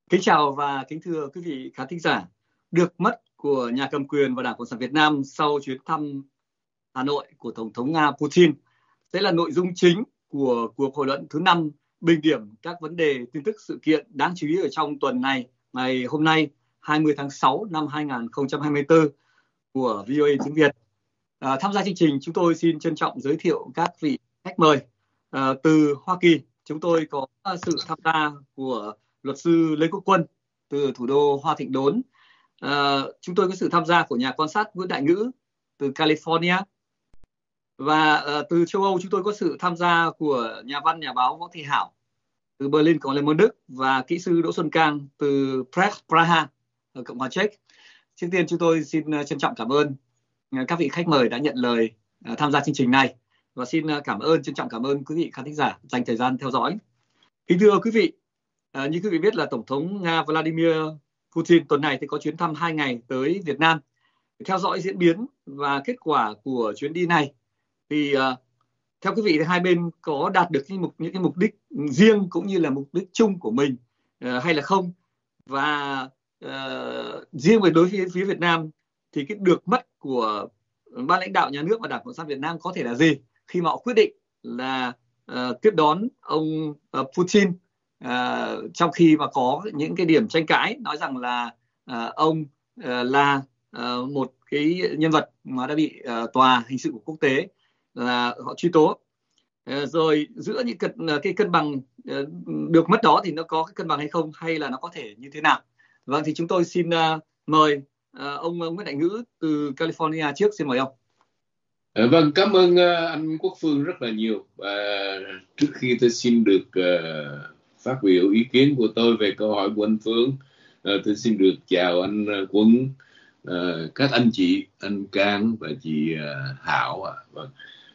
Kính chào và kính thưa quý vị khán thính giả. Được mất của nhà cầm quyền và Đảng Cộng sản Việt Nam sau chuyến thăm Hà Nội của Tổng thống Nga Putin sẽ là nội dung chính của cuộc hội luận thứ 5 bình điểm các vấn đề tin tức sự kiện đáng chú ý ở trong tuần này, ngày hôm nay 20 tháng 6 năm 2024 của VOA tiếng Việt. Tham gia chương trình, chúng tôi xin trân trọng giới thiệu các vị khách mời. Từ Hoa Kỳ, chúng tôi có sự tham gia của luật sư Lê Quốc Quân từ thủ đô Hoa Thịnh Đốn. Chúng tôi có sự tham gia của nhà quan sát Nguyễn Đại Ngữ từ California. Và từ châu Âu, chúng tôi có sự tham gia của nhà văn, nhà báo Võ Thị Hảo từ Berlin, Cộng hòa Liên bang Đức, và kỹ sư Đỗ Xuân Cang từ Praha ở Cộng hòa Czech. Trước tiên, chúng tôi xin trân trọng cảm ơn các vị khách mời đã nhận lời tham gia chương trình này, và xin trân trọng cảm ơn quý vị khán thính giả dành thời gian theo dõi. Kính thưa quý vị, như quý vị biết là Tổng thống Nga Vladimir Putin tuần này thì có chuyến thăm 2 ngày tới Việt Nam. Theo dõi diễn biến và kết quả của chuyến đi này thì theo quý vị, hai bên có đạt được những cái mục đích riêng cũng như là mục đích chung của mình hay là không? Và riêng về đối với phía Việt Nam thì cái được mất của ban lãnh đạo nhà nước và Đảng Cộng sản Việt Nam có thể là gì khi mà họ quyết định là tiếp đón ông Putin, trong khi mà có những cái điểm tranh cãi nói rằng là ông là một cái nhân vật mà đã bị tòa hình sự của quốc tế là họ truy tố. Rồi giữa những cái cân bằng được mất đó thì nó có cái cân bằng hay không, hay là nó có thể như thế nào? Vâng, thì chúng tôi xin mời ông Nguyễn Đại Ngữ từ California trước. Xin mời ông. Vâng, cảm ơn anh Quốc Phương rất là nhiều. Trước khi tôi xin được phát biểu ý kiến của tôi về câu hỏi của anh Phương, tôi xin được chào anh Quân, các anh chị, anh Cang và chị Hảo. Vâng.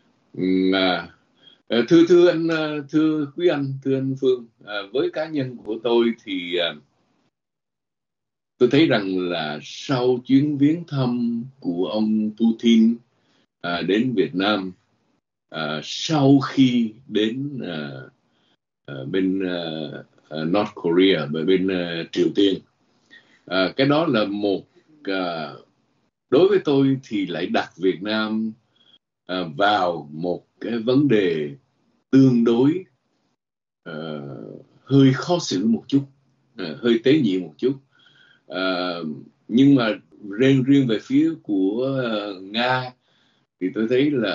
Thưa anh, thưa quý anh, thưa anh Phương, với cá nhân của tôi thì tôi thấy rằng là sau chuyến viếng thăm của ông Putin đến Việt Nam, sau khi đến bên North Korea, bên Triều Tiên, cái đó là một, đối với tôi thì lại đặt Việt Nam vào một cái vấn đề tương đối hơi khó xử một chút, hơi tế nhị một chút. Nhưng mà riêng về phía của Nga thì tôi thấy là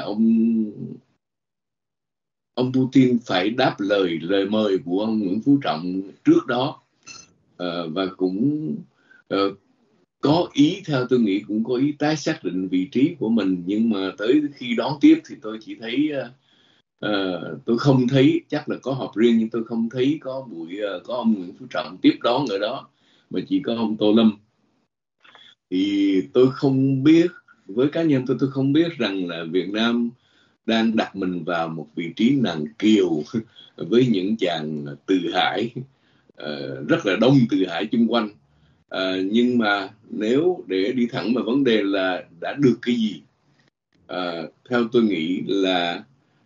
ông Putin phải đáp lời mời của ông Nguyễn Phú Trọng trước đó, và cũng có ý, theo tôi nghĩ cũng có ý tái xác định vị trí của mình. Nhưng mà tới khi đón tiếp thì tôi chỉ thấy tôi không thấy, chắc là có họp riêng nhưng tôi không thấy có ông Nguyễn Phú Trọng tiếp đón ở đó, mà chỉ có ông Tô Lâm. Thì tôi không biết, với cá nhân tôi không biết rằng là Việt Nam đang đặt mình vào một vị trí nàng kiều với những chàng từ hải, rất là đông từ hải chung quanh. Nhưng mà nếu để đi thẳng vào vấn đề là đã được cái gì, theo tôi nghĩ là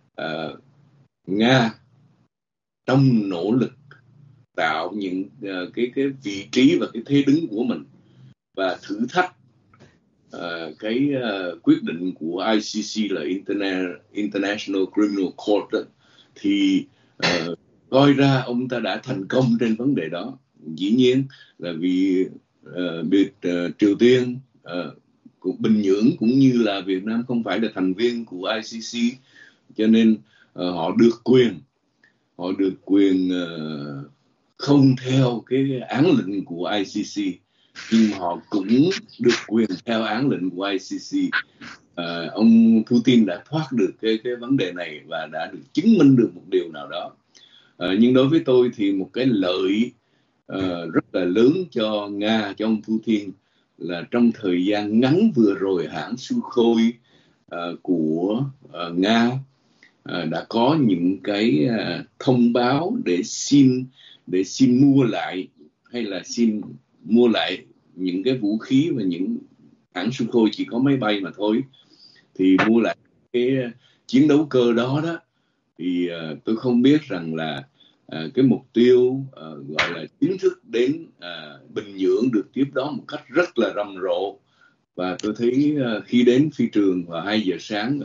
Nga trong nỗ lực tạo những cái vị trí và cái thế đứng của mình và thử thách cái quyết định của ICC là International Criminal Court đó, thì coi ra ông ta đã thành công trên vấn đề đó. Dĩ nhiên là vì Triều Tiên, Bình Nhưỡng cũng như là Việt Nam không phải là thành viên của ICC, cho nên họ được quyền không theo cái án lệnh của ICC, nhưng họ cũng được quyền theo án lệnh của ICC. Ông Putin đã thoát được cái vấn đề này và đã được chứng minh được một điều nào đó. Nhưng đối với tôi thì một cái lợi rất là lớn cho Nga, cho ông Putin, là trong thời gian ngắn vừa rồi hãng Sukhoi của Nga đã có những cái thông báo để xin mua lại, hay là xin mua lại những cái vũ khí, và những hãng Sukhoi chỉ có máy bay mà thôi, thì mua lại cái chiến đấu cơ đó. Thì tôi không biết rằng là cái mục tiêu gọi là chính thức đến Bình Nhưỡng được tiếp đón một cách rất là rầm rộ. Và tôi thấy khi đến phi trường vào 2 giờ sáng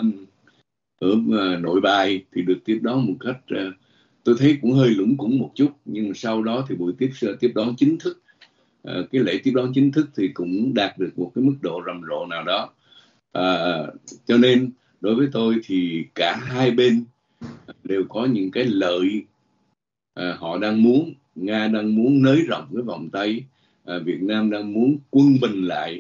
ở Nội Bài thì được tiếp đón một cách tôi thấy cũng hơi lủng củng một chút, nhưng mà sau đó thì buổi tiếp đón chính thức, cái lễ tiếp đón chính thức thì cũng đạt được một cái mức độ rầm rộ nào đó. Cho nên đối với tôi thì cả hai bên đều có những cái lợi. Họ đang muốn, Nga đang muốn nới rộng cái vòng tay, Việt Nam đang muốn quân bình lại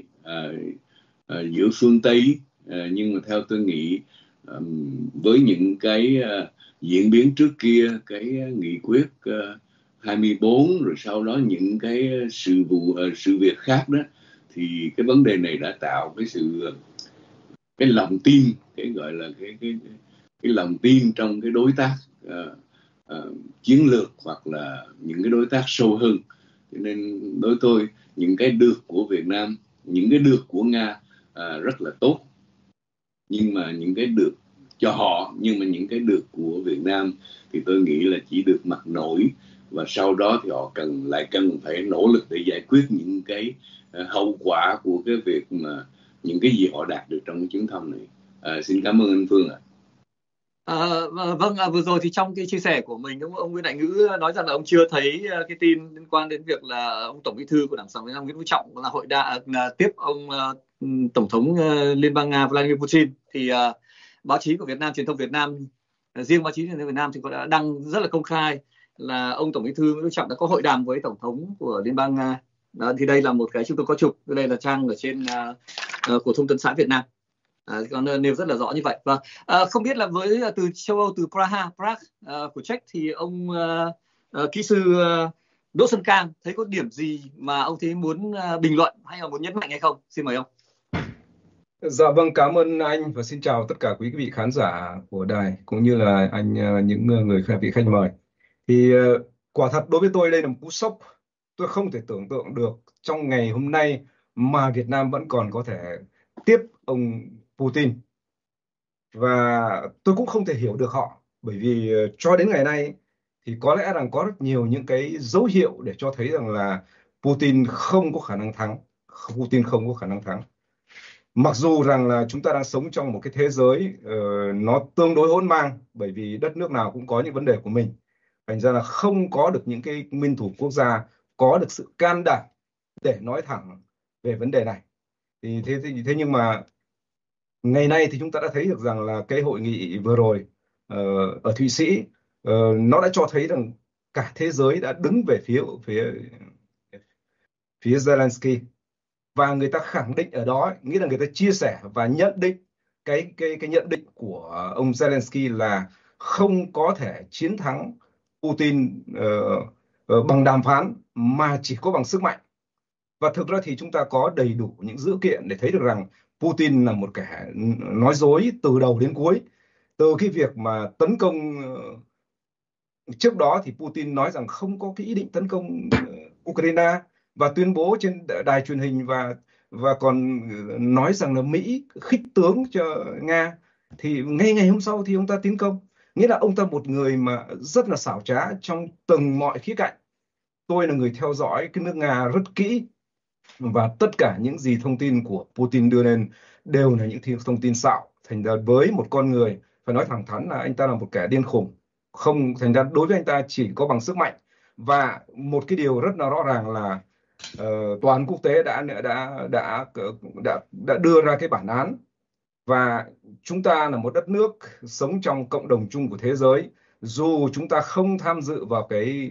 giữa phương Tây. Nhưng mà theo tôi nghĩ với những cái diễn biến trước kia, cái nghị quyết 24 rồi sau đó những cái sự việc khác đó, thì cái vấn đề này đã tạo cái lòng tin, cái gọi là cái lòng tin trong cái đối tác chiến lược hoặc là những cái đối tác sâu hơn. Cho nên đối với tôi, những cái được của Việt Nam, những cái được của Nga rất là tốt, nhưng mà những cái được cho họ, nhưng mà những cái được của Việt Nam thì tôi nghĩ là chỉ được mặt nổi, và sau đó thì họ cần phải nỗ lực để giải quyết những cái hậu quả của cái việc mà những cái gì họ đạt được trong cái chuyến thăm này. Xin cảm ơn anh Phương ạ. Vâng, vừa rồi thì trong cái chia sẻ của mình, ông Nguyễn Đại Ngữ nói rằng là ông chưa thấy cái tin liên quan đến việc là ông Tổng Bí thư của Đảng Cộng sản Việt Nam Nguyễn Phú Trọng là hội đàm tiếp ông Tổng thống Liên bang Nga Vladimir Putin. Thì báo chí của Việt Nam, truyền thông Việt Nam, riêng báo chí truyền thông Việt Nam thì cũng đã đăng rất là công khai là ông Tổng Bí thư Nguyễn Phú Trọng đã có hội đàm với Tổng thống của Liên bang Nga. Đó, thì đây là một cái chúng tôi có chụp, đây là trang ở trên của Thông tấn xã Việt Nam. Còn nêu rất là rõ như vậy. Và không biết là với từ châu Âu, từ Prague của Czech thì ông kỹ sư Đỗ Xuân Cang thấy có điểm gì mà ông thấy muốn bình luận hay là muốn nhấn mạnh hay không? Xin mời ông. Dạ vâng, cảm ơn anh và xin chào tất cả quý vị khán giả của đài cũng như là những vị khách mời. Thì quả thật đối với tôi đây là một cú sốc. Tôi không thể tưởng tượng được trong ngày hôm nay mà Việt Nam vẫn còn có thể tiếp ông Putin. Và tôi cũng không thể hiểu được họ, bởi vì cho đến ngày nay thì có lẽ rằng có rất nhiều những cái dấu hiệu để cho thấy rằng là Putin không có khả năng thắng. Putin không có khả năng thắng. Mặc dù rằng là chúng ta đang sống trong một cái thế giới nó tương đối hỗn mang, bởi vì đất nước nào cũng có những vấn đề của mình. Thành ra là không có được những cái nguyên thủ quốc gia có được sự can đảm để nói thẳng về vấn đề này. Thì thế nhưng mà ngày nay thì chúng ta đã thấy được rằng là cái hội nghị vừa rồi ở Thụy Sĩ nó đã cho thấy rằng cả thế giới đã đứng về phía Zelensky, và người ta khẳng định ở đó, nghĩa là người ta chia sẻ và nhận định cái nhận định của ông Zelensky là không có thể chiến thắng Putin bằng đàm phán mà chỉ có bằng sức mạnh. Và thực ra thì chúng ta có đầy đủ những dữ kiện để thấy được rằng Putin là một kẻ nói dối từ đầu đến cuối. Từ cái việc mà tấn công trước đó thì Putin nói rằng không có cái ý định tấn công Ukraine, và tuyên bố trên đài truyền hình và còn nói rằng là Mỹ khích tướng cho Nga. Thì ngay ngày hôm sau thì ông ta tiến công. Nghĩa là ông ta một người mà rất là xảo trá trong từng mọi khía cạnh. Tôi là người theo dõi cái nước Nga rất kỹ, và tất cả những gì thông tin của Putin đưa lên đều là những thông tin xạo. Thành ra với một con người, phải nói thẳng thắn là anh ta là một kẻ điên khùng. Không, thành ra đối với anh ta chỉ có bằng sức mạnh. Và một cái điều rất là rõ ràng là tòa án quốc tế đã đưa ra cái bản án, và chúng ta là một đất nước sống trong cộng đồng chung của thế giới. Dù chúng ta không tham dự vào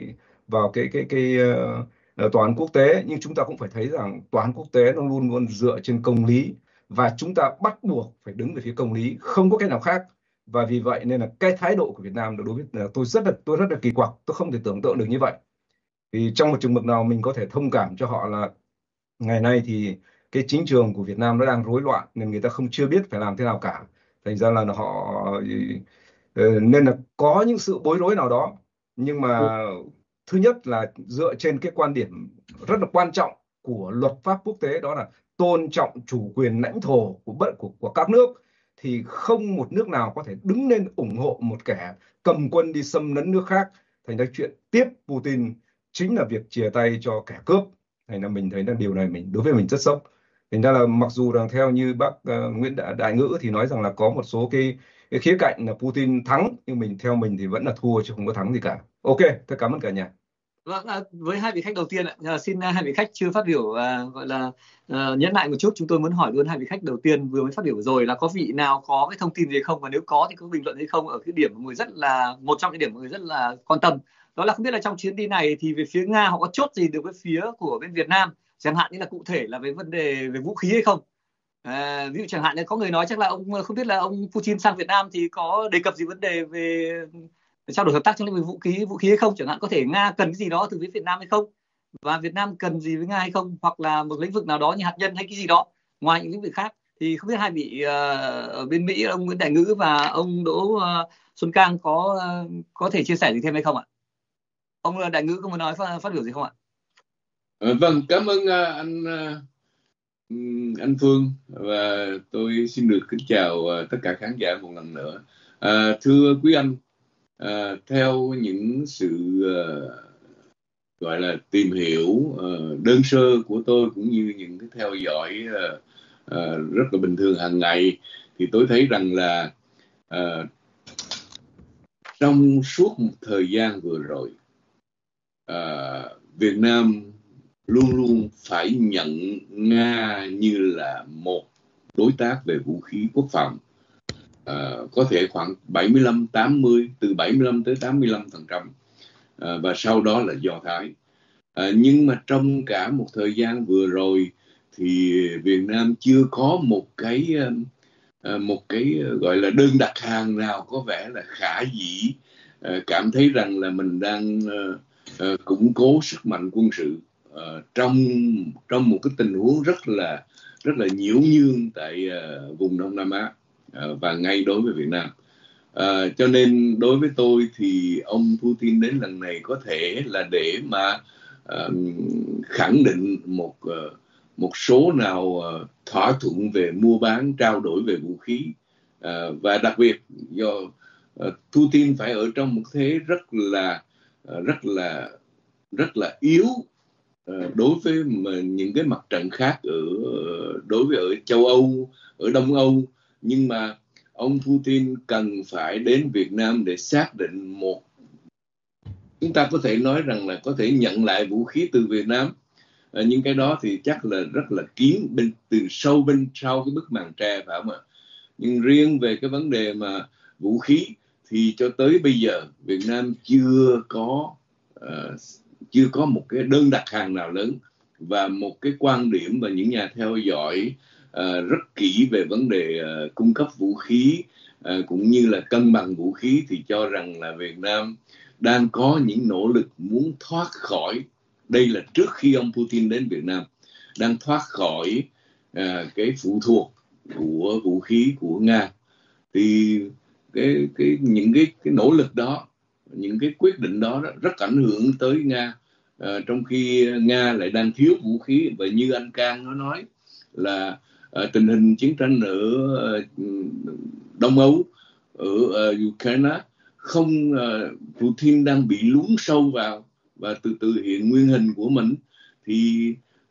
tòa án quốc tế, nhưng chúng ta cũng phải thấy rằng tòa án quốc tế nó luôn luôn dựa trên công lý, và chúng ta bắt buộc phải đứng về phía công lý, không có cách nào khác. Và vì vậy nên là cái thái độ của Việt Nam đối với tôi rất là kỳ quặc. Tôi không thể tưởng tượng được như vậy. Vì trong một chừng mực nào mình có thể thông cảm cho họ là ngày nay thì cái chính trường của Việt Nam nó đang rối loạn, nên người ta chưa biết phải làm thế nào cả. Thành ra là họ nên là có những sự bối rối nào đó. Nhưng mà thứ nhất là dựa trên cái quan điểm rất là quan trọng của luật pháp quốc tế, đó là tôn trọng chủ quyền lãnh thổ của các nước, thì không một nước nào có thể đứng lên ủng hộ một kẻ cầm quân đi xâm lấn nước khác. Thành ra chuyện tiếp Putin chính là việc chia tay cho kẻ cướp. Thành ra mình thấy là điều này đối với mình rất sốc. Thành ra là mặc dù rằng theo như bác Nguyễn Đại Ngữ thì nói rằng là có một số cái khía cạnh là Putin thắng, nhưng theo mình thì vẫn là thua chứ không có thắng gì cả. Ok, tôi cảm ơn cả nhà. Vâng, với hai vị khách đầu tiên ạ, xin hai vị khách chưa phát biểu gọi là nhấn lại một chút, chúng tôi muốn hỏi luôn hai vị khách đầu tiên vừa mới phát biểu rồi là có vị nào có cái thông tin gì không, và nếu có thì có bình luận hay không ở cái điểm mà một trong những điểm mà người rất là quan tâm, đó là không biết là trong chuyến đi này thì về phía Nga họ có chốt gì được với phía của bên Việt Nam, chẳng hạn như là cụ thể là về vấn đề về vũ khí hay không. Ví dụ chẳng hạn như có người nói chắc là ông không biết là ông Putin sang Việt Nam thì có đề cập gì vấn đề về trao đổi hợp tác trong lĩnh vực vũ khí hay không, chẳng hạn có thể Nga cần cái gì đó từ phía Việt Nam hay không, và Việt Nam cần gì với Nga hay không, hoặc là một lĩnh vực nào đó như hạt nhân hay cái gì đó ngoài những lĩnh vực khác. Thì không biết hai vị ở bên Mỹ, ông Nguyễn Đại Ngữ và ông Đỗ Xuân Cang có thể chia sẻ gì thêm hay không ạ? Ông Đại Ngữ có muốn nói phát biểu gì không ạ? Vâng, cảm ơn anh Phương, và tôi xin được kính chào tất cả khán giả một lần nữa. Thưa quý anh, theo những sự gọi là tìm hiểu đơn sơ của tôi, cũng như những cái theo dõi rất là bình thường hàng ngày, thì tôi thấy rằng là trong suốt một thời gian vừa rồi, Việt Nam luôn luôn phải nhận Nga như là một đối tác về vũ khí quốc phòng, có thể khoảng 75-80, từ 75 tới 85%, và sau đó là Do Thái. Nhưng mà trong cả một thời gian vừa rồi thì Việt Nam chưa có một cái gọi là đơn đặt hàng nào có vẻ là khả dĩ, cảm thấy rằng là mình đang củng cố sức mạnh quân sự trong một cái tình huống rất là nhiễu nhương tại vùng Đông Nam Á, và ngay đối với Việt Nam. Cho nên đối với tôi thì ông Putin đến lần này có thể là để mà khẳng định một số nào thỏa thuận về mua bán, trao đổi về vũ khí, và đặc biệt do Putin phải ở trong một thế rất là yếu đối với những cái mặt trận khác đối với ở châu Âu, ở Đông Âu. Nhưng mà ông Putin cần phải đến Việt Nam để xác định chúng ta có thể nói rằng là có thể nhận lại vũ khí từ Việt Nam. Nhưng cái đó thì chắc là rất là kín từ sâu bên sau cái bức màn tre, phải không ạ? Nhưng riêng về cái vấn đề mà vũ khí thì cho tới bây giờ Việt Nam chưa có một cái đơn đặt hàng nào lớn, và một cái quan điểm và những nhà theo dõi rất kỹ về vấn đề cung cấp vũ khí cũng như là cân bằng vũ khí thì cho rằng là Việt Nam đang có những nỗ lực muốn thoát khỏi, đây là trước khi ông Putin đến Việt Nam, đang thoát khỏi cái phụ thuộc của vũ khí của Nga. Thì những cái nỗ lực đó, những cái quyết định đó rất ảnh hưởng tới Nga, trong khi Nga lại đang thiếu vũ khí. Và như anh Cang nó nói là tình hình chiến tranh ở Đông Âu, ở Ukraine không, Putin đang bị lún sâu vào và từ từ hiện nguyên hình của mình. Thì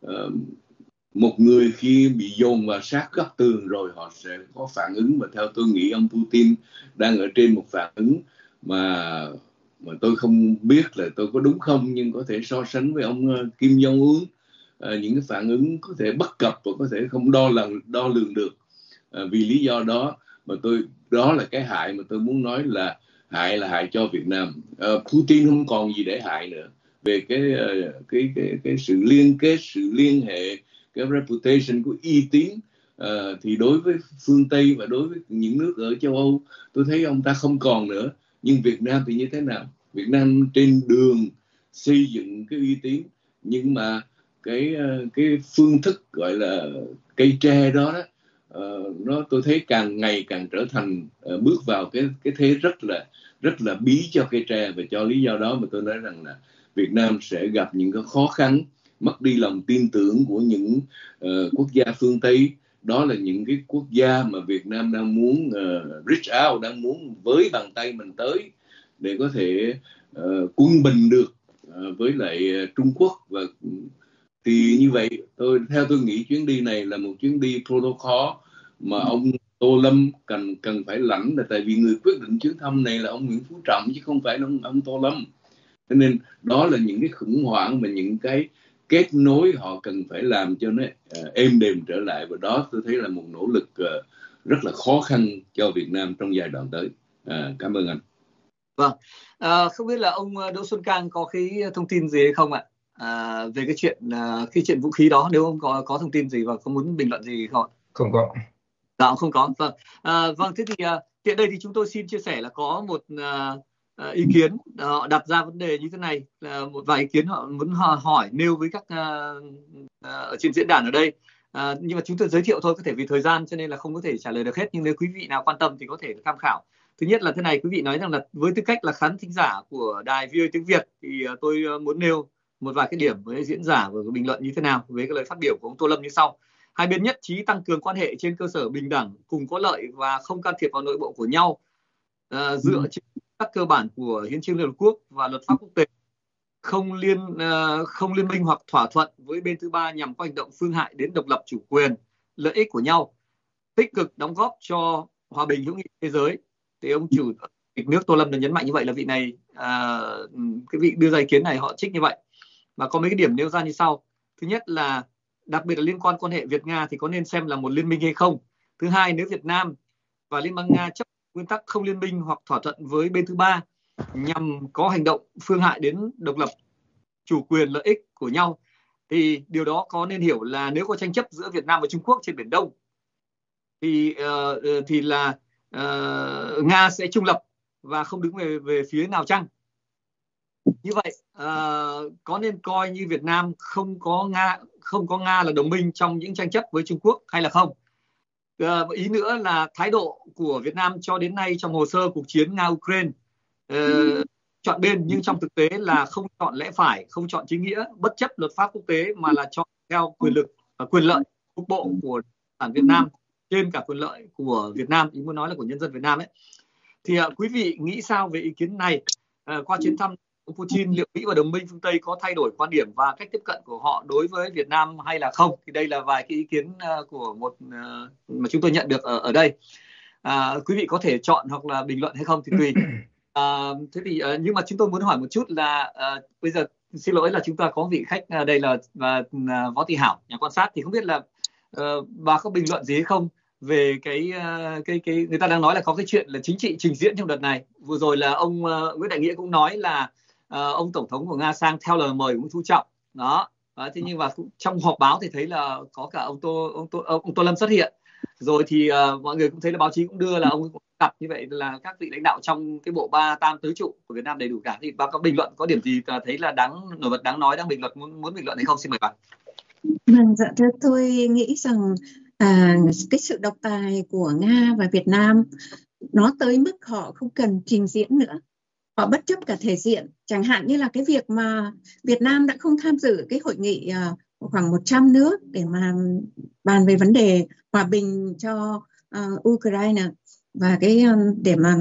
một người khi bị dồn vào sát góc tường rồi họ sẽ có phản ứng, và theo tôi nghĩ ông Putin đang ở trên một phản ứng mà tôi không biết là tôi có đúng không, nhưng có thể so sánh với ông Kim Jong-un, những cái phản ứng có thể bất cập và có thể không đo lường được. Vì lý do đó mà đó là cái hại mà tôi muốn nói là hại cho Việt Nam. Putin không còn gì để hại nữa về cái sự liên kết, sự liên hệ, cái reputation của uy tín. Thì đối với phương Tây và đối với những nước ở châu Âu, tôi thấy ông ta không còn nữa. Nhưng Việt Nam thì như thế nào? Việt Nam trên đường xây dựng cái uy tín, nhưng mà cái phương thức gọi là cây tre đó tôi thấy càng ngày càng trở thành bước vào cái thế rất là bí cho cây tre. Và cho lý do đó mà tôi nói rằng là Việt Nam sẽ gặp những cái khó khăn, mất đi lòng tin tưởng của những quốc gia phương Tây. Đó là những cái quốc gia mà Việt Nam đang muốn reach out, đang muốn với bàn tay mình tới để có thể quân bình được với lại Trung Quốc, và thì như vậy theo tôi nghĩ chuyến đi này là một chuyến đi protocol mà ông Tô Lâm cần phải lãnh, là tại vì người quyết định chuyến thăm này là ông Nguyễn Phú Trọng chứ không phải là ông Tô Lâm. Cho nên đó là những cái khủng hoảng và những cái kết nối họ cần phải làm cho nó êm đềm trở lại, và đó tôi thấy là một nỗ lực rất là khó khăn cho Việt Nam trong giai đoạn tới. Cảm ơn anh. Vâng, không biết là ông Đỗ Xuân Cang có cái thông tin gì hay không ạ? Về cái chuyện vũ khí đó, nếu ông có thông tin gì và có muốn bình luận gì không ạ? Không có. Dạ, không có. Vâng, vâng, thế thì tiện đây thì chúng tôi xin chia sẻ là có một ý kiến họ đặt ra vấn đề như thế này, là một vài ý kiến họ muốn hỏi nêu với các ở trên diễn đàn ở đây. Nhưng mà chúng tôi giới thiệu thôi, có thể vì thời gian cho nên là không có thể trả lời được hết, nhưng nếu quý vị nào quan tâm thì có thể tham khảo. Thứ nhất là thế này, quý vị nói rằng là với tư cách là khán thính giả của đài VOA tiếng Việt thì tôi muốn nêu một vài cái điểm với diễn giả và bình luận như thế nào với cái lời phát biểu của ông Tô Lâm như sau. Hai bên nhất trí tăng cường quan hệ trên cơ sở bình đẳng, cùng có lợi và không can thiệp vào nội bộ của nhau, dựa trên các cơ bản của Hiến chương Liên Hợp Quốc và luật pháp quốc tế, không liên minh hoặc thỏa thuận với bên thứ ba nhằm có hành động phương hại đến độc lập, chủ quyền, lợi ích của nhau, tích cực đóng góp cho hòa bình hữu nghị thế giới. Thì ông chủ tịch nước Tô Lâm đã nhấn mạnh như vậy, là vị này cái vị đưa ra ý kiến này họ trích như vậy. Và có mấy cái điểm nêu ra như sau. Thứ nhất là đặc biệt là liên quan quan hệ Việt Nga thì có nên xem là một liên minh hay không. Thứ hai, nếu Việt Nam và Liên bang Nga chấp nguyên tắc không liên minh hoặc thỏa thuận với bên thứ ba nhằm có hành động phương hại đến độc lập, chủ quyền, lợi ích của nhau, thì điều đó có nên hiểu là nếu có tranh chấp giữa Việt Nam và Trung Quốc trên Biển Đông thì là Nga sẽ trung lập và không đứng về phía nào chăng? Như vậy có nên coi như Việt Nam không có Nga là đồng minh trong những tranh chấp với Trung Quốc hay là không? Ý nữa là thái độ của Việt Nam cho đến nay trong hồ sơ cuộc chiến Nga-Ukraine chọn bên, nhưng trong thực tế là không chọn lẽ phải, không chọn chính nghĩa, bất chấp luật pháp quốc tế, mà là chọn theo quyền lực và quyền lợi cục bộ của Đảng Việt Nam trên cả quyền lợi của Việt Nam, ý muốn nói là của nhân dân Việt Nam ấy. Thì quý vị nghĩ sao về ý kiến này? Qua chuyến thăm ông Putin, liệu Mỹ và đồng minh phương Tây có thay đổi quan điểm và cách tiếp cận của họ đối với Việt Nam hay là không? Thì đây là vài cái ý kiến của mà chúng tôi nhận được ở đây. Quý vị có thể chọn hoặc là bình luận hay không thì tùy. Thế thì nhưng mà chúng tôi muốn hỏi một chút là bây giờ xin lỗi là chúng ta có vị khách đây là Võ Thị Hảo, nhà quan sát, thì không biết là bà có bình luận gì hay không về cái người ta đang nói là có cái chuyện là chính trị trình diễn trong đợt này. Vừa rồi là ông Nguyễn Đại Nghĩa cũng nói là ông tổng thống của Nga sang theo lời mời của ông Chú Trọng đó. Thế nhưng mà trong họp báo thì thấy là có cả ông Tô Lâm xuất hiện. Rồi thì mọi người cũng thấy là báo chí cũng đưa là ông cũng gặp, như vậy là các vị lãnh đạo trong cái bộ ba tam tứ trụ của Việt Nam đầy đủ cả. Thì bà có bình luận, có điểm gì thấy là nổi bật, đáng nói, đang bình luận, muốn bình luận hay không? Xin mời bà. Vâng, dạ thưa, tôi nghĩ rằng cái sự độc tài của Nga và Việt Nam nó tới mức họ không cần trình diễn nữa, họ bất chấp cả thể diện. Chẳng hạn như là cái việc mà Việt Nam đã không tham dự cái hội nghị khoảng 100 nước để mà bàn về vấn đề hòa bình cho Ukraine, và cái để mà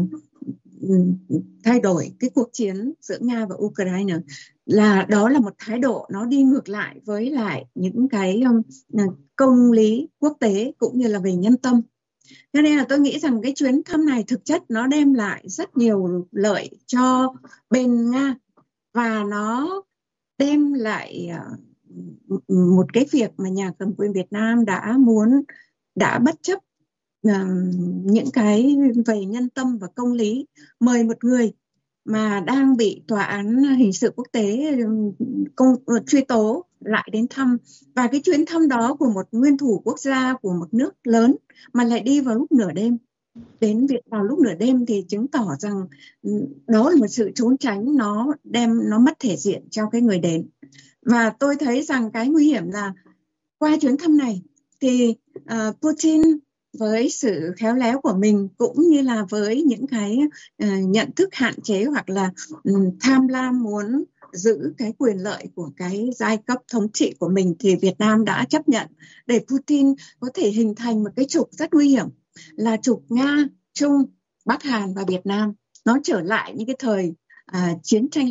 thay đổi cái cuộc chiến giữa Nga và Ukraine, là đó là một thái độ nó đi ngược lại với lại những cái công lý quốc tế cũng như là về nhân tâm. Cho nên là tôi nghĩ rằng cái chuyến thăm này thực chất nó đem lại rất nhiều lợi cho bên Nga, và nó đem lại một cái việc mà nhà cầm quyền Việt Nam đã bất chấp những cái về nhân tâm và công lý, mời một người mà đang bị tòa án hình sự quốc tế truy tố lại đến thăm. Và cái chuyến thăm đó của một nguyên thủ quốc gia của một nước lớn mà lại đi vào lúc nửa đêm, đến việc vào lúc nửa đêm, thì chứng tỏ rằng đó là một sự trốn tránh, nó mất thể diện cho cái người đến. Và tôi thấy rằng cái nguy hiểm là qua chuyến thăm này thì Putin với sự khéo léo của mình, cũng như là với những cái nhận thức hạn chế hoặc là tham lam muốn giữ cái quyền lợi của cái giai cấp thống trị của mình, thì Việt Nam đã chấp nhận để Putin có thể hình thành một cái trục rất nguy hiểm, là trục Nga, Trung, Bắc Hàn và Việt Nam. Nó trở lại những cái thời chiến tranh lạnh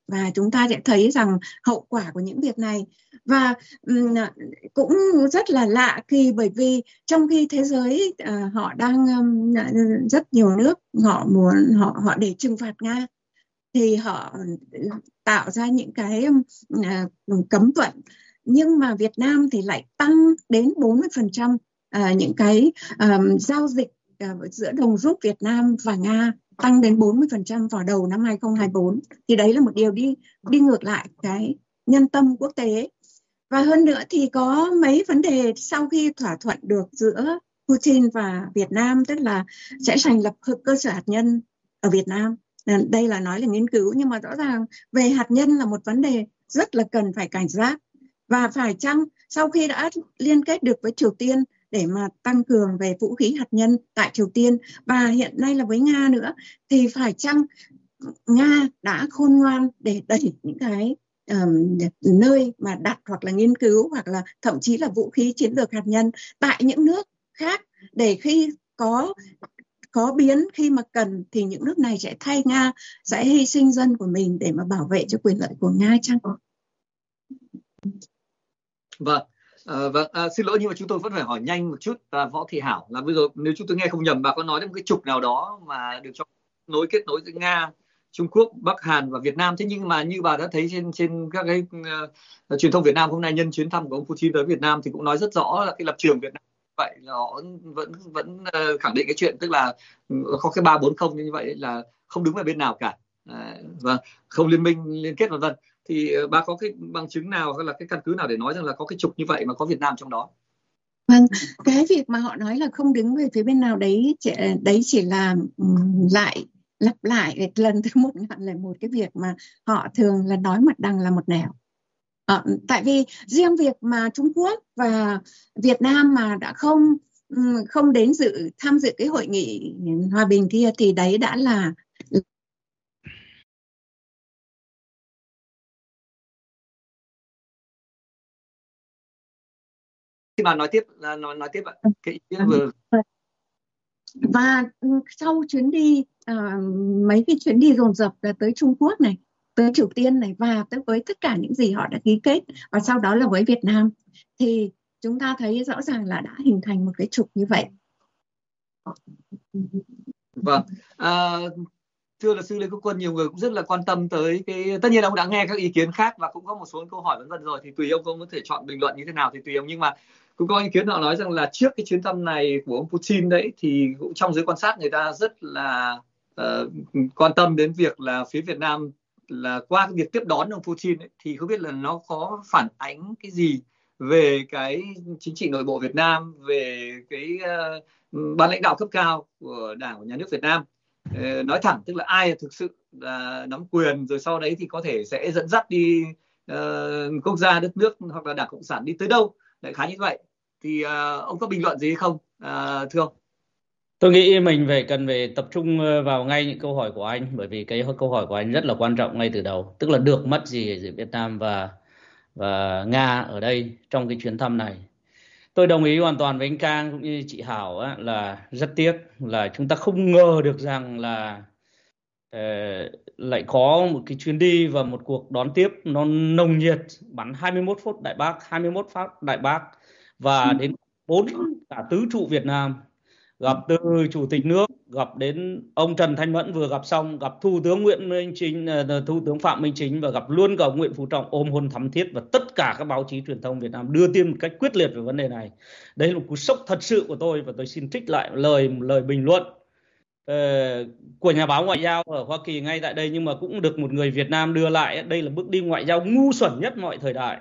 Và chúng ta sẽ thấy rằng hậu quả của những việc này. Và cũng rất là lạ khi bởi vì trong khi thế giới họ đang rất nhiều nước họ để trừng phạt Nga, thì họ tạo ra những cái cấm vận, nhưng mà Việt Nam thì lại tăng đến 40% những cái giao dịch giữa đồng rúp Việt Nam và Nga, tăng đến 40% vào đầu năm 2024. Thì đấy là một điều đi ngược lại cái nhân tâm quốc tế. Và hơn nữa thì có mấy vấn đề sau khi thỏa thuận được giữa Putin và Việt Nam, tức là sẽ thành lập cơ sở hạt nhân ở Việt Nam. Đây là nói là nghiên cứu, nhưng mà rõ ràng về hạt nhân là một vấn đề rất là cần phải cảnh giác. Và phải chăng sau khi đã liên kết được với Triều Tiên để mà tăng cường về vũ khí hạt nhân tại Triều Tiên, và hiện nay là với Nga nữa, thì phải chăng Nga đã khôn ngoan để đẩy những cái nơi mà đặt hoặc là nghiên cứu hoặc là thậm chí là vũ khí chiến lược hạt nhân tại những nước khác, để khi có biến, khi mà cần thì những nước này sẽ thay Nga, sẽ hy sinh dân của mình để mà bảo vệ cho quyền lợi của Nga chăng? Vâng, xin lỗi nhưng mà chúng tôi vẫn phải hỏi nhanh một chút. Võ Thị Hảo, là bây giờ nếu chúng tôi nghe không nhầm, bà có nói đến một cái trục nào đó mà được cho kết nối giữa Nga, Trung Quốc, Bắc Hàn và Việt Nam. Thế nhưng mà như bà đã thấy trên các cái truyền thông Việt Nam hôm nay nhân chuyến thăm của ông Putin tới Việt Nam thì cũng nói rất rõ là cái lập trường Việt Nam vậy là họ vẫn khẳng định cái chuyện, tức là có cái 3-4-0 như vậy là không đứng về bên nào cả, và không liên minh liên kết vân vân. Thì bà có cái bằng chứng nào hay là cái căn cứ nào để nói rằng là có cái trục như vậy mà có Việt Nam trong đó? Vâng, cái việc mà họ nói là không đứng về phía bên nào đấy chỉ là lặp lại lần thứ 1001 cái việc mà họ thường là nói mặt đằng là một nẻo. Tại vì riêng việc mà Trung Quốc và Việt Nam mà đã không đến tham dự cái hội nghị hòa bình kia thì đấy đã là Bà nói tiếp ạ. Cái ý kiến vừa. Và sau chuyến đi mấy cái chuyến đi dồn dập là tới Trung Quốc này, tới Triều Tiên này, và tới với tất cả những gì họ đã ký kết, và sau đó là với Việt Nam, thì chúng ta thấy rõ ràng là đã hình thành một cái trục như vậy. Vâng, thưa luật sư Lê Quốc Quân, nhiều người cũng rất là quan tâm tới cái, tất nhiên ông đã nghe các ý kiến khác và cũng có một số câu hỏi vân vân rồi, thì tùy ông có thể chọn bình luận như thế nào thì tùy ông. Nhưng mà cũng có ý kiến họ nói rằng là trước cái chuyến thăm này của ông Putin đấy thì cũng trong giới quan sát người ta rất là quan tâm đến việc là phía Việt Nam là qua cái việc tiếp đón ông Putin ấy, thì không biết là nó có phản ánh cái gì về cái chính trị nội bộ Việt Nam, về cái ban lãnh đạo cấp cao của Đảng, của Nhà nước Việt Nam. Nói thẳng, tức là ai thực sự là nắm quyền, rồi sau đấy thì có thể sẽ dẫn dắt đi quốc gia, đất nước hoặc là Đảng Cộng sản đi tới đâu, đại khái như vậy. Thì ông có bình luận gì hay không, thưa ông? Tôi nghĩ mình cần phải tập trung vào ngay những câu hỏi của anh, bởi vì cái câu hỏi của anh rất là quan trọng ngay từ đầu, tức là được mất gì giữa Việt Nam và Nga ở đây trong cái chuyến thăm này. Tôi đồng ý hoàn toàn với anh Cang cũng như chị Hảo á, là rất tiếc là chúng ta không ngờ được rằng là lại có một cái chuyến đi và một cuộc đón tiếp nó nồng nhiệt, bắn 21 phút Đại Bác, 21 phát Đại Bác, và đến 4 cả tứ trụ Việt Nam, gặp từ Chủ tịch nước, gặp đến ông Trần Thanh Mẫn vừa gặp xong, gặp Thủ tướng Thủ tướng Phạm Minh Chính, và gặp luôn cả ông Nguyễn Phú Trọng ôm hôn thắm thiết, và tất cả các báo chí truyền thông Việt Nam đưa tin một cách quyết liệt về vấn đề này. Đấy là một cú sốc thật sự của tôi, và tôi xin trích lại lời bình luận của nhà báo ngoại giao ở Hoa Kỳ ngay tại đây, nhưng mà cũng được một người Việt Nam đưa lại. Đây là bước đi ngoại giao ngu xuẩn nhất mọi thời đại,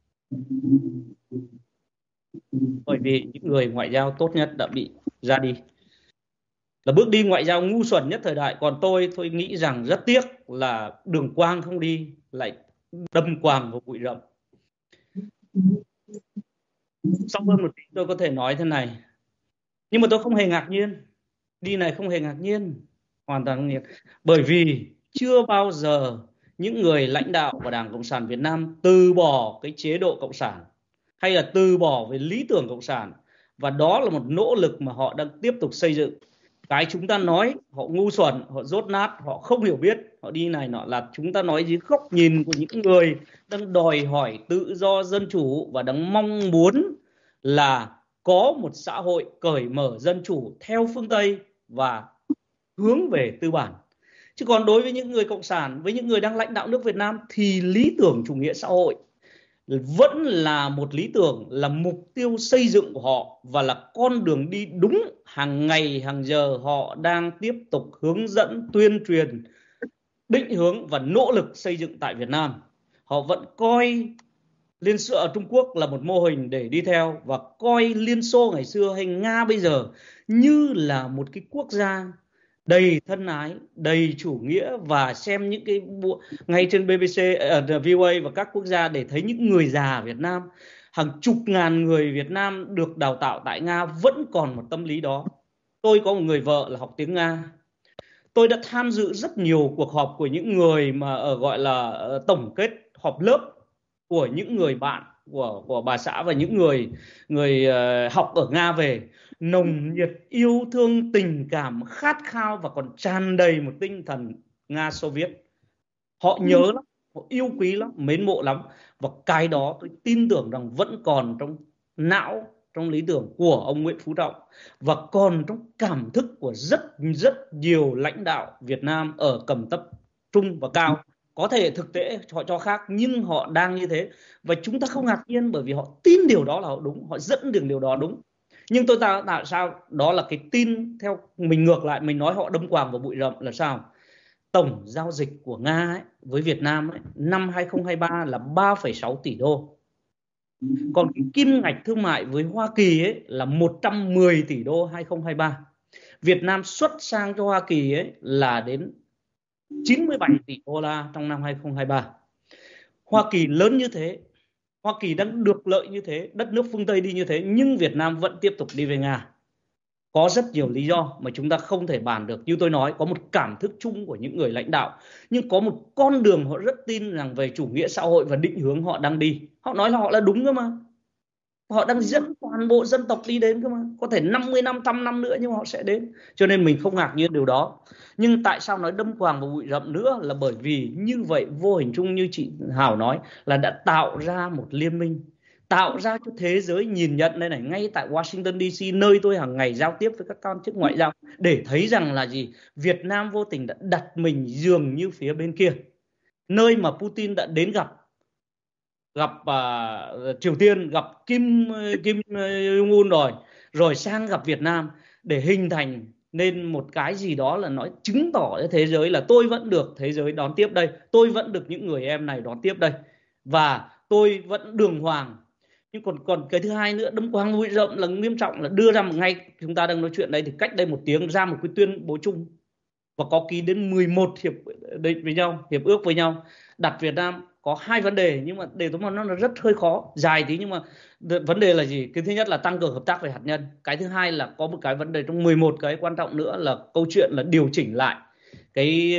bởi vì những người ngoại giao tốt nhất đã bị ra đi. Là bước đi ngoại giao ngu xuẩn nhất thời đại. Còn tôi nghĩ rằng rất tiếc là đường quang không đi, lại đâm quàng vào bụi rậm. Sâu hơn một tí tôi có thể nói thế này, nhưng mà tôi không hề ngạc nhiên. Đi này không hề ngạc nhiên, hoàn toàn không ngạc nhiên, bởi vì chưa bao giờ những người lãnh đạo của Đảng Cộng sản Việt Nam từ bỏ cái chế độ cộng sản hay là từ bỏ về lý tưởng cộng sản, và đó là một nỗ lực mà họ đang tiếp tục xây dựng. Cái chúng ta nói họ ngu xuẩn, họ dốt nát, họ không hiểu biết, họ đi này nọ, là chúng ta nói dưới góc nhìn của những người đang đòi hỏi tự do dân chủ và đang mong muốn là có một xã hội cởi mở dân chủ theo phương Tây và hướng về tư bản. Chứ còn đối với những người cộng sản, với những người đang lãnh đạo nước Việt Nam thì lý tưởng chủ nghĩa xã hội vẫn là một lý tưởng, là mục tiêu xây dựng của họ và là con đường đi đúng. Hàng ngày hàng giờ họ đang tiếp tục hướng dẫn, tuyên truyền, định hướng và nỗ lực xây dựng tại Việt Nam. Họ vẫn coi Liên Xô ở Trung Quốc là một mô hình để đi theo, và coi Liên Xô ngày xưa hay Nga bây giờ như là một cái quốc gia đầy thân ái, đầy chủ nghĩa. Và xem những cái ngay trên BBC, VOA và các quốc gia để thấy những người già Việt Nam, hàng chục ngàn người Việt Nam được đào tạo tại Nga vẫn còn một tâm lý đó. Tôi có một người vợ là học tiếng Nga. Tôi đã tham dự rất nhiều cuộc họp của những người mà gọi là tổng kết họp lớp của những người bạn của bà xã và những người học ở Nga về. Nồng nhiệt, yêu thương, tình cảm, khát khao và còn tràn đầy một tinh thần Nga Xô Viết. Họ nhớ lắm, họ yêu quý lắm, mến mộ lắm. Và cái đó tôi tin tưởng rằng vẫn còn trong não, trong lý tưởng của ông Nguyễn Phú Trọng, và còn trong cảm thức của rất nhiều lãnh đạo Việt Nam ở tầm cấp trung và cao. Có thể thực tế họ cho khác, nhưng họ đang như thế. Và chúng ta không ngạc nhiên, bởi vì họ tin điều đó là họ đúng, họ dẫn đường điều đó đúng. Nhưng tôi tại sao đó là cái tin theo mình, ngược lại mình nói họ đâm quàng vào bụi rậm là sao? Tổng giao dịch của Nga ấy, với Việt Nam ấy, năm 2023 là 3,6 tỷ đô. Còn cái kim ngạch thương mại với Hoa Kỳ ấy là 110 tỷ đô 2023. Việt Nam xuất sang cho Hoa Kỳ ấy là đến 97 tỷ đô la trong năm 2023. Hoa Kỳ lớn như thế, Hoa Kỳ đang được lợi như thế, đất nước phương Tây đi như thế, nhưng Việt Nam vẫn tiếp tục đi về Nga. Có rất nhiều lý do mà chúng ta không thể bàn được. Như tôi nói, có một cảm thức chung của những người lãnh đạo, nhưng có một con đường họ rất tin rằng về chủ nghĩa xã hội và định hướng họ đang đi. Họ nói là họ là đúng cơ mà. Họ đang dẫn toàn bộ dân tộc đi đến cơ mà. Có thể 50 năm, 100 năm nữa nhưng họ sẽ đến. Cho nên mình không ngạc nhiên điều đó. Nhưng tại sao nói đâm quàng vào bụi rậm nữa? Là bởi vì như vậy vô hình chung, như chị Hảo nói, là đã tạo ra một liên minh, tạo ra cho thế giới nhìn nhận đây này, ngay tại Washington DC, nơi tôi hàng ngày giao tiếp với các quan chức ngoại giao, để thấy rằng là gì? Việt Nam vô tình đã đặt mình dường như phía bên kia, nơi mà Putin đã đến gặp Triều Tiên, gặp Kim Jong-un rồi sang gặp Việt Nam, để hình thành nên một cái gì đó là nói chứng tỏ cho thế giới là tôi vẫn được thế giới đón tiếp đây, tôi vẫn được những người em này đón tiếp đây, và tôi vẫn đường hoàng. Nhưng còn cái thứ hai nữa, đâm quang bụi rậm là nghiêm trọng, là đưa ra một ngay chúng ta đang nói chuyện đây thì cách đây 1 tiếng ra một cái tuyên bố chung và có ký đến 11 hiệp định với nhau, hiệp ước với nhau, đặt Việt Nam có 2 vấn đề, nhưng mà để tôi mà nó rất hơi khó, dài tí, nhưng mà vấn đề là gì? Cái thứ nhất là tăng cường hợp tác về hạt nhân. Cái thứ hai là có một cái vấn đề trong 11 cái quan trọng nữa là câu chuyện là điều chỉnh lại cái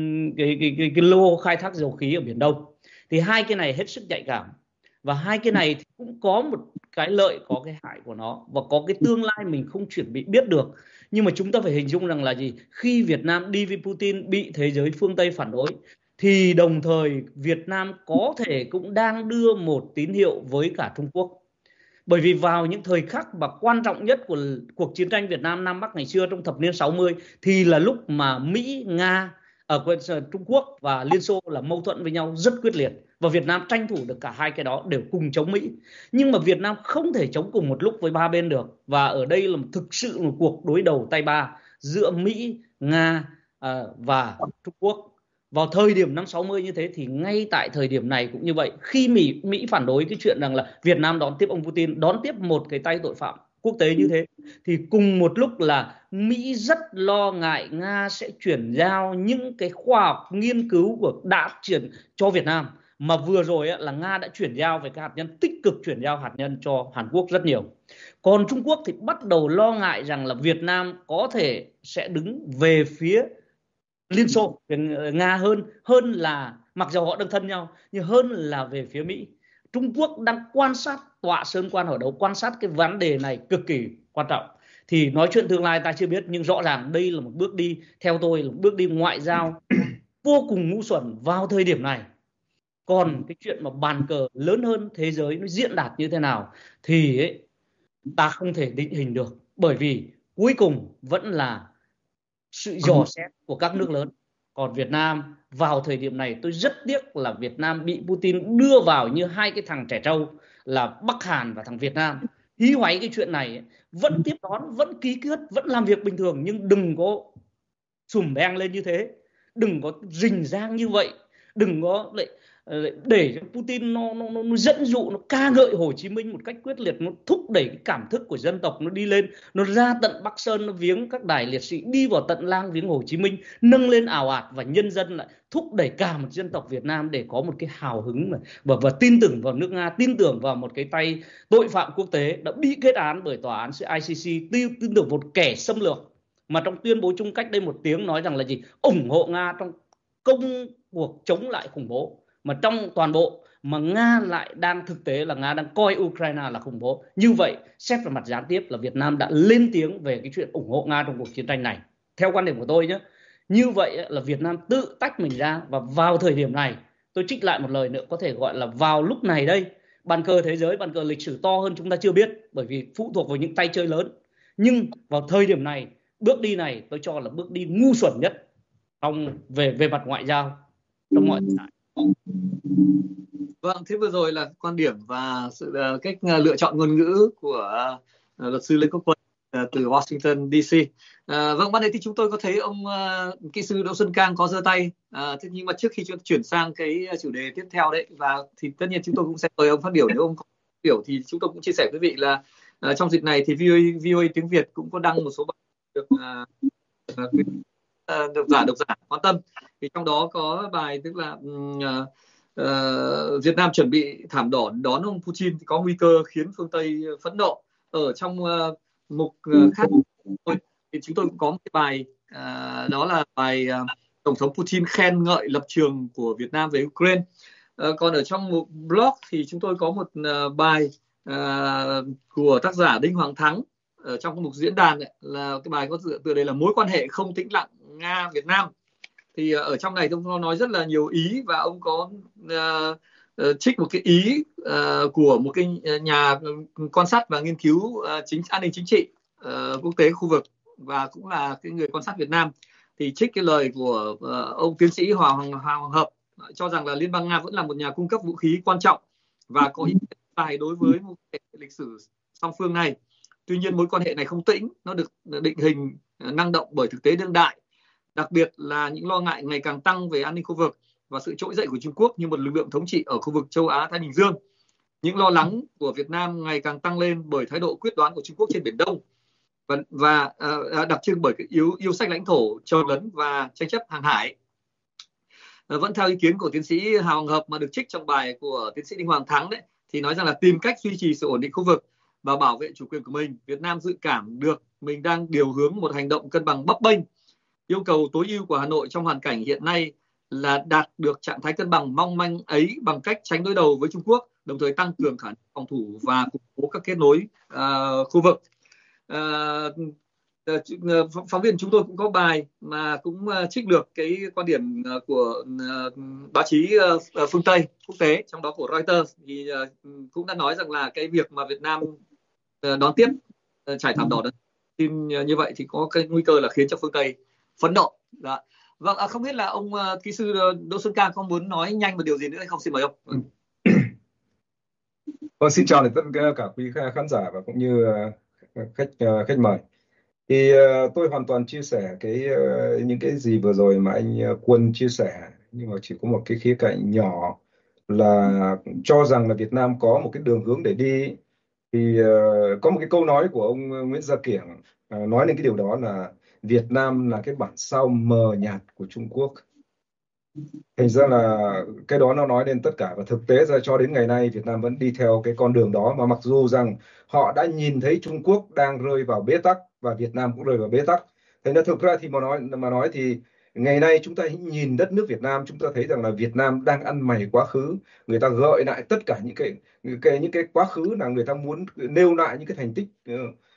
lô khai thác dầu khí ở Biển Đông. Thì hai cái này hết sức nhạy cảm, và hai cái này thì cũng có một cái lợi, có cái hại của nó, và có cái tương lai mình không chuẩn bị biết được. Nhưng mà chúng ta phải hình dung rằng là gì? Khi Việt Nam đi với Putin bị thế giới phương Tây phản đối, thì đồng thời Việt Nam có thể cũng đang đưa một tín hiệu với cả Trung Quốc. Bởi vì vào những thời khắc mà quan trọng nhất của cuộc chiến tranh Việt Nam Nam Bắc ngày xưa trong thập niên 60 thì là lúc mà Mỹ, Nga, Trung Quốc và Liên Xô là mâu thuẫn với nhau rất quyết liệt, và Việt Nam tranh thủ được cả hai cái đó đều cùng chống Mỹ. Nhưng mà Việt Nam không thể chống cùng một lúc với ba bên được, và ở đây là thực sự một cuộc đối đầu tay ba giữa Mỹ, Nga và Trung Quốc. Vào thời điểm năm 60 như thế thì ngay tại thời điểm này cũng như vậy. Khi Mỹ phản đối cái chuyện rằng là Việt Nam đón tiếp ông Putin, đón tiếp một cái tay tội phạm quốc tế như thế, thì cùng một lúc là Mỹ rất lo ngại Nga sẽ chuyển giao những cái khoa học nghiên cứu của đã chuyển cho Việt Nam. Mà vừa rồi là Nga đã chuyển giao về cái hạt nhân, tích cực chuyển giao hạt nhân cho Hàn Quốc rất nhiều. Còn Trung Quốc thì bắt đầu lo ngại rằng là Việt Nam có thể sẽ đứng về phía Liên Xô, Nga hơn là, mặc dù họ đang thân nhau, nhưng hơn là về phía Mỹ. Trung Quốc đang quan sát, tọa sơn quan ở đâu, quan sát cái vấn đề này cực kỳ quan trọng. thì nói chuyện tương lai ta chưa biết, nhưng rõ ràng đây là một bước đi, theo tôi là một bước đi ngoại giao vô cùng ngu xuẩn vào thời điểm này. Còn cái chuyện mà bàn cờ lớn hơn thế giới nó diễn đạt như thế nào thì ta không thể định hình được, bởi vì cuối cùng vẫn là sự dò xét của các nước lớn. Còn Việt Nam vào thời điểm này, tôi rất tiếc là Việt Nam bị Putin đưa vào như hai cái thằng trẻ trâu là Bắc Hàn và thằng Việt Nam. Hí hoáy cái chuyện này, vẫn tiếp đón, vẫn ký kết, vẫn làm việc bình thường, nhưng đừng có sùm beng lên như thế, đừng có rình rang như vậy, đừng có lại để cho Putin nó dẫn dụ, nó ca ngợi Hồ Chí Minh một cách quyết liệt, nó thúc đẩy cái cảm thức của dân tộc nó đi lên, nó ra tận Bắc Sơn, nó viếng các đài liệt sĩ, đi vào tận làng viếng Hồ Chí Minh, nâng lên ào ạt, và nhân dân lại thúc đẩy cả một dân tộc Việt Nam để có một cái hào hứng và tin tưởng vào nước Nga, tin tưởng vào một cái tay tội phạm quốc tế đã bị kết án bởi tòa án ICC, tin tưởng một kẻ xâm lược mà trong tuyên bố chung cách đây một tiếng nói rằng là gì, ủng hộ Nga trong công cuộc chống lại khủng bố, mà trong toàn bộ mà Nga lại đang thực tế là Nga đang coi Ukraine là khủng bố. Như vậy xét về mặt gián tiếp là Việt Nam đã lên tiếng về cái chuyện ủng hộ Nga trong cuộc chiến tranh này. Theo quan điểm của tôi nhé, như vậy là Việt Nam tự tách mình ra, và vào thời điểm này, tôi trích lại một lời nữa, có thể gọi là vào lúc này đây, bàn cờ thế giới, bàn cờ lịch sử to hơn chúng ta chưa biết, bởi vì phụ thuộc vào những tay chơi lớn. Nhưng vào thời điểm này, bước đi này tôi cho là bước đi ngu xuẩn nhất về mặt ngoại giao trong mọi thời đại. Vâng, thế vừa rồi là quan điểm và sự cách lựa chọn ngôn ngữ của luật sư Lê Quốc Quân từ Washington DC. Vâng, ban nãy thì chúng tôi có thấy ông kỹ sư Đỗ Xuân Cang có giơ tay. Thế nhưng mà trước khi chuyển sang cái chủ đề tiếp theo đấy, và thì tất nhiên chúng tôi cũng sẽ mời ông phát biểu. Nếu ông có phát biểu thì chúng tôi cũng chia sẻ với quý vị là trong dịp này thì VOA tiếng Việt cũng có đăng một số bài được độc giả quan tâm. Thì trong đó có bài tức là Việt Nam chuẩn bị thảm đỏ đón ông Putin thì có nguy cơ khiến phương Tây phẫn nộ. Ở trong mục khác thì chúng tôi cũng có một cái bài đó là bài Tổng thống Putin khen ngợi lập trường của Việt Nam về Ukraine. Còn ở trong mục blog thì chúng tôi có một bài của tác giả Đinh Hoàng Thắng ở trong mục diễn đàn ấy, là cái bài có tựa đề là mối quan hệ không tĩnh lặng Nga Việt Nam. Thì ở trong này ông nói rất là nhiều ý, và ông có trích một cái ý của một cái nhà quan sát và nghiên cứu an ninh chính trị quốc tế khu vực, và cũng là cái người quan sát Việt Nam. Thì trích cái lời của ông tiến sĩ Hoàng Hợp cho rằng là Liên bang Nga vẫn là một nhà cung cấp vũ khí quan trọng và có ý nghĩa dài đối với một lịch sử song phương này. Tuy nhiên mối quan hệ này không tĩnh, nó được định hình năng động bởi thực tế đương đại, đặc biệt là những lo ngại ngày càng tăng về an ninh khu vực và sự trỗi dậy của Trung Quốc như một lực lượng thống trị ở khu vực châu Á Thái Bình Dương. Những lo lắng của Việt Nam ngày càng tăng lên bởi thái độ quyết đoán của Trung Quốc trên Biển Đông và đặc trưng bởi cái yêu sách lãnh thổ, trồng lấn và tranh chấp hàng hải. Vẫn theo ý kiến của tiến sĩ Hà Hoàng Hợp mà được trích trong bài của tiến sĩ Đinh Hoàng Thắng đấy, thì nói rằng là tìm cách duy trì sự ổn định khu vực và bảo vệ chủ quyền của mình, Việt Nam dự cảm được mình đang điều hướng một hành động cân bằng bấp bênh. Yêu cầu tối ưu của Hà Nội trong hoàn cảnh hiện nay là đạt được trạng thái cân bằng mong manh ấy bằng cách tránh đối đầu với Trung Quốc, đồng thời tăng cường khả năng phòng thủ và củng cố các kết nối khu vực. Phóng viên chúng tôi cũng có bài mà cũng trích được cái quan điểm của báo chí phương Tây quốc tế, trong đó của Reuters, thì cũng đã nói rằng là cái việc mà Việt Nam đón tiếp trải thảm đỏ tin như vậy thì có cái nguy cơ là khiến cho phương Tây phẫn nộ. Đó. Vâng, không biết là ông kỹ sư Đỗ Xuân Cang có muốn nói nhanh một điều gì nữa hay không? Xin mời ông. Vâng, xin chào tất cả quý khán giả và cũng như khách mời. Thì tôi hoàn toàn chia sẻ những cái gì vừa rồi mà anh Quân chia sẻ, nhưng mà chỉ có một cái khía cạnh nhỏ là cho rằng là Việt Nam có một cái đường hướng để đi. Thì có một cái câu nói của ông Nguyễn Gia Kiểng nói lên cái điều đó là Việt Nam là cái bản sao mờ nhạt của Trung Quốc. Thành ra là cái đó nó nói lên tất cả, và thực tế ra cho đến ngày nay Việt Nam vẫn đi theo cái con đường đó, mà mặc dù rằng họ đã nhìn thấy Trung Quốc đang rơi vào bế tắc và Việt Nam cũng rơi vào bế tắc. Thế nên thực ra thì mà nói thì ngày nay chúng ta nhìn đất nước Việt Nam, chúng ta thấy rằng là Việt Nam đang ăn mày quá khứ. Người ta gợi lại tất cả những cái quá khứ, là người ta muốn nêu lại những cái thành tích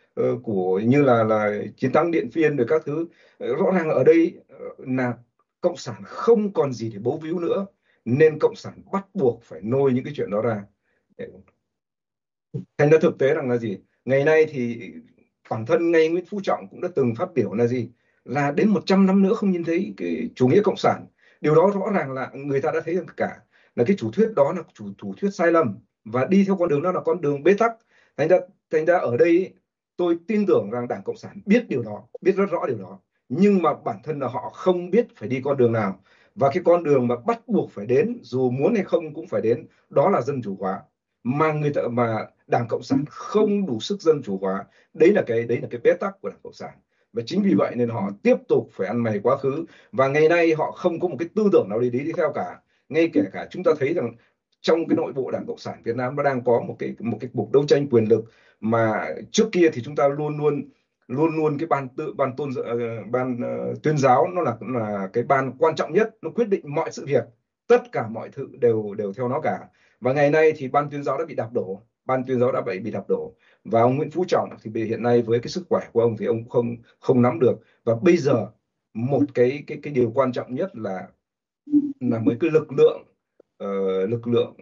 của như là chiến thắng Điện Biên rồi các thứ. Rõ ràng ở đây là cộng sản không còn gì để bấu víu nữa, nên cộng sản bắt buộc phải nôi những cái chuyện đó ra. Thành ra thực tế rằng là gì, ngày nay thì bản thân ngay Nguyễn Phú Trọng cũng đã từng phát biểu là gì, là đến 100 năm nữa không nhìn thấy cái chủ nghĩa cộng sản. Điều đó rõ ràng là người ta đã thấy rằng cả là cái chủ thuyết đó là chủ thuyết sai lầm, và đi theo con đường đó là con đường bế tắc. Thành ra ở đây tôi tin tưởng rằng Đảng Cộng sản biết điều đó, biết rất rõ điều đó, nhưng mà bản thân là họ không biết phải đi con đường nào, và cái con đường mà bắt buộc phải đến dù muốn hay không cũng phải đến, đó là dân chủ hóa. Mà Đảng Cộng sản không đủ sức dân chủ hóa, đấy là cái bế tắc của Đảng Cộng sản. Và chính vì vậy nên họ tiếp tục phải ăn mày quá khứ, và ngày nay họ không có một cái tư tưởng nào để đi theo cả. Ngay kể cả chúng ta thấy rằng trong cái nội bộ Đảng Cộng sản Việt Nam nó đang có một cái cuộc đấu tranh quyền lực, mà trước kia thì chúng ta luôn luôn cái ban tuyên giáo nó là cái ban quan trọng nhất, nó quyết định mọi sự việc, tất cả mọi thứ đều theo nó cả. Và ngày nay thì ban tuyên giáo đã bị đạp đổ, và ông Nguyễn Phú Trọng thì hiện nay với cái sức khỏe của ông thì ông không nắm được. Và bây giờ một cái điều quan trọng nhất là mấy cái lực lượng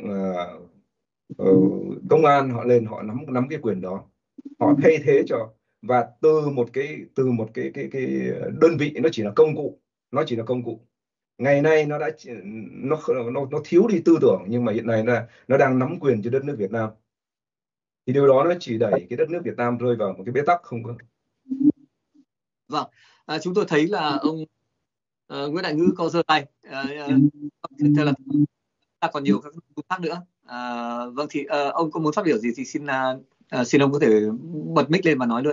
công an họ lên, họ nắm cái quyền đó, họ thay thế cho, và từ một cái đơn vị nó chỉ là công cụ. Ngày nay nó thiếu đi tư tưởng, nhưng mà hiện nay nó đang nắm quyền trên đất nước Việt Nam, thì điều đó nó chỉ đẩy cái đất nước Việt Nam rơi vào một cái bế tắc không có. Vâng, chúng tôi thấy là ông Nguyễn Đại Ngữ có giơ tay, theo là còn nhiều các nội khác nữa. Vâng, thì ông có muốn phát biểu gì thì xin ông có thể bật mic lên và nói luôn.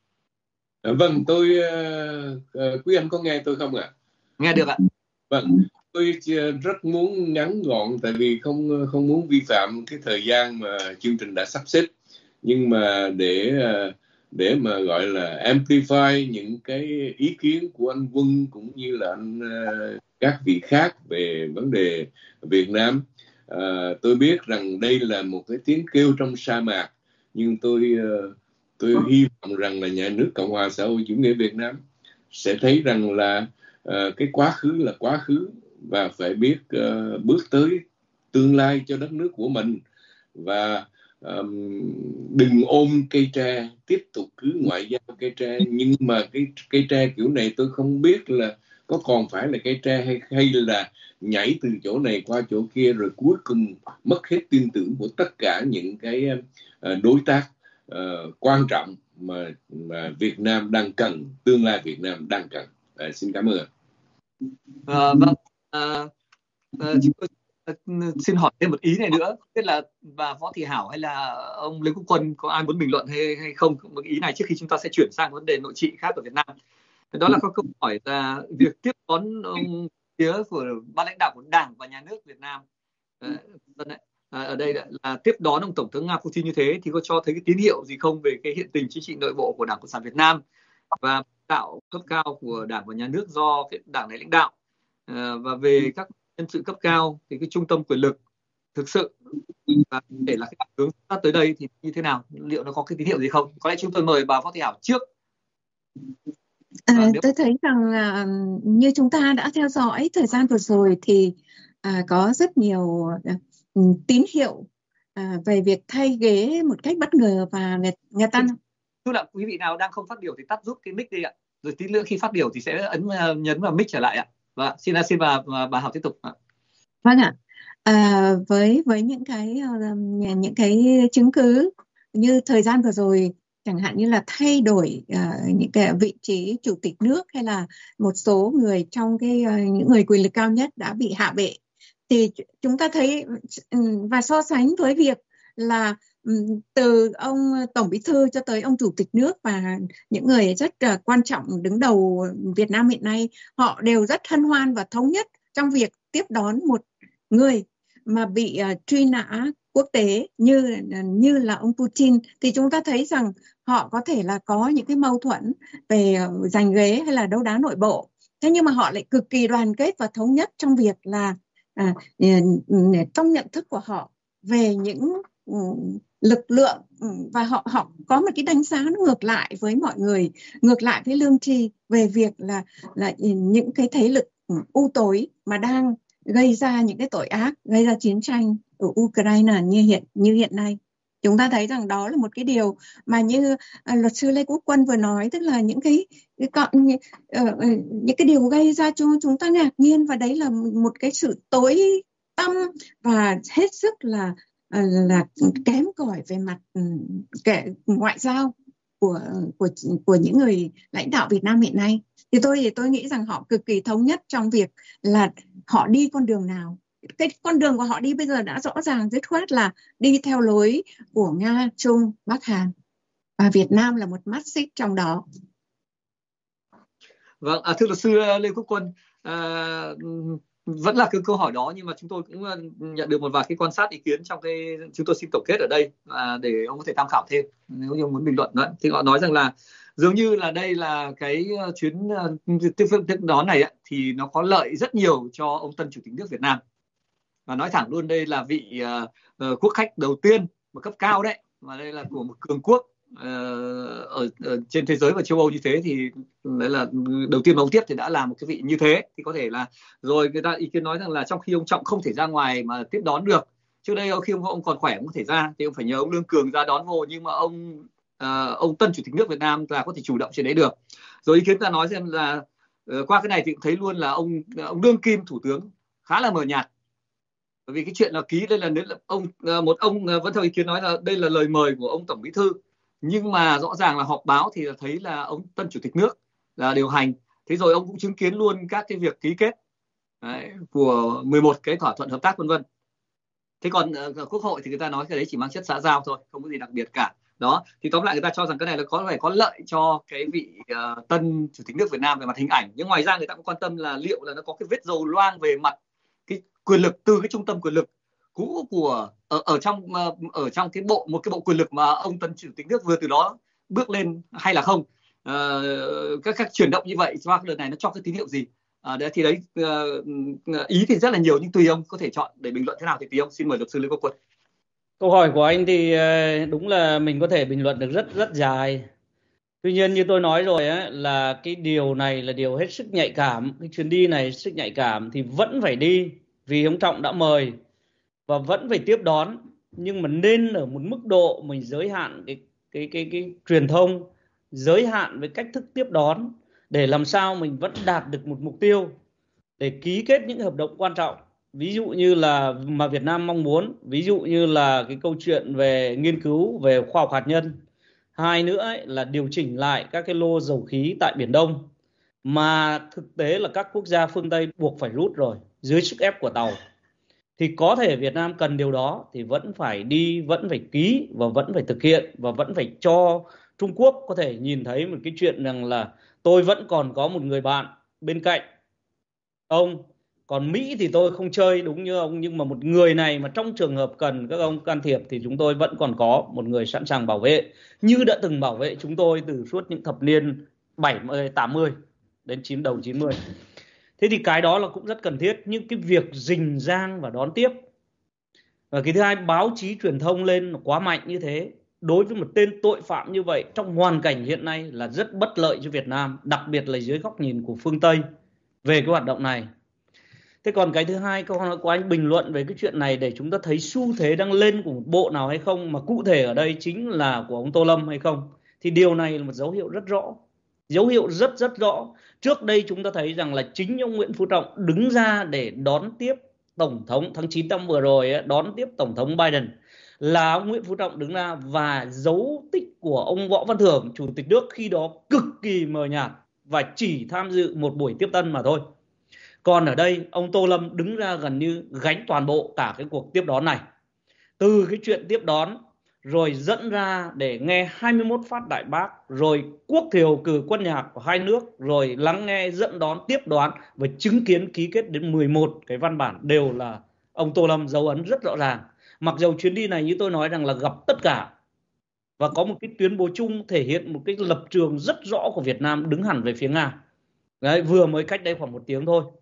Vâng, tôi quý anh có nghe tôi không ạ? Nghe được ạ. Vâng, tôi rất muốn ngắn gọn, tại vì không muốn vi phạm cái thời gian mà chương trình đã sắp xếp, nhưng mà để mà gọi là amplify những cái ý kiến của anh Quân cũng như là các vị khác về vấn đề Việt Nam. Tôi biết rằng đây là một cái tiếng kêu trong sa mạc, nhưng tôi hy vọng rằng là nhà nước Cộng hòa xã hội chủ nghĩa Việt Nam sẽ thấy rằng là cái quá khứ là quá khứ, và phải biết bước tới tương lai cho đất nước của mình, và đừng ôm cây tre, tiếp tục cứ ngoại giao cây tre. Nhưng mà cái cây tre kiểu này tôi không biết là có còn phải là cây tre hay là nhảy từ chỗ này qua chỗ kia, rồi cuối cùng mất hết tin tưởng của tất cả những cái đối tác quan trọng mà Việt Nam đang cần, tương lai Việt Nam đang cần. Xin cảm ơn. Vâng, chúng tôi xin hỏi thêm một ý này nữa, không biết là bà Võ Thị Hảo hay là ông Lê Quốc Quân có ai muốn bình luận hay không một ý này trước khi chúng ta sẽ chuyển sang vấn đề nội trị khác ở Việt Nam. Đó là có câu hỏi là việc tiếp đón ông phía của ban lãnh đạo của Đảng và Nhà nước Việt Nam ở đây là tiếp đón ông Tổng thống Nga Putin như thế thì có cho thấy cái tín hiệu gì không về cái hiện tình chính trị nội bộ của Đảng Cộng sản Việt Nam và đạo cấp cao của Đảng và Nhà nước do cái đảng này lãnh đạo, và về các nhân sự cấp cao thì cái trung tâm quyền lực thực sự và để là cái hướng sắp tới đây thì như thế nào, liệu nó có cái tín hiệu gì không? Có lẽ chúng tôi mời bà Võ Thị Hảo trước. Tôi thấy rằng như chúng ta đã theo dõi thời gian vừa rồi thì có rất nhiều tín hiệu về việc thay ghế một cách bất ngờ, và người ta tức là quý vị nào đang không phát biểu thì tắt giúp cái mic đi ạ, rồi tí nữa khi phát biểu thì sẽ nhấn vào mic trở lại ạ. Và xin bà Hảo tiếp tục ạ. Vâng ạ. Với những cái chứng cứ như thời gian vừa rồi, chẳng hạn như là thay đổi những cái vị trí chủ tịch nước hay là một số người trong những người quyền lực cao nhất đã bị hạ bệ, thì chúng ta thấy và so sánh với việc là từ ông Tổng Bí thư cho tới ông Chủ tịch nước và những người rất quan trọng đứng đầu Việt Nam hiện nay, họ đều rất hân hoan và thống nhất trong việc tiếp đón một người mà bị truy nã quốc tế như là ông Putin. Thì chúng ta thấy rằng họ có thể là có những cái mâu thuẫn về giành ghế hay là đấu đá nội bộ, thế nhưng mà họ lại cực kỳ đoàn kết và thống nhất trong việc là trong nhận thức của họ về những lực lượng, và họ có một cái đánh giá nó ngược lại với mọi người, ngược lại với lương tri về việc là những cái thế lực u tối mà đang gây ra những cái tội ác, gây ra chiến tranh ở Ukraine như hiện nay. Chúng ta thấy rằng đó là một cái điều mà như luật sư Lê Quốc Quân vừa nói, tức là những cái điều gây ra cho chúng ta ngạc nhiên, và đấy là một cái sự tối tăm và hết sức là kém cỏi về mặt ngoại giao của những người lãnh đạo Việt Nam hiện nay. Thì tôi nghĩ rằng họ cực kỳ thống nhất trong việc là họ đi con đường nào. Cái con đường của họ đi bây giờ đã rõ ràng dứt khoát là đi theo lối của Nga, Trung, Bắc Hàn, và Việt Nam là một mắt xích trong đó. Vâng, thưa luật sư Lê Quốc Quân, vẫn là cái câu hỏi đó, nhưng mà chúng tôi cũng nhận được một vài cái quan sát ý kiến trong cái chúng tôi xin tổng kết ở đây để ông có thể tham khảo thêm nếu như ông muốn bình luận nữa. Thì họ nói rằng là dường như là đây là cái chuyến tiếp đón này thì nó có lợi rất nhiều cho ông tân chủ tịch nước Việt Nam, và nói thẳng luôn đây là vị quốc khách đầu tiên mà cấp cao đấy, mà đây là của một cường quốc ở trên thế giới và châu Âu như thế, thì đấy là đầu tiên mà ông tiếp thì đã là một cái vị như thế. Thì có thể là rồi người ta ý kiến nói rằng là trong khi ông Trọng không thể ra ngoài mà tiếp đón được, trước đây khi ông còn khỏe ông có thể ra thì ông phải nhờ ông Lương Cường ra đón vô, nhưng mà ông tân chủ tịch nước Việt Nam là có thể chủ động trên đấy được. Rồi ý kiến ta nói xem là qua cái này thì cũng thấy luôn là ông đương kim thủ tướng khá là mờ nhạt, bởi vì cái chuyện là ký đây là một ông vẫn theo ý kiến nói là đây là lời mời của ông tổng bí thư, nhưng mà rõ ràng là họp báo thì thấy là ông tân chủ tịch nước là điều hành. Thế rồi ông cũng chứng kiến luôn các cái việc ký kết của 11 cái thỏa thuận hợp tác vân vân. Thế còn Quốc hội thì người ta nói cái đấy chỉ mang chất xã giao thôi, không có gì đặc biệt cả. Đó, thì tóm lại người ta cho rằng cái này là có lợi cho cái vị tân chủ tịch nước Việt Nam về mặt hình ảnh, nhưng ngoài ra người ta cũng quan tâm là liệu là nó có cái vết dầu loang về mặt cái quyền lực từ cái trung tâm quyền lực cũ của ở trong cái một cái bộ quyền lực mà ông tân chủ tịch nước vừa từ đó bước lên hay là không. Các chuyển động như vậy qua cái đợt này nó cho cái tín hiệu gì? Thì đấy, ý thì rất là nhiều, nhưng tùy ông có thể chọn để bình luận thế nào thì tùy ông. Xin mời luật sư Lê Quốc Quân. Câu hỏi của anh thì đúng là mình có thể bình luận được rất rất dài. Tuy nhiên như tôi nói rồi là cái điều này là điều hết sức nhạy cảm, cái chuyến đi này hết sức nhạy cảm thì vẫn phải đi vì ông Trọng đã mời và vẫn phải tiếp đón, nhưng mà nên ở một mức độ mình giới hạn cái truyền thông, giới hạn với cách thức tiếp đón để làm sao mình vẫn đạt được một mục tiêu để ký kết những hợp đồng quan trọng, ví dụ như là mà Việt Nam mong muốn, ví dụ như là cái câu chuyện về nghiên cứu về khoa học hạt nhân. Hai nữa là điều chỉnh lại các cái lô dầu khí tại Biển Đông mà thực tế là các quốc gia phương Tây buộc phải rút rồi dưới sức ép của Tàu. Thì có thể Việt Nam cần điều đó thì vẫn phải đi, vẫn phải ký và vẫn phải thực hiện, và vẫn phải cho Trung Quốc có thể nhìn thấy một cái chuyện rằng là tôi vẫn còn có một người bạn bên cạnh ông, còn Mỹ thì tôi không chơi đúng như ông, nhưng mà một người này mà trong trường hợp cần các ông can thiệp thì chúng tôi vẫn còn có một người sẵn sàng bảo vệ, như đã từng bảo vệ chúng tôi từ suốt những thập niên 70, 80 đến đầu 90. Thế thì cái đó là cũng rất cần thiết, nhưng cái việc rình rang và đón tiếp, và cái thứ hai, báo chí truyền thông lên quá mạnh như thế đối với một tên tội phạm như vậy trong hoàn cảnh hiện nay là rất bất lợi cho Việt Nam, đặc biệt là dưới góc nhìn của phương Tây về cái hoạt động này. Thế còn cái thứ hai, câu hỏi của anh bình luận về cái chuyện này để chúng ta thấy xu thế đang lên của một bộ nào hay không, mà cụ thể ở đây chính là của ông Tô Lâm hay không, thì điều này là một dấu hiệu rất rõ, dấu hiệu rất rất rõ. Trước đây chúng ta thấy rằng là chính ông Nguyễn Phú Trọng đứng ra để đón tiếp Tổng thống tháng 9 năm vừa rồi, đón tiếp Tổng thống Biden, là ông Nguyễn Phú Trọng đứng ra, và dấu tích của ông Võ Văn Thưởng, Chủ tịch nước khi đó cực kỳ mờ nhạt và chỉ tham dự một buổi tiếp tân mà thôi. Còn ở đây ông Tô Lâm đứng ra gần như gánh toàn bộ cả cái cuộc tiếp đón này, từ cái chuyện tiếp đón rồi dẫn ra để nghe 21 phát đại bác, rồi quốc thiều cử quân nhạc của hai nước, rồi lắng nghe, dẫn đón, tiếp đoán và chứng kiến ký kết đến 11 cái văn bản, đều là ông Tô Lâm dấu ấn rất rõ ràng. Mặc dầu chuyến đi này như tôi nói rằng là gặp tất cả và có một cái tuyên bố chung thể hiện một cái lập trường rất rõ của Việt Nam đứng hẳn về phía Nga. Đấy, vừa mới cách đây khoảng 1 tiếng thôi.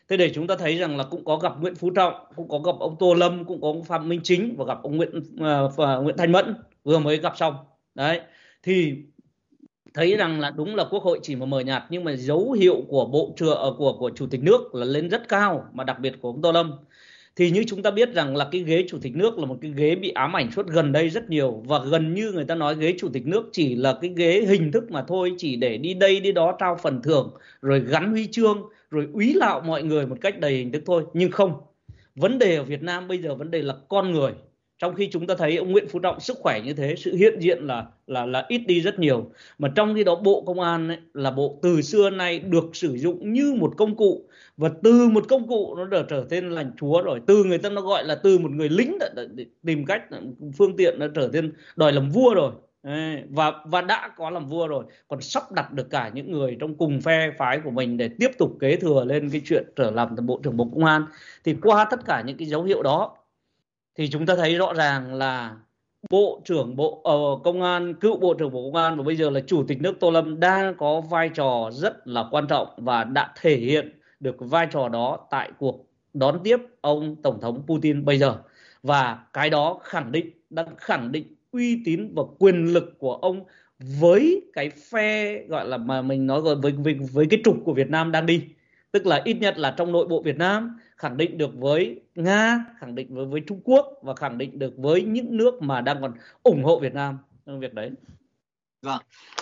Thế để chúng ta thấy rằng là cũng có gặp Nguyễn Phú Trọng, cũng có gặp ông Tô Lâm, cũng có ông Phạm Minh Chính và gặp ông Nguyễn Thanh Mẫn vừa mới gặp xong. Đấy, thì thấy rằng là đúng là Quốc hội chỉ mà mờ nhạt, nhưng mà dấu hiệu của bộ trưởng của Chủ tịch nước là lên rất cao, mà đặc biệt của ông Tô Lâm. Thì như chúng ta biết rằng là cái ghế Chủ tịch nước là một cái ghế bị ám ảnh suốt gần đây rất nhiều, và gần như người ta nói ghế Chủ tịch nước chỉ là cái ghế hình thức mà thôi, chỉ để đi đây đi đó trao phần thưởng, rồi gắn huy chương, rồi úy lạo mọi người một cách đầy hình thức thôi. Nhưng không, vấn đề ở Việt Nam bây giờ vấn đề là con người. Trong khi chúng ta thấy ông Nguyễn Phú Trọng sức khỏe như thế, sự hiện diện là ít đi rất nhiều. Mà trong khi đó Bộ Công an ấy, là bộ từ xưa nay được sử dụng như một công cụ, và từ một công cụ nó đã trở nên là chúa rồi. Từ người ta nó gọi là từ một người lính đã tìm cách phương tiện nó trở nên đòi làm vua rồi. Và đã có làm vua rồi, còn sắp đặt được cả những người trong cùng phe phái của mình để tiếp tục kế thừa lên cái chuyện trở làm Bộ trưởng Bộ Công an. Thì qua tất cả những cái dấu hiệu đó thì chúng ta thấy rõ ràng là Bộ trưởng Công an, cựu Bộ trưởng Bộ Công an và bây giờ là Chủ tịch nước Tô Lâm đang có vai trò rất là quan trọng và đã thể hiện được vai trò đó tại cuộc đón tiếp ông Tổng thống Putin bây giờ. Và cái đó đang khẳng định uy tín và quyền lực của ông với cái phe gọi là mà mình nói gọi với cái trục của Việt Nam đang đi. Tức là ít nhất là trong nội bộ Việt Nam, khẳng định được với Nga, khẳng định với Trung Quốc và khẳng định được với những nước mà đang còn ủng hộ Việt Nam trong việc đấy. Vâng.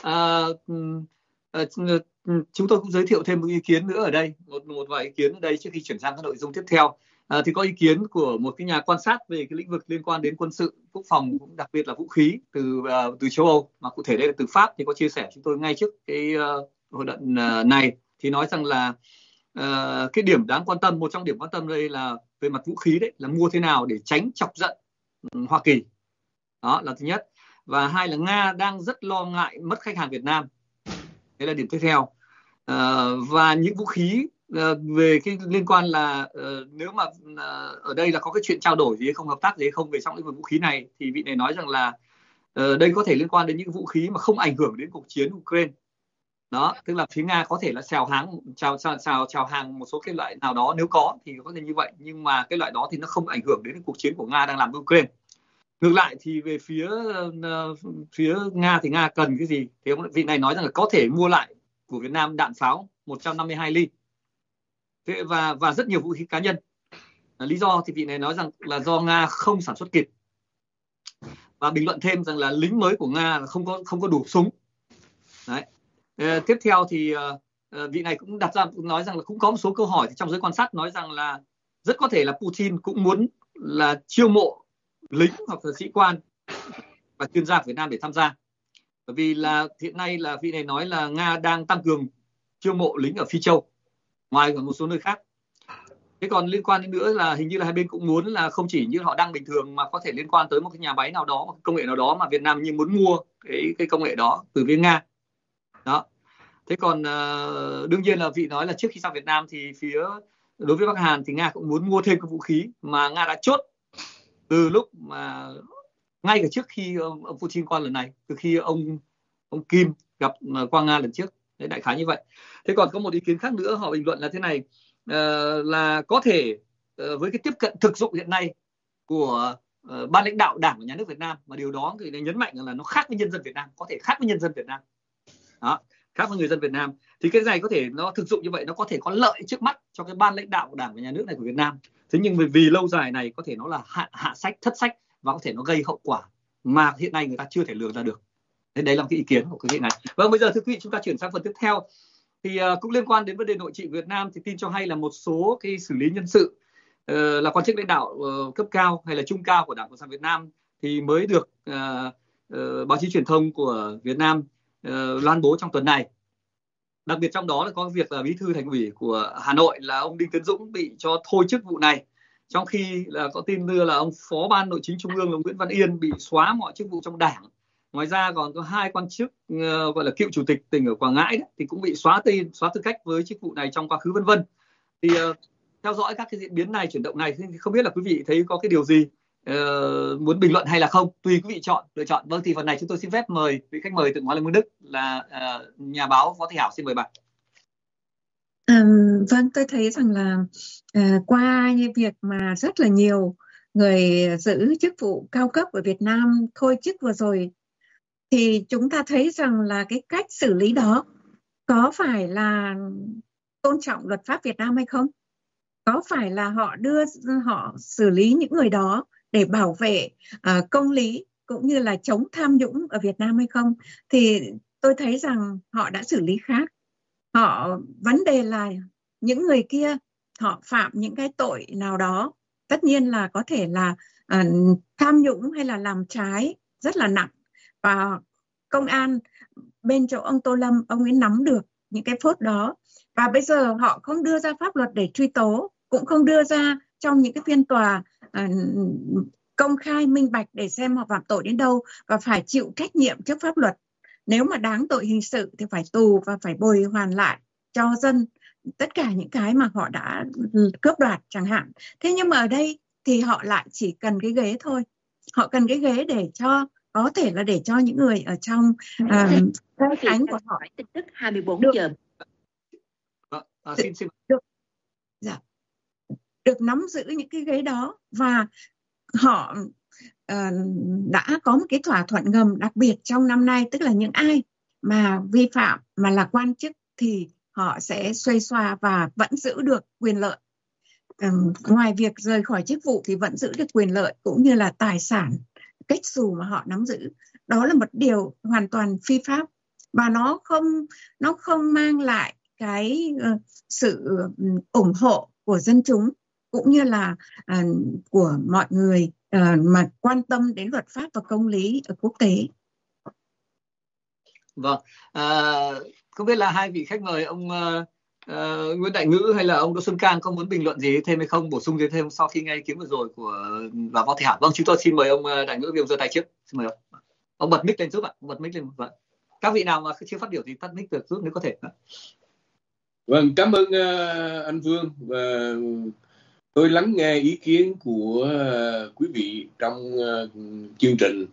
Chúng tôi cũng giới thiệu thêm một ý kiến nữa ở đây, một vài ý kiến ở đây trước khi chuyển sang các nội dung tiếp theo. Thì có ý kiến của một cái nhà quan sát về cái lĩnh vực liên quan đến quân sự, quốc phòng, cũng đặc biệt là vũ khí từ châu Âu, mà cụ thể đây là từ Pháp, thì có chia sẻ chúng tôi ngay trước cái hội luận này, thì nói rằng là cái điểm đáng quan tâm, một trong điểm quan tâm đây là về mặt vũ khí đấy, là mua thế nào để tránh chọc giận Hoa Kỳ. Đó là thứ nhất. Và hai là Nga đang rất lo ngại mất khách hàng Việt Nam. Đấy là điểm tiếp theo. Và những vũ khí về cái liên quan là nếu mà ở đây là có cái chuyện trao đổi gì hay không, hợp tác gì hay không về trong lĩnh vực vũ khí này, thì vị này nói rằng là đây có thể liên quan đến những vũ khí mà không ảnh hưởng đến cuộc chiến Ukraine. Đó, tức là phía Nga có thể là chào hàng một số cái loại nào đó, nếu có thì có thể như vậy, nhưng mà cái loại đó thì nó không ảnh hưởng đến cuộc chiến của Nga đang làm với Ukraine. Ngược lại thì về phía Nga thì Nga cần cái gì? Thì vị này nói rằng là có thể mua lại của Việt Nam đạn pháo 152 ly và rất nhiều vũ khí cá nhân. Lý do thì vị này nói rằng là do Nga không sản xuất kịp, và bình luận thêm rằng là lính mới của Nga là không có đủ súng. Đấy. Tiếp theo thì vị này cũng đặt ra, nói rằng là cũng có một số câu hỏi trong giới quan sát nói rằng là rất có thể là Putin cũng muốn là chiêu mộ lính hoặc là sĩ quan và chuyên gia của Việt Nam để tham gia, bởi vì là hiện nay là vị này nói là Nga đang tăng cường chiêu mộ lính ở Phi Châu ngoài ở một số nơi khác. Thế còn liên quan đến nữa là hình như là hai bên cũng muốn là không chỉ như họ đang bình thường mà có thể liên quan tới một cái nhà máy nào đó, một công nghệ nào đó mà Việt Nam như muốn mua cái công nghệ đó từ phía Nga. Đó. Thế còn đương nhiên là vị nói là trước khi sang Việt Nam thì đối với Bắc Hàn thì Nga cũng muốn mua thêm các vũ khí mà Nga đã chốt từ lúc mà ngay cả trước khi ông Putin qua lần này, từ khi ông Kim gặp qua Nga lần trước. Đấy, đại khái như vậy. Thế còn có một ý kiến khác nữa, họ bình luận là thế này, là có thể với cái tiếp cận thực dụng hiện nay của ban lãnh đạo Đảng và Nhà nước Việt Nam, mà điều đó thì nhấn mạnh là nó khác với nhân dân Việt Nam, có thể khác với nhân dân Việt Nam. Đó, khác với người dân Việt Nam, thì cái này có thể nó thực dụng như vậy, nó có thể có lợi trước mắt cho cái ban lãnh đạo của Đảng và Nhà nước này của Việt Nam. Thế nhưng vì lâu dài này có thể nó là hạ sách, thất sách, và có thể nó gây hậu quả mà hiện nay người ta chưa thể lường ra được. Đấy là một cái ý kiến của quý vị này. Vâng, bây giờ thưa quý vị, chúng ta chuyển sang phần tiếp theo. Thì cũng liên quan đến vấn đề nội trị Việt Nam, thì tin cho hay là một số cái xử lý nhân sự là quan chức lãnh đạo cấp cao hay là trung cao của Đảng Cộng sản Việt Nam thì mới được báo chí truyền thông của Việt Nam loan bố trong tuần này. Đặc biệt trong đó là có việc là bí thư Thành ủy của Hà Nội là ông Đinh Tiến Dũng bị cho thôi chức vụ này, trong khi là có tin đưa là ông Phó Ban Nội chính Trung ương là Nguyễn Văn Yên bị xóa mọi chức vụ trong Đảng. Ngoài ra còn có 2 quan chức gọi là cựu chủ tịch tỉnh ở Quảng Ngãi đấy, thì cũng bị xóa tư cách với chức vụ này trong quá khứ, vân vân. Thì theo dõi các cái diễn biến này, chuyển động này, thì không biết là quý vị thấy có cái điều gì muốn bình luận hay là không, tùy quý vị lựa chọn. Vâng, thì phần này chúng tôi xin phép mời vị khách mời từ Ngoại Lâm Đức là nhà báo Võ Thị Hảo, xin mời bạn. Vâng, tôi thấy rằng là qua như việc mà rất là nhiều người giữ chức vụ cao cấp ở Việt Nam thôi chức vừa rồi, thì chúng ta thấy rằng là cái cách xử lý đó có phải là tôn trọng luật pháp Việt Nam hay không? Có phải là họ xử lý những người đó để bảo vệ công lý cũng như là chống tham nhũng ở Việt Nam hay không? Thì tôi thấy rằng họ đã xử lý khác. Vấn đề là những người kia họ phạm những cái tội nào đó, tất nhiên là có thể là tham nhũng hay là làm trái rất là nặng, và công an bên chỗ ông Tô Lâm, ông ấy nắm được những cái phốt đó, và bây giờ họ không đưa ra pháp luật để truy tố, cũng không đưa ra trong những cái phiên tòa công khai minh bạch để xem họ phạm tội đến đâu và phải chịu trách nhiệm trước pháp luật. Nếu mà đáng tội hình sự thì phải tù và phải bồi hoàn lại cho dân tất cả những cái mà họ đã cướp đoạt chẳng hạn. Thế nhưng mà ở đây thì họ lại chỉ cần cái ghế thôi. Họ cần cái ghế để cho, có thể là để cho những người ở trong cánh của họ tin tức 24 giờ được nắm giữ những cái ghế đó, và họ đã có một cái thỏa thuận ngầm đặc biệt trong năm nay, tức là những ai mà vi phạm mà là quan chức thì họ sẽ xuê xoa và vẫn giữ được quyền lợi. Ngoài việc rời khỏi chức vụ thì vẫn giữ được quyền lợi cũng như là tài sản kết xù mà họ nắm giữ. Đó là một điều hoàn toàn phi pháp, và nó không mang lại cái sự ủng hộ của dân chúng cũng như là của mọi người mà quan tâm đến luật pháp và công lý ở quốc tế. Vâng, không biết là hai vị khách mời, ông Nguyễn Đại Ngữ hay là ông Đỗ Xuân Cang có muốn bình luận gì thêm hay không, bổ sung gì thêm sau khi nghe ý kiến vừa rồi của bà Võ Thị Hảo? Vâng, chúng tôi xin mời ông Đại Ngữ, vì ông giơ tay trước. Xin mời ông bật mic lên giúp ạ, bật mic lên. Vâng. Các vị nào mà chưa phát biểu thì tắt mic được giúp nếu có thể. Vâng, cảm ơn anh Vương, và tôi lắng nghe ý kiến của quý vị trong chương trình.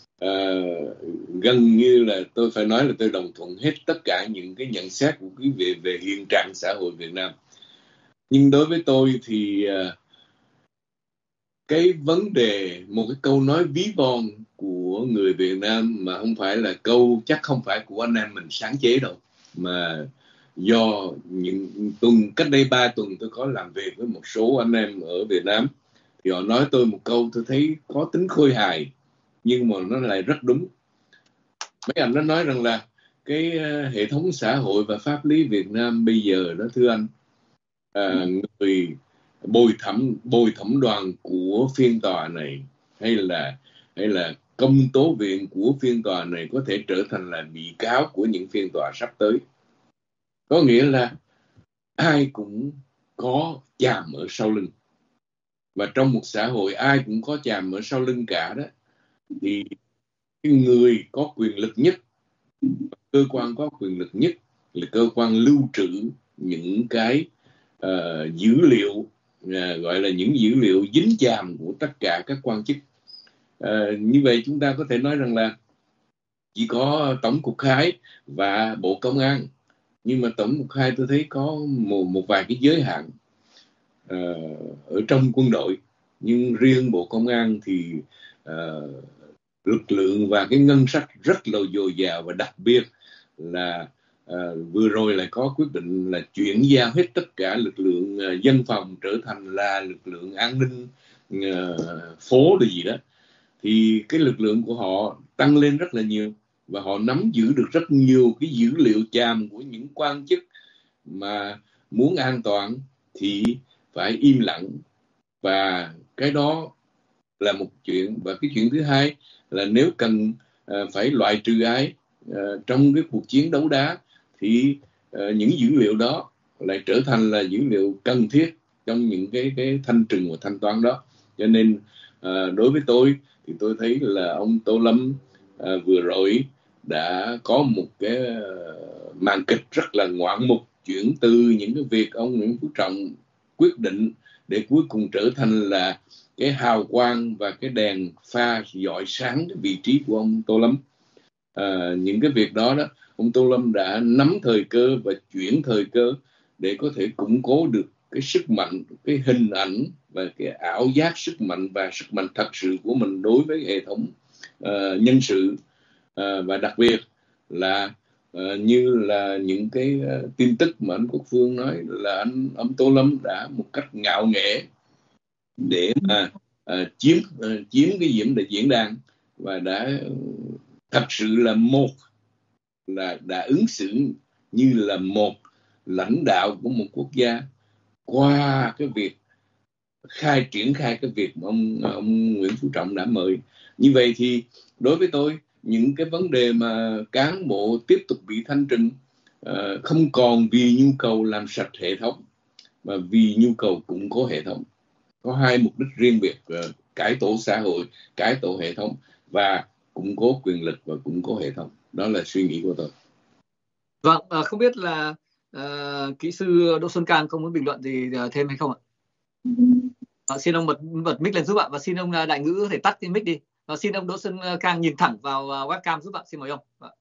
Gần như là tôi phải nói là tôi đồng thuận hết tất cả những cái nhận xét của quý vị về hiện trạng xã hội Việt Nam. Nhưng đối với tôi thì cái vấn đề, một cái câu nói ví von của người Việt Nam mà không phải là câu, chắc không phải của anh em mình sáng chế đâu, mà do những cách đây 3 tuần tôi có làm việc với một số anh em ở Việt Nam, thì họ nói tôi một câu tôi thấy có tính khôi hài nhưng mà nó lại rất đúng. Mấy anh nó nói rằng là cái hệ thống xã hội và pháp lý Việt Nam bây giờ đó, thưa anh, người bồi thẩm đoàn của phiên tòa này hay là công tố viện của phiên tòa này có thể trở thành là bị cáo của những phiên tòa sắp tới. Có nghĩa là ai cũng có chàm ở sau lưng, và trong một xã hội ai cũng có chàm ở sau lưng cả đó, thì cái người có quyền lực nhất, cơ quan có quyền lực nhất là cơ quan lưu trữ những cái dữ liệu, gọi là những dữ liệu dính chàm của tất cả các quan chức. Như vậy chúng ta có thể nói rằng là chỉ có Tổng cục Khải và Bộ Công an, nhưng mà Tổng cục Khải tôi thấy có một vài cái giới hạn ở trong quân đội, nhưng riêng Bộ Công an thì lực lượng và cái ngân sách rất là dồi dào, và đặc biệt là vừa rồi lại có quyết định là chuyển giao hết tất cả lực lượng dân phòng trở thành là lực lượng an ninh phố là gì đó, thì cái lực lượng của họ tăng lên rất là nhiều, và họ nắm giữ được rất nhiều cái dữ liệu chàm của những quan chức mà muốn an toàn thì phải im lặng. Và cái đó là một chuyện. Và cái chuyện thứ hai là nếu cần phải loại trừ ai trong cái cuộc chiến đấu đá, thì những dữ liệu đó lại trở thành là dữ liệu cần thiết trong những cái thanh trừng và thanh toán đó. Cho nên đối với tôi thì tôi thấy là ông Tô Lâm vừa rồi đã có một cái màn kịch rất là ngoạn mục, chuyển từ những cái việc ông Nguyễn Phú Trọng quyết định để cuối cùng trở thành là cái hào quang và cái đèn pha rọi sáng cái vị trí của ông Tô Lâm. Những cái việc đó đó, ông Tô Lâm đã nắm thời cơ và chuyển thời cơ để có thể củng cố được cái sức mạnh, cái hình ảnh và cái ảo giác sức mạnh và sức mạnh thật sự của mình đối với hệ thống nhân sự, và đặc biệt là như là những cái tin tức mà anh Quốc Phương nói là ông Tô Lâm đã một cách ngạo nghễ để mà chiếm cái diễn đàn, và đã thật sự là đã ứng xử như là một lãnh đạo của một quốc gia qua cái việc triển khai cái việc mà ông Nguyễn Phú Trọng đã mời. Như vậy thì đối với tôi, những cái vấn đề mà cán bộ tiếp tục bị thanh trừng không còn vì nhu cầu làm sạch hệ thống, mà vì nhu cầu củng cố hệ thống. Có hai mục đích riêng biệt: cải tổ xã hội, cải tổ hệ thống và củng cố quyền lực và củng cố hệ thống. Đó là suy nghĩ của tôi. Vâng, không biết là kỹ sư Đỗ Xuân Cang có muốn bình luận gì thêm hay không ạ? Xin ông bật mic lên giúp ạ, và xin ông Đại Ngữ có thể tắt cái mic đi. Và xin ông Đỗ Xuân Cang nhìn thẳng vào webcam giúp ạ. Xin mời ông.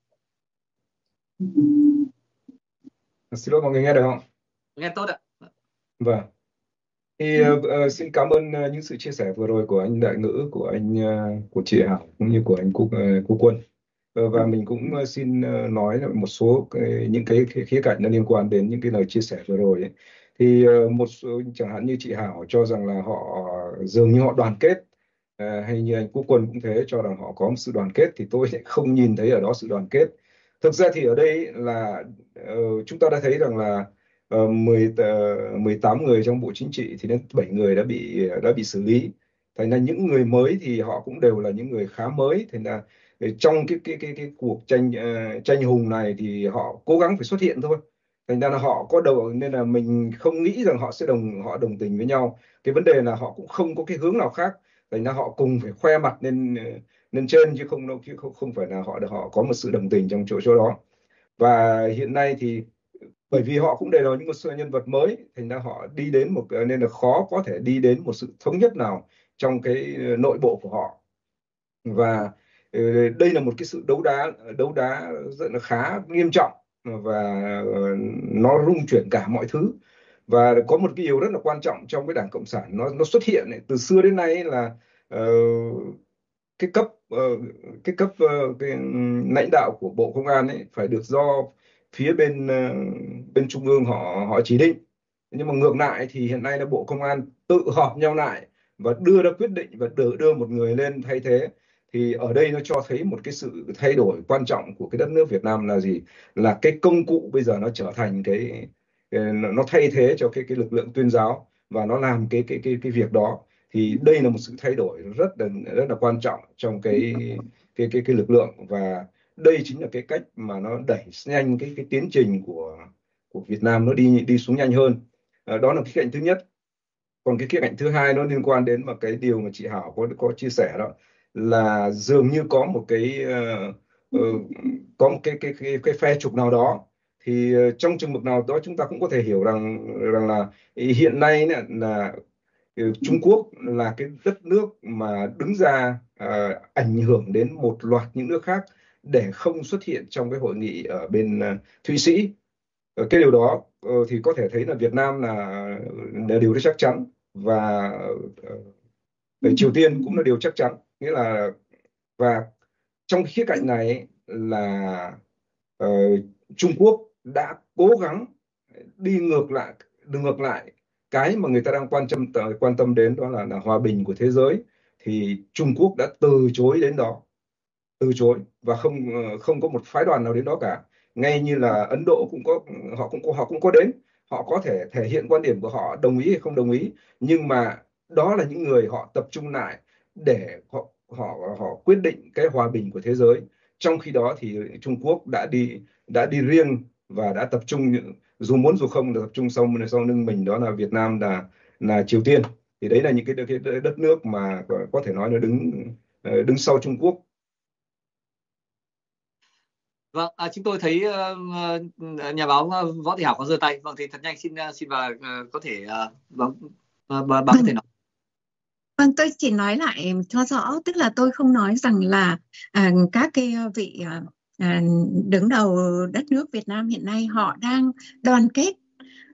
Xin lỗi, mọi người nghe được không? Nghe tốt ạ. Vâng. Thì xin cảm ơn những sự chia sẻ vừa rồi của anh Đại Ngữ, của chị Hảo cũng như của anh Quốc Quân. Và mình cũng xin nói một số những cái khía cạnh nó liên quan đến những cái lời chia sẻ vừa rồi ấy. Thì một số, chẳng hạn như chị Hảo cho rằng là họ dường như họ đoàn kết, hay như anh Quốc Quân cũng thế, cho rằng họ có một sự đoàn kết, thì tôi lại không nhìn thấy ở đó sự đoàn kết. Thực ra thì ở đây là chúng ta đã thấy rằng là 18 người trong Bộ Chính trị thì đến 7 người đã bị xử lý. Thành ra những người mới thì họ cũng đều là những người khá mới. Thành ra trong cái cuộc tranh hùng này thì họ cố gắng phải xuất hiện thôi. Thành ra là họ có đầu, nên là mình không nghĩ rằng họ đồng tình với nhau. Cái vấn đề là họ cũng không có cái hướng nào khác. Thành ra họ cùng phải khoe mặt lên trên, chứ không phải là họ có một sự đồng tình trong chỗ đó. Và hiện nay thì bởi vì họ cũng đều là những một nhân vật mới, thành ra họ đi đến nên là khó có thể đi đến một sự thống nhất nào trong cái nội bộ của họ. Và đây là một cái sự đấu đá rất là khá nghiêm trọng, và nó rung chuyển cả mọi thứ. Và có một cái điều rất là quan trọng trong cái Đảng Cộng sản nó xuất hiện này, từ xưa đến nay là cái cấp cái lãnh đạo của Bộ Công an ấy phải được do phía bên trung ương họ chỉ định. Nhưng mà ngược lại thì hiện nay là Bộ Công an tự họp nhau lại và đưa ra quyết định và đưa một người lên thay thế. Thì ở đây nó cho thấy một cái sự thay đổi quan trọng của cái đất nước Việt Nam là gì? Là cái công cụ bây giờ nó trở thành nó thay thế cho cái lực lượng tuyên giáo, và nó làm cái việc đó. Thì đây là một sự thay đổi rất là quan trọng trong cái lực lượng, và đây chính là cái cách mà nó đẩy nhanh cái tiến trình của Việt Nam, nó đi xuống nhanh hơn. Đó là cái khía cạnh thứ nhất. Còn cái khía cạnh thứ hai nó liên quan đến cái điều mà chị Hảo có chia sẻ, đó là dường như có một cái phe trục nào đó. Thì trong chừng mực nào đó chúng ta cũng có thể hiểu rằng là hiện nay là Trung Quốc là cái đất nước mà đứng ra ảnh hưởng đến một loạt những nước khác để không xuất hiện trong cái hội nghị ở bên Thụy Sĩ. Cái điều đó thì có thể thấy là Việt Nam là điều chắc chắn, và Triều Tiên cũng là điều chắc chắn. Nghĩa là, và trong khía cạnh này là Trung Quốc đã cố gắng đi ngược lại cái mà người ta đang quan tâm đến, đó là hòa bình của thế giới. Thì Trung Quốc đã từ chối đến đó, và không có một phái đoàn nào đến đó cả. Ngay như là Ấn Độ họ cũng có đến, họ có thể thể hiện quan điểm của họ, đồng ý hay không đồng ý, nhưng mà đó là những người họ tập trung lại để họ quyết định cái hòa bình của thế giới. Trong khi đó thì Trung Quốc đã đi riêng và đã tập trung, dù muốn dù không, tập trung sau lưng mình, đó là Việt Nam, là Triều Tiên. Thì đấy là những cái đất nước mà có thể nói là đứng sau Trung Quốc. Vâng, chúng tôi thấy nhà báo Võ Thị Hảo có giơ tay. Vâng, thì thật nhanh xin và có thể bà có thể nói. Vâng, tôi chỉ nói lại cho rõ, tức là tôi không nói rằng là các cái vị đứng đầu đất nước Việt Nam hiện nay họ đang đoàn kết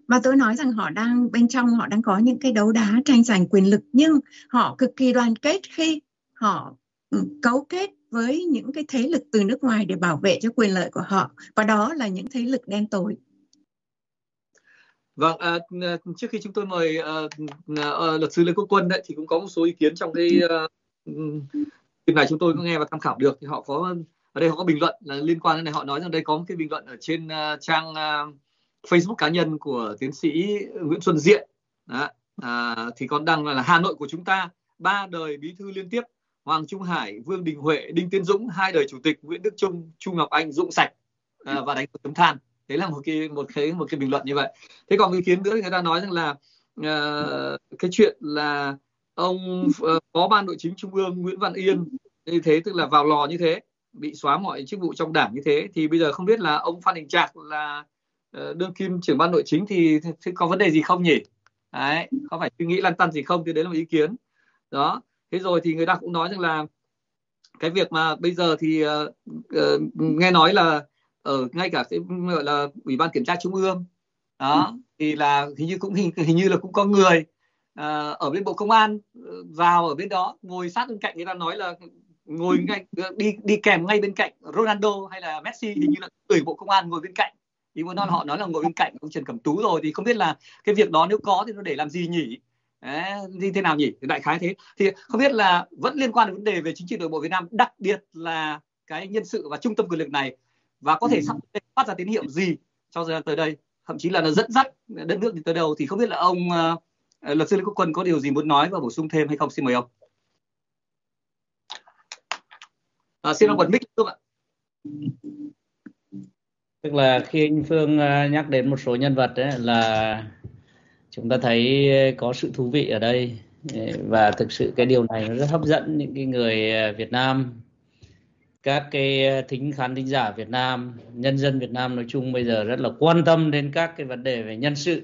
Và tôi nói rằng họ đang bên trong họ đang có những cái đấu đá tranh giành quyền lực, nhưng họ cực kỳ đoàn kết khi họ cấu kết với những cái thế lực từ nước ngoài để bảo vệ cho quyền lợi của họ, và đó là những thế lực đen tối. Vâng, trước khi chúng tôi mời luật sư Lê Quốc Quân đấy, thì cũng có một số ý kiến trong cái việc này chúng tôi có nghe và tham khảo được. Thì họ có ở đây họ có bình luận là liên quan đến này, họ nói rằng đây có một cái bình luận ở trên trang Facebook cá nhân của tiến sĩ Nguyễn Xuân Diện. Đó. Thì còn đăng là Hà Nội của chúng ta 3 đời bí thư liên tiếp: Hoàng Trung Hải, Vương Đình Huệ, Đinh Tiến Dũng, 2 đời chủ tịch Nguyễn Đức Chung, Chu Ngọc Anh, Dũng sạch, và đánh một tấm than. Đấy là một cái bình luận như vậy. Thế còn ý kiến nữa thì người ta nói rằng là cái chuyện là ông phó ban nội chính trung ương Nguyễn Văn Yên như thế, tức là vào lò như thế, bị xóa mọi chức vụ trong đảng như thế, thì bây giờ không biết là ông Phan Đình Trạc là đương kim trưởng ban nội chính thì có vấn đề gì không nhỉ? Đấy, có phải suy nghĩ lăn tăn gì không? Thì đấy là một ý kiến đó. Thế rồi thì người ta cũng nói rằng là cái việc mà bây giờ thì nghe nói là ở ngay cả cái gọi là Ủy ban Kiểm tra Trung ương đó, thì là hình như là cũng có người ở bên Bộ Công an vào ở bên đó ngồi sát bên cạnh, người ta nói là ngồi ngay đi kèm ngay bên cạnh Ronaldo hay là Messi, hình như là người Bộ Công an ngồi bên cạnh. Thì họ nói là ngồi bên cạnh ông Trần Cẩm Tú rồi, thì không biết là cái việc đó nếu có thì nó để làm gì nhỉ? Như thế nào nhỉ? Đại khái thế. Thì không biết là vẫn liên quan đến vấn đề về chính trị nội bộ Việt Nam, đặc biệt là cái nhân sự và trung tâm quyền lực này, và có thể sắp phát ra tín hiệu gì cho thời gian tới đây, thậm chí là nó dẫn dắt đất nước đi tới đâu. Thì không biết là ông luật sư Lê Quốc Quân có điều gì muốn nói và bổ sung thêm hay không? Xin mời ông. Xin ông bật mic giúp ạ. Tức là khi anh Phương nhắc đến một số nhân vật ấy, là chúng ta thấy có sự thú vị ở đây, và thực sự cái điều này nó rất hấp dẫn những cái người Việt Nam, các cái khán thính giả Việt Nam, nhân dân Việt Nam nói chung bây giờ rất là quan tâm đến các cái vấn đề về nhân sự,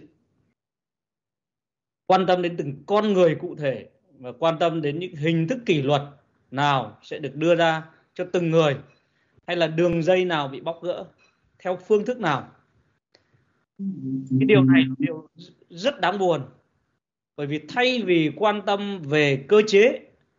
quan tâm đến từng con người cụ thể, và quan tâm đến những hình thức kỷ luật nào sẽ được đưa ra cho từng người, hay là đường dây nào bị bóc gỡ theo phương thức nào. Cái điều này là điều rất đáng buồn, bởi vì thay vì quan tâm về cơ chế,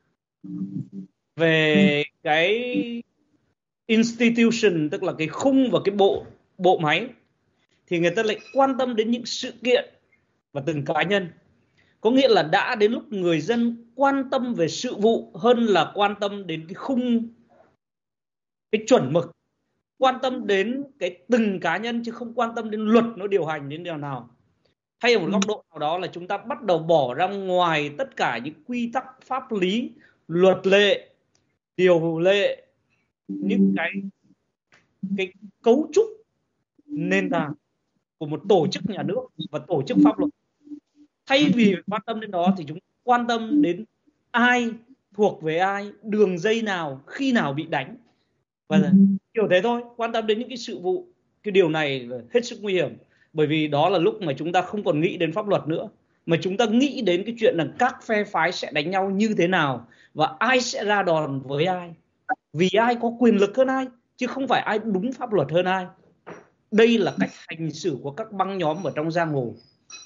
về cái institution, tức là cái khung và cái bộ máy, thì người ta lại quan tâm đến những sự kiện và từng cá nhân. Có nghĩa là đã đến lúc người dân quan tâm về sự vụ hơn là quan tâm đến cái khung, cái chuẩn mực, quan tâm đến cái từng cá nhân chứ không quan tâm đến luật nó điều hành đến điều nào. Hay ở một góc độ nào đó là chúng ta bắt đầu bỏ ra ngoài tất cả những quy tắc pháp lý, luật lệ, điều lệ, những cái cấu trúc nền tảng của một tổ chức nhà nước và tổ chức pháp luật. Thay vì quan tâm đến đó thì chúng quan tâm đến ai thuộc về ai, đường dây nào, khi nào bị đánh, và kiểu thế thôi, quan tâm đến những cái sự vụ. Cái điều này là hết sức nguy hiểm, bởi vì đó là lúc mà chúng ta không còn nghĩ đến pháp luật nữa, mà chúng ta nghĩ đến cái chuyện là các phe phái sẽ đánh nhau như thế nào và ai sẽ ra đòn với ai, vì ai có quyền lực hơn ai, chứ không phải ai đúng pháp luật hơn ai. Đây là cách hành xử của các băng nhóm ở trong giang hồ.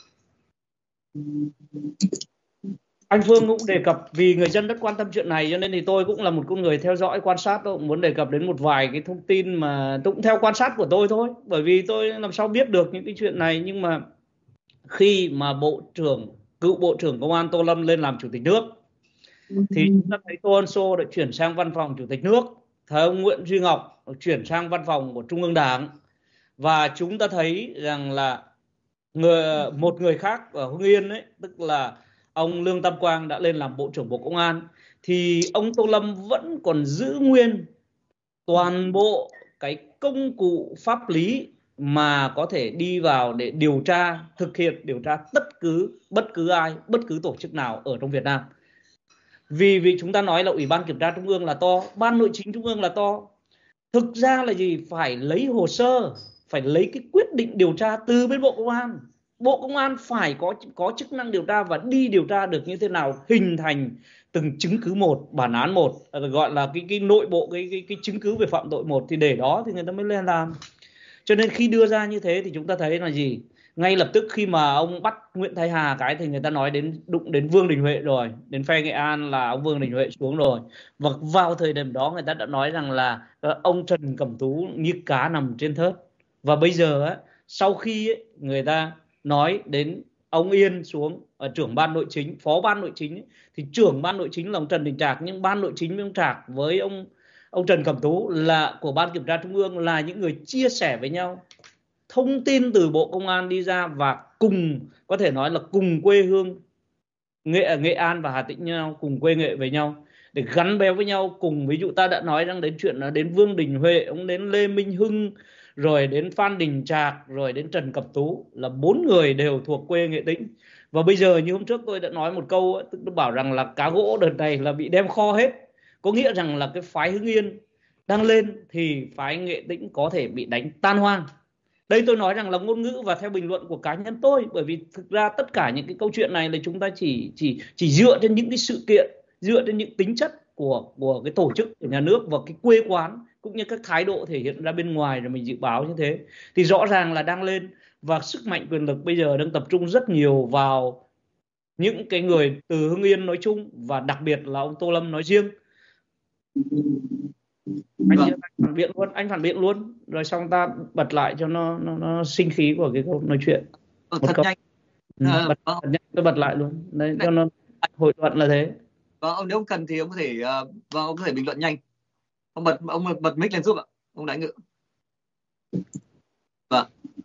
Anh Phương cũng đề cập vì người dân rất quan tâm chuyện này, cho nên thì tôi cũng là một con người theo dõi quan sát, tôi cũng muốn đề cập đến một vài cái thông tin mà tôi cũng theo quan sát của tôi thôi, bởi vì tôi làm sao biết được những cái chuyện này. Nhưng mà khi mà cựu bộ trưởng công an Tô Lâm lên làm chủ tịch nước thì chúng ta thấy Tô Ân Sô đã chuyển sang văn phòng chủ tịch nước, thấy ông Nguyễn Duy Ngọc chuyển sang văn phòng của Trung ương Đảng, và chúng ta thấy rằng là một người khác ở Hưng Yên ấy, tức là ông Lương Tam Quang đã lên làm Bộ trưởng Bộ Công an, thì ông Tô Lâm vẫn còn giữ nguyên toàn bộ cái công cụ pháp lý mà có thể đi vào để thực hiện điều tra bất cứ ai, bất cứ tổ chức nào ở trong Việt Nam. Vì chúng ta nói là Ủy ban Kiểm tra Trung ương là to, Ban Nội chính Trung ương là to. Thực ra là gì? Phải lấy hồ sơ, phải lấy cái quyết định điều tra từ bên Bộ Công an. Bộ Công an phải có chức năng điều tra, và đi điều tra được như thế nào, hình thành từng chứng cứ một, bản án một, gọi là cái nội bộ cái chứng cứ về phạm tội một, thì để đó thì người ta mới lên làm. Cho nên khi đưa ra như thế thì chúng ta thấy là gì? ngay lập tức khi mà ông bắt Nguyễn Thái Hà cái thì người ta nói đụng đến Vương Đình Huệ rồi, đến phe Nghệ An là ông Vương Đình Huệ xuống rồi. Và vào thời điểm đó người ta đã nói rằng là ông Trần Cẩm Tú như cá nằm trên thớt. Và bây giờ á, sau khi người ta nói đến ông Yên xuống trưởng ban nội chính, phó ban nội chính thì trưởng ban nội chính là ông Trần Đình Trạc, nhưng ban nội chính với ông Trạc với ông Trần Cẩm Tú là của ban kiểm tra trung ương là những người chia sẻ với nhau thông tin từ Bộ Công an đi ra, và cùng có thể nói là cùng quê hương Nghệ An và Hà Tĩnh nhau, cùng quê Nghệ với nhau để gắn bó với nhau. Cùng ví dụ ta đã nói rằng đến chuyện là đến Vương Đình Huệ, ông đến Lê Minh Hưng, rồi đến Phan Đình Trạc, rồi đến Trần Cẩm Tú, là 4 người đều thuộc quê Nghệ Tĩnh. Và bây giờ như hôm trước tôi đã nói một câu, tức tôi bảo rằng là cá gỗ đợt này là bị đem kho hết, có nghĩa rằng là cái phái Hưng Yên đang lên thì phái Nghệ Tĩnh có thể bị đánh tan hoang. Đây tôi nói rằng là ngôn ngữ và theo bình luận của cá nhân tôi, bởi vì thực ra tất cả những cái câu chuyện này là chúng ta chỉ dựa trên những cái sự kiện, dựa trên những tính chất của cái tổ chức của nhà nước và cái quê quán cũng như các thái độ thể hiện ra bên ngoài rồi mình dự báo như thế thì rõ ràng là đang lên. Và sức mạnh quyền lực bây giờ đang tập trung rất nhiều vào những cái người từ Hưng Yên nói chung và đặc biệt là ông Tô Lâm nói riêng. Anh phản biện luôn rồi xong ta bật lại cho nó sinh khí của cái câu nói chuyện. Thật nhanh. Tôi bật lại luôn đấy cho nó hội luận là thế. Vâng, nếu cần thì ông có thể bình luận nhanh. Ông bật mic lên giúp ạ, ông Đại Ngự. Vâng.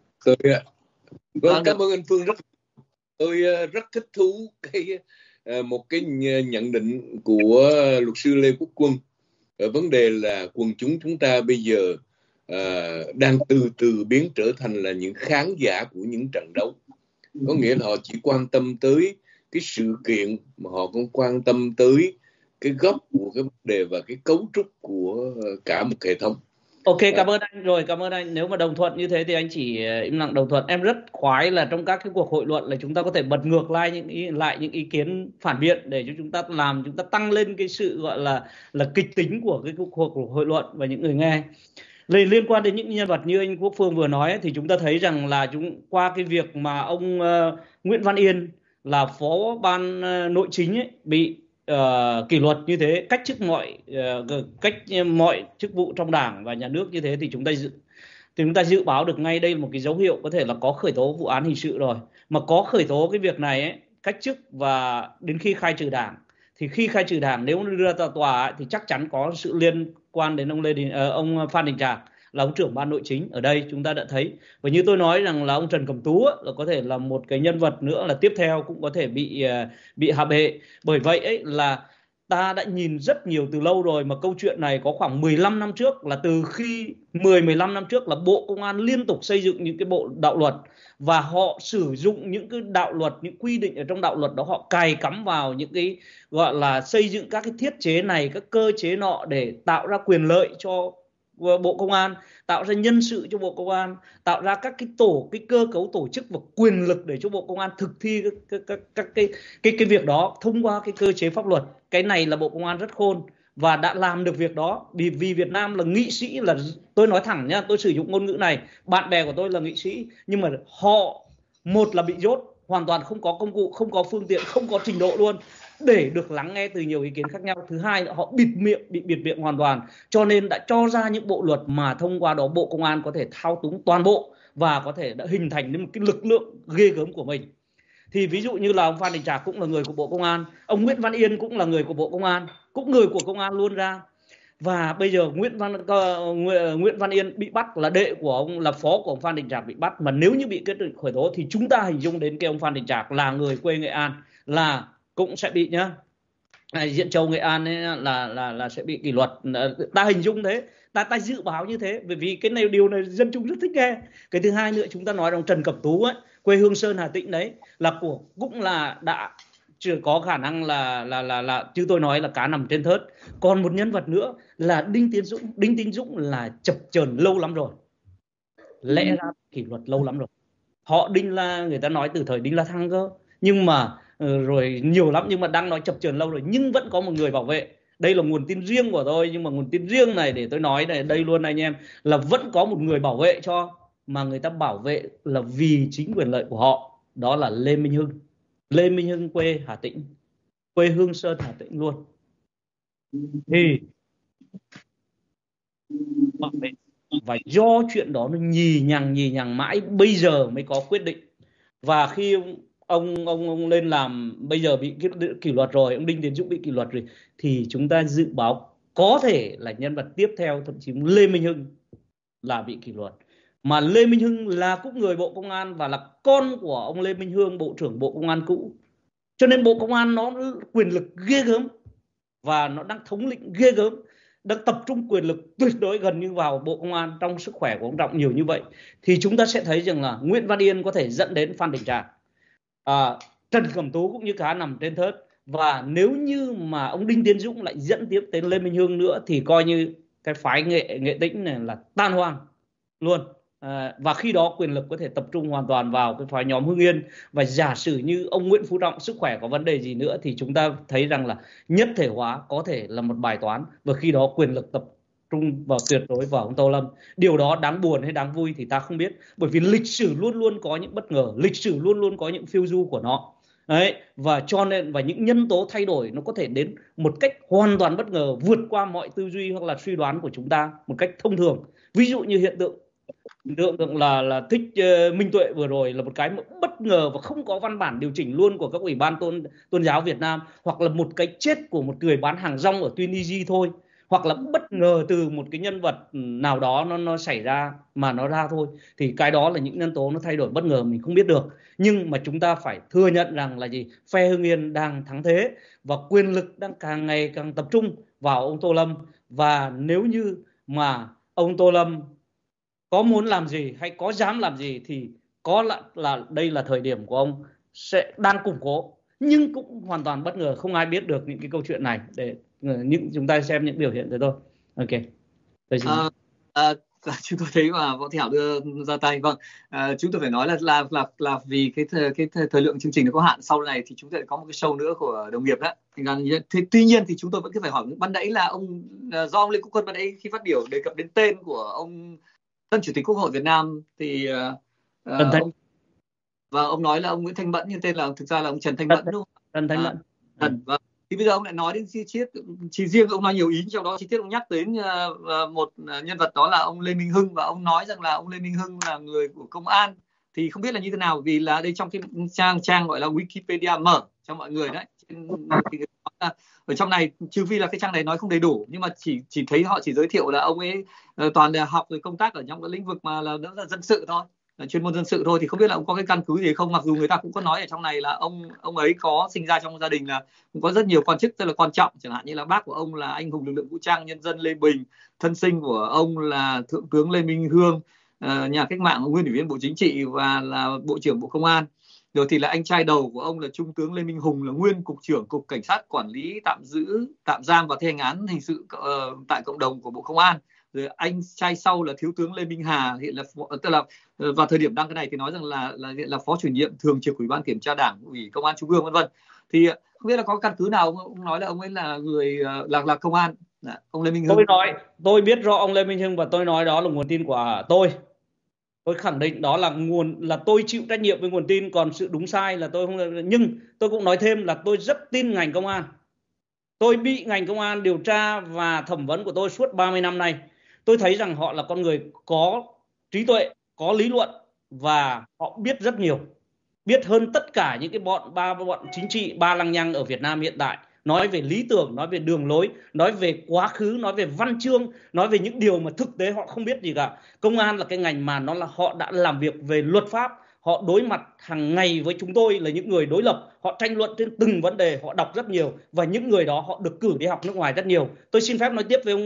Cảm ơn anh Phương tôi rất thích thú một cái nhận định của luật sư Lê Quốc Quân ở vấn đề là quần chúng ta bây giờ đang từ từ biến trở thành là những khán giả của những trận đấu. Có nghĩa là họ chỉ quan tâm tới cái sự kiện mà họ cũng quan tâm tới cái gốc của cái vấn đề và cái cấu trúc của cả một hệ thống. Ok, cảm ơn anh. Rồi, cảm ơn anh. Nếu mà đồng thuận như thế thì anh chỉ im lặng đồng thuận. Em rất khoái là trong các cái cuộc hội luận là chúng ta có thể bật ngược lại những ý kiến phản biện để cho chúng ta tăng lên cái sự gọi là kịch tính của cái cuộc hội luận và những người nghe. Liên quan đến những nhân vật như anh Quốc Phương vừa nói thì chúng ta thấy rằng là qua cái việc mà ông Nguyễn Văn Yên là phó ban nội chính bị kỷ luật như thế, cách mọi chức vụ trong Đảng và nhà nước như thế thì chúng ta dự báo được ngay đây là một cái dấu hiệu có thể là có khởi tố vụ án hình sự rồi. Mà có khởi tố cái việc này cách chức và đến khi khai trừ Đảng, thì khi khai trừ Đảng nếu đưa ra tòa thì chắc chắn có sự liên quan đến ông Phan Đình Trạc là ông trưởng ban nội chính. Ở đây chúng ta đã thấy, và như tôi nói rằng là ông Trần Cẩm Tú là có thể là một cái nhân vật nữa là tiếp theo cũng có thể bị hạ bệ. Bởi vậy là ta đã nhìn rất nhiều từ lâu rồi, mà câu chuyện này có khoảng 15 năm trước, là từ khi 15 năm trước là Bộ Công an liên tục xây dựng những cái bộ đạo luật, và họ sử dụng những cái đạo luật, những quy định ở trong đạo luật đó, họ cài cắm vào những cái gọi là xây dựng các cái thiết chế này, các cơ chế nọ để tạo ra quyền lợi cho Bộ Công an, tạo ra nhân sự cho Bộ Công an, tạo ra các cái cơ cấu tổ chức và quyền lực để cho Bộ Công an thực thi cái việc đó thông qua cái cơ chế pháp luật. Cái này là Bộ Công an rất khôn và đã làm được việc đó. Vì Việt Nam là nghị sĩ, là tôi nói thẳng nhá, tôi sử dụng ngôn ngữ này, bạn bè của tôi là nghị sĩ, nhưng mà họ một là bị dốt, hoàn toàn không có công cụ, không có phương tiện, không có trình độ luôn để được lắng nghe từ nhiều ý kiến khác nhau. Thứ hai là họ bị bịt miệng hoàn toàn, cho nên đã cho ra những bộ luật mà thông qua đó Bộ Công an có thể thao túng toàn bộ và có thể đã hình thành nên một cái lực lượng ghê gớm của mình. Thì ví dụ như là ông Phan Đình Trạc cũng là người của Bộ Công an, ông Nguyễn Văn Yên cũng là người của Bộ Công an, cũng người của Công an luôn ra. Và bây giờ Nguyễn Văn Yên bị bắt là đệ của ông, là phó của ông Phan Đình Trạc bị bắt. Mà nếu như bị kết luận khởi tố thì chúng ta hình dung đến cái ông Phan Đình Trạc là người quê Nghệ An là cũng sẽ bị nhá, Diễn Châu Nghệ An ấy là sẽ bị kỷ luật. Ta hình dung thế, ta dự báo như thế, bởi vì cái này điều này dân chúng rất thích nghe. Cái thứ hai nữa, chúng ta nói rằng Trần Cẩm Tú ấy, quê hương Sơn Hà Tĩnh đấy, là cũng là đã chưa có khả năng là chứ tôi nói là cá nằm trên thớt. Còn một nhân vật nữa là Đinh Tiến Dũng là chập chờn lâu lắm rồi, lẽ ra kỷ luật lâu lắm rồi. Họ Đinh là người ta nói từ thời Đinh La Thăng cơ, nhưng mà rồi nhiều lắm, nhưng mà đang nói chập chờn lâu rồi, nhưng vẫn có một người bảo vệ. Đây là nguồn tin riêng của tôi, nhưng mà nguồn tin riêng này để tôi nói này đây luôn anh em, là vẫn có một người bảo vệ cho mà người ta bảo vệ là vì chính quyền lợi của họ, đó là Lê Minh Hưng. Lê Minh Hưng quê Hà Tĩnh, quê Hương Sơn Hà Tĩnh luôn, thì bảo vệ. Và do chuyện đó nó nhì nhằng mãi bây giờ mới có quyết định. Và khi ông lên làm, bây giờ bị kỷ luật rồi, ông Đinh Tiến Dũng bị kỷ luật rồi, thì chúng ta dự báo có thể là nhân vật tiếp theo, thậm chí Lê Minh Hưng là bị kỷ luật. Mà Lê Minh Hưng là cũng người Bộ Công an và là con của ông Lê Minh Hương, Bộ trưởng Bộ Công an cũ. Cho nên Bộ Công an nó quyền lực ghê gớm, và nó đang thống lĩnh ghê gớm, đang tập trung quyền lực tuyệt đối gần như vào Bộ Công an trong sức khỏe của ông Trọng nhiều như vậy. Thì chúng ta sẽ thấy rằng là Nguyễn Văn Yên có thể dẫn đến Phan Đình Trạc, Trần Cẩm Tú cũng như cá nằm trên thớt. Và nếu như mà ông Đinh Tiến Dũng lại dẫn tiếp đến Lê Minh Hương nữa thì coi như cái phái Nghệ Tĩnh này là tan hoang luôn. Và khi đó quyền lực có thể tập trung hoàn toàn vào cái phái nhóm Hưng Yên. Và giả sử như ông Nguyễn Phú Trọng sức khỏe có vấn đề gì nữa thì chúng ta thấy rằng là nhất thể hóa có thể là một bài toán, và khi đó quyền lực tập trung vào tuyệt đối vào ông Tô Lâm. Điều đó đáng buồn hay đáng vui thì ta không biết, bởi vì lịch sử luôn luôn có những bất ngờ, lịch sử luôn luôn có những phiêu du của nó. Đấy, và cho nên và những nhân tố thay đổi nó có thể đến một cách hoàn toàn bất ngờ, vượt qua mọi tư duy hoặc là suy đoán của chúng ta một cách thông thường. Ví dụ như hiện tượng là Thích Minh Tuệ vừa rồi là một cái bất ngờ và không có văn bản điều chỉnh luôn của các ủy ban tôn giáo Việt Nam, hoặc là một cái chết của một người bán hàng rong ở Tunisia thôi, hoặc là bất ngờ từ một cái nhân vật nào đó nó xảy ra mà nó ra thôi. Thì cái đó là những nhân tố nó thay đổi bất ngờ mình không biết được. Nhưng mà chúng ta phải thừa nhận rằng là gì? Phe Hưng Yên đang thắng thế và quyền lực đang càng ngày càng tập trung vào ông Tô Lâm. Và nếu như mà ông Tô Lâm có muốn làm gì hay có dám làm gì thì có là đây là thời điểm của ông sẽ đang củng cố, nhưng cũng hoàn toàn bất ngờ, không ai biết được những cái câu chuyện này. Để những chúng ta xem những biểu hiện thế thôi. Ok. Chúng tôi thấy mà Võ Thị Hảo đưa ra tay. Vâng, chúng tôi phải nói là vì cái thời lượng chương trình nó có hạn, sau này thì chúng tôi có một cái show nữa của đồng nghiệp đó. Tuy nhiên thì chúng tôi vẫn cứ phải hỏi, ban nãy là do ông Lê Quốc Quân ban nãy khi phát biểu đề cập đến tên của ông tân chủ tịch Quốc hội Việt Nam thì ông nói là ông Nguyễn Thanh Mẫn, nhưng tên là thực ra là ông Trần Thanh Mẫn đúng không? Trần Thanh Mẫn. Vâng. Thì bây giờ ông lại nói đến chi tiết, chỉ riêng ông nói nhiều ý, trong đó chi tiết ông nhắc đến một nhân vật, đó là ông Lê Minh Hưng, và ông nói rằng là ông Lê Minh Hưng là người của công an. Thì không biết là như thế nào, vì là đây trong cái trang gọi là Wikipedia mở cho mọi người đấy. Ở trong này, trừ phi là cái trang này nói không đầy đủ, nhưng mà chỉ thấy họ chỉ giới thiệu là ông ấy toàn là học rồi công tác ở trong cái lĩnh vực mà là dân sự thôi, là chuyên môn dân sự thôi. Thì không biết là ông có cái căn cứ gì không, mặc dù người ta cũng có nói ở trong này là ông ấy có sinh ra trong gia đình là cũng có rất nhiều quan chức rất là quan trọng, chẳng hạn như là bác của ông là anh hùng lực lượng vũ trang nhân dân Lê Bình, thân sinh của ông là thượng tướng Lê Minh Hương, nhà cách mạng, nguyên ủy viên Bộ Chính trị và là Bộ trưởng Bộ Công an. Rồi thì là anh trai đầu của ông là Trung tướng Lê Minh Hùng, là nguyên cục trưởng Cục Cảnh sát Quản lý tạm giữ, tạm giam và thi hành án hình sự tại cộng đồng của Bộ Công an. Rồi anh trai sau là Thiếu tướng Lê Minh Hà, hiện là tức là vào thời điểm đăng cái này thì nói rằng hiện là phó chủ nhiệm thường trực Ủy ban Kiểm tra Đảng, Ủy Công an Trung ương, vân vân. Thì không biết là có căn cứ nào ông nói là ông ấy là người là công an, ông Lê Minh Hưng? Tôi biết rõ ông Lê Minh Hưng và tôi nói đó là nguồn tin của tôi. Tôi khẳng định đó là tôi chịu trách nhiệm với nguồn tin, còn sự đúng sai là tôi không. Nhưng tôi cũng nói thêm là tôi rất tin ngành công an. Tôi bị ngành công an điều tra và thẩm vấn của tôi suốt 30 năm nay. Tôi thấy rằng họ là con người có trí tuệ, có lý luận và họ biết rất nhiều. Biết hơn tất cả những cái bọn chính trị, ba lăng nhăng ở Việt Nam hiện tại. Nói về lý tưởng, nói về đường lối, nói về quá khứ, nói về văn chương, nói về những điều mà thực tế họ không biết gì cả. Công an là cái ngành mà họ đã làm việc về luật pháp, họ đối mặt hàng ngày với chúng tôi là những người đối lập, họ tranh luận trên từng vấn đề, họ đọc rất nhiều, và những người đó họ được cử đi học nước ngoài rất nhiều. Tôi xin phép nói tiếp với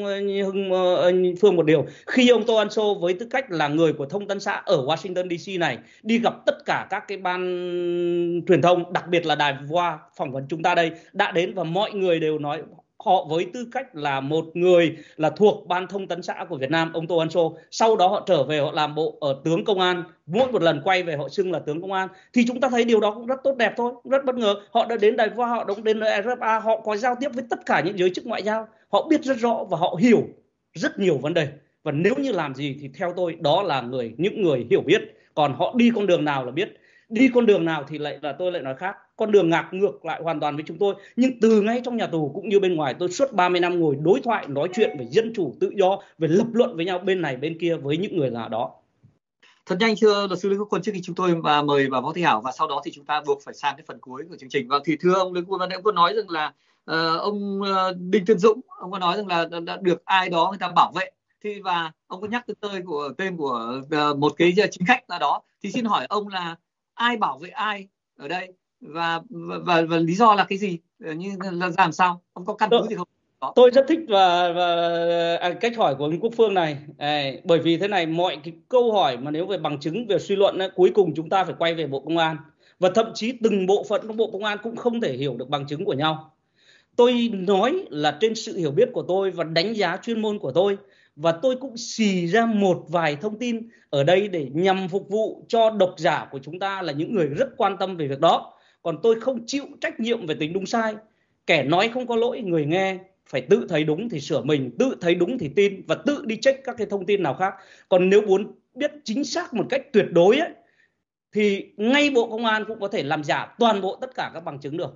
ông Phương một điều. Khi ông Tô Ân Sô với tư cách là người của Thông tấn xã ở Washington DC này đi gặp tất cả các cái ban truyền thông, đặc biệt là đài VOA phỏng vấn chúng ta đây, đã đến và mọi người đều nói họ với tư cách là một người là thuộc ban thông tấn xã của Việt Nam, ông Tô Ân Sô. Sau đó họ trở về họ làm bộ ở tướng công an, mỗi một lần quay về họ xưng là tướng công an. Thì chúng ta thấy điều đó cũng rất tốt đẹp thôi, rất bất ngờ. Họ đã đến đài VOA, họ đã đến RFA, họ có giao tiếp với tất cả những giới chức ngoại giao, họ biết rất rõ và họ hiểu rất nhiều vấn đề. Và nếu như làm gì thì theo tôi đó là những người hiểu biết. Còn họ đi con đường nào là biết. Đi con đường nào thì tôi lại nói khác. Con đường ngược lại hoàn toàn với chúng tôi. Nhưng từ ngay trong nhà tù cũng như bên ngoài, tôi suốt 30 năm ngồi đối thoại, nói chuyện về dân chủ, tự do, về lập luận với nhau bên này bên kia với những người là đó. Thật nhanh thưa luật sư Lê Quốc Quân, trước khi chúng tôi mời bà Võ Thị Hảo và sau đó thì chúng ta buộc phải sang cái phần cuối của chương trình. Và thì thưa ông Lê Quốc Quân, ông có nói rằng là ông Đinh Tiến Dũng, ông có nói rằng là đã được ai đó người ta bảo vệ. Thì và ông có nhắc tên của một cái chính khách nào đó. Thì xin hỏi ông là ai bảo vệ ai ở đây và lý do là cái gì, như là làm sao, ông có căn cứ gì không? Tôi rất thích cách hỏi của ông Quốc Phương này, bởi vì thế này, mọi cái câu hỏi mà nếu về bằng chứng, về suy luận ấy, cuối cùng chúng ta phải quay về Bộ Công an, và thậm chí từng bộ phận trong Bộ Công an cũng không thể hiểu được bằng chứng của nhau. Tôi nói là trên sự hiểu biết của tôi và đánh giá chuyên môn của tôi, và tôi cũng xì ra một vài thông tin ở đây để nhằm phục vụ cho độc giả của chúng ta là những người rất quan tâm về việc đó. Còn tôi không chịu trách nhiệm về tính đúng sai. Kẻ nói không có lỗi, người nghe phải tự thấy đúng thì sửa mình, tự thấy đúng thì tin và tự đi check các cái thông tin nào khác. Còn nếu muốn biết chính xác một cách tuyệt đối ấy, thì ngay Bộ Công an cũng có thể làm giả toàn bộ tất cả các bằng chứng được.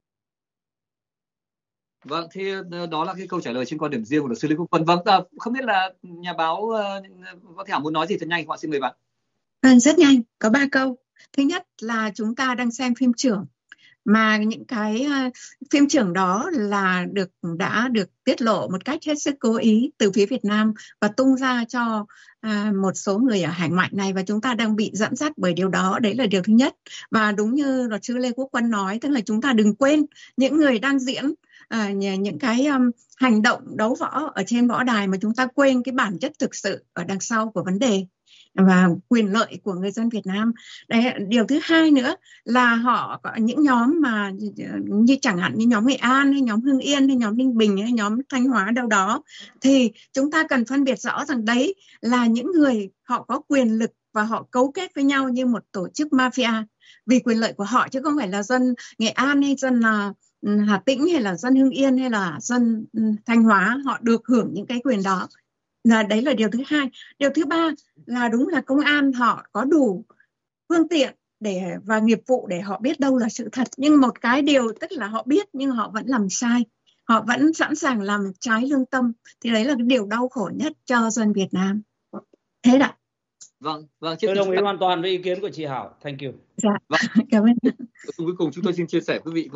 Vâng, thì đó là cái câu trả lời trên quan điểm riêng của luật sư Lê Quốc Quân. Vâng, không biết là nhà báo Võ Thị Hảo muốn nói gì thật nhanh, họ xin mời bạn. Rất nhanh, có 3 câu. Thứ nhất là chúng ta đang xem phim trưởng, mà những cái phim trưởng đó là đã được tiết lộ một cách hết sức cố ý từ phía Việt Nam và tung ra cho một số người ở hải ngoại này, và chúng ta đang bị dẫn dắt bởi điều đó. Đấy là điều thứ nhất. Và đúng như luật sư Lê Quốc Quân nói, tức là chúng ta đừng quên những người đang diễn những cái hành động đấu võ ở trên võ đài, mà chúng ta quên cái bản chất thực sự ở đằng sau của vấn đề và quyền lợi của người dân Việt Nam. Đấy, điều thứ hai nữa là họ có những nhóm mà như chẳng hạn như nhóm Nghệ An hay nhóm Hưng Yên hay nhóm Ninh Bình hay nhóm Thanh Hóa đâu đó, thì chúng ta cần phân biệt rõ rằng đấy là những người họ có quyền lực và họ cấu kết với nhau như một tổ chức mafia vì quyền lợi của họ, chứ không phải là dân Nghệ An hay dân Hà Tĩnh hay là dân Hưng Yên hay là dân Thanh Hóa họ được hưởng những cái quyền đó. Đấy là điều thứ hai. Điều thứ ba là đúng là công an họ có đủ phương tiện và nghiệp vụ để họ biết đâu là sự thật. Nhưng một cái điều tức là họ biết nhưng họ vẫn làm sai. Họ vẫn sẵn sàng làm trái lương tâm. Thì đấy là cái điều đau khổ nhất cho dân Việt Nam. Thế đã. Vâng. Tôi đồng ý hoàn toàn với ý kiến của chị Hảo. Thank you. Dạ. Vâng. Cảm ơn. Cuối cùng chúng tôi xin chia sẻ quý vị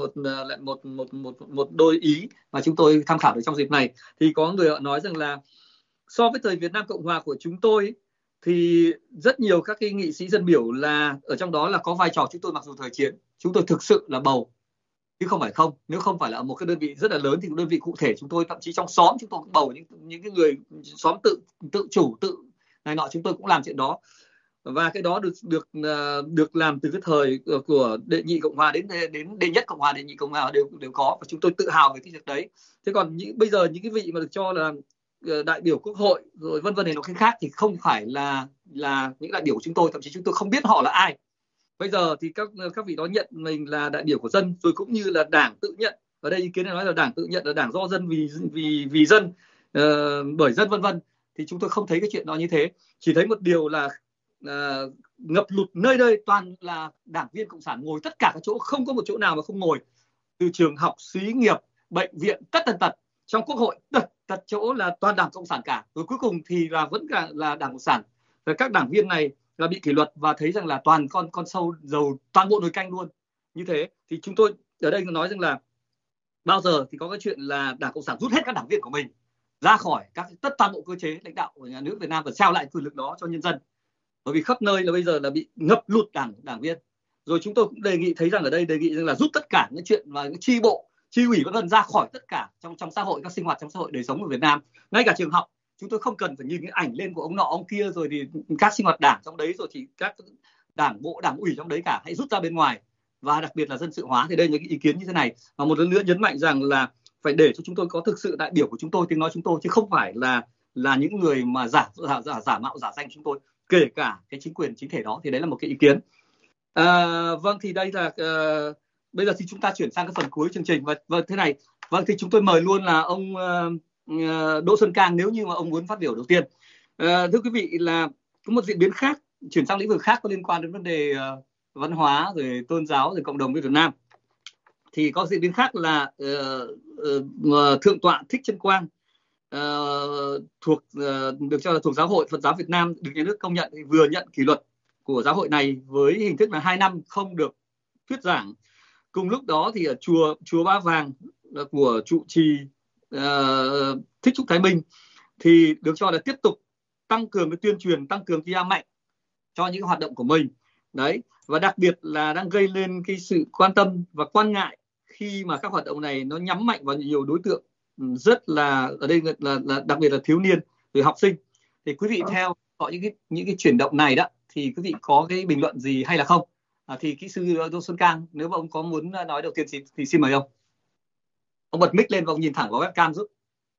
một đôi ý mà chúng tôi tham khảo được trong dịp này. Thì có người họ nói rằng là so với thời Việt Nam Cộng Hòa của chúng tôi thì rất nhiều các cái nghị sĩ dân biểu là ở trong đó là có vai trò chúng tôi, mặc dù thời chiến chúng tôi thực sự là bầu chứ không phải không. Nếu không phải là ở một cái đơn vị rất là lớn thì đơn vị cụ thể chúng tôi thậm chí trong xóm chúng tôi cũng bầu những cái người xóm tự chủ tự này nọ, chúng tôi cũng làm chuyện đó. Và cái đó được làm từ cái thời của đệ nhị Cộng Hòa đến đệ nhất Cộng Hòa, đệ nhị Cộng Hòa đều có, và chúng tôi tự hào về cái việc đấy. Thế còn bây giờ những cái vị mà được cho là đại biểu Quốc hội rồi vân vân này nó khác thì không phải là những đại biểu của chúng tôi, thậm chí chúng tôi không biết họ là ai. Bây giờ thì các vị đó nhận mình là đại biểu của dân, rồi cũng như là đảng tự nhận, ở đây ý kiến này nói là đảng tự nhận là đảng do dân vì dân, bởi dân vân vân, thì chúng tôi không thấy cái chuyện đó như thế. Chỉ thấy một điều là ngập lụt nơi đây toàn là đảng viên cộng sản ngồi tất cả các chỗ, không có một chỗ nào mà không ngồi, từ trường học, xí nghiệp, bệnh viện, tất tần tật. Trong Quốc hội tật chỗ là toàn đảng cộng sản cả, rồi cuối cùng thì là vẫn cả là đảng cộng sản. Và các đảng viên này là bị kỷ luật và thấy rằng là toàn con sâu dầu toàn bộ nồi canh luôn. Như thế thì chúng tôi ở đây nói rằng là bao giờ thì có cái chuyện là đảng cộng sản rút hết các đảng viên của mình ra khỏi toàn bộ cơ chế lãnh đạo của nhà nước Việt Nam và trao lại quyền lực đó cho nhân dân. Bởi vì khắp nơi là bây giờ là bị ngập lụt đảng viên. Rồi chúng tôi cũng đề nghị rằng là rút tất cả những chuyện và những chi bộ, chi ủy vân vân ra khỏi tất cả trong xã hội, các sinh hoạt trong xã hội đời sống của Việt Nam. Ngay cả trường học, chúng tôi không cần phải nhìn cái ảnh lên của ông nọ ông kia rồi thì các sinh hoạt đảng trong đấy rồi thì các đảng bộ, đảng ủy trong đấy cả, hãy rút ra bên ngoài, và đặc biệt là dân sự hóa. Thì đây là cái ý kiến như thế này. Và một lần nữa nhấn mạnh rằng là phải để cho chúng tôi có thực sự đại biểu của chúng tôi, tiếng nói chúng tôi, chứ không phải là những người mà giả mạo giả danh chúng tôi, kể cả cái chính quyền chính thể đó. Thì đấy là một cái ý kiến. Vâng, thì đây là bây giờ thì chúng ta chuyển sang cái phần cuối chương trình. Và thế này, vâng, thì chúng tôi mời luôn là ông Đỗ Xuân Cang nếu như mà ông muốn phát biểu đầu tiên. Thưa quý vị, là có một diễn biến khác, chuyển sang lĩnh vực khác có liên quan đến vấn đề văn hóa rồi tôn giáo rồi cộng đồng Việt Nam. Thì có diễn biến khác là Thượng tọa Thích Trân Quang được cho là thuộc Giáo hội Phật giáo Việt Nam, được nhà nước công nhận, thì vừa nhận kỷ luật của giáo hội này với hình thức là 2 năm không được thuyết giảng. Cùng lúc đó thì ở chùa Ba Vàng của trụ trì Thích Trúc Thái Minh thì được cho là tiếp tục tăng cường cái tuyên truyền, tăng cường PR mạnh cho những hoạt động của mình đấy, và đặc biệt là đang gây lên cái sự quan tâm và quan ngại khi mà các hoạt động này nó nhắm mạnh vào nhiều đối tượng rất là, ở đây là đặc biệt là thiếu niên rồi học sinh. Thì quý vị theo có những cái chuyển động này đó thì quý vị có cái bình luận gì hay là không? Thì kỹ sư Đỗ Xuân Cang, nếu mà ông có muốn nói đầu tiên thì xin mời ông. Ông bật mic lên và ông nhìn thẳng vào webcam giúp.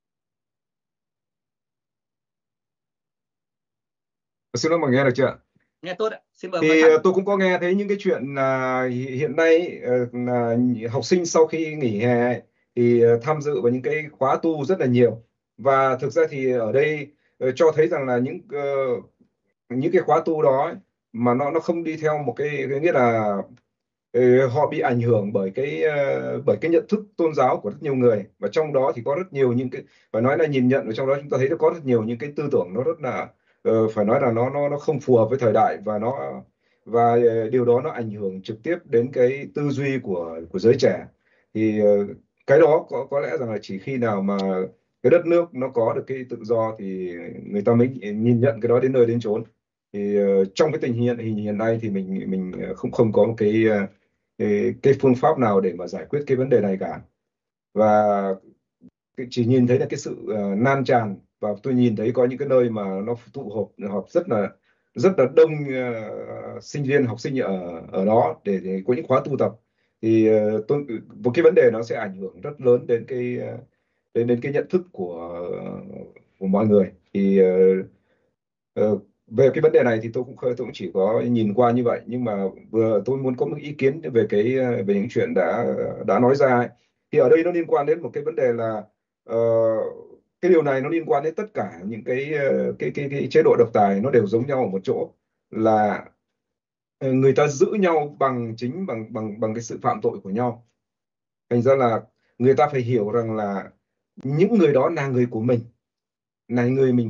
Xin lỗi, mà nghe được chưa? Nghe tốt ạ. Xin mời. Thì tôi cũng có nghe thấy những cái chuyện là hiện nay là học sinh sau khi nghỉ hè thì tham dự vào những cái khóa tu rất là nhiều, và thực ra thì ở đây cho thấy rằng là những cái khóa tu đó ấy, mà nó không đi theo một cái nghĩa là họ bị ảnh hưởng bởi cái nhận thức tôn giáo của rất nhiều người, và trong đó thì có rất nhiều những cái, phải nói là nhìn nhận ở trong đó chúng ta thấy có rất nhiều những cái tư tưởng nó rất là phải nói là nó không phù hợp với thời đại, và điều đó nó ảnh hưởng trực tiếp đến cái tư duy của giới trẻ. Thì cái đó có lẽ rằng là chỉ khi nào mà cái đất nước nó có được cái tự do thì người ta mới nhìn nhận cái đó đến nơi đến chốn. Thì trong cái tình hình hiện nay thì mình không có một cái phương pháp nào để mà giải quyết cái vấn đề này cả, và chỉ nhìn thấy là cái sự nan tràn, và tôi nhìn thấy có những cái nơi mà nó tụ họp rất là đông sinh viên học sinh ở đó để có những khóa tu tập. Thì một cái vấn đề nó sẽ ảnh hưởng rất lớn đến cái nhận thức của mọi người. Thì về cái vấn đề này thì tôi cũng chỉ có nhìn qua như vậy, nhưng mà vừa tôi muốn có một ý kiến về về những chuyện đã nói ra ấy. Thì ở đây nó liên quan đến một cái vấn đề là cái điều này nó liên quan đến tất cả những cái chế độ độc tài, nó đều giống nhau ở một chỗ là người ta giữ nhau bằng cái sự phạm tội của nhau. Thành ra là người ta phải hiểu rằng là những người đó là người của mình, là người mình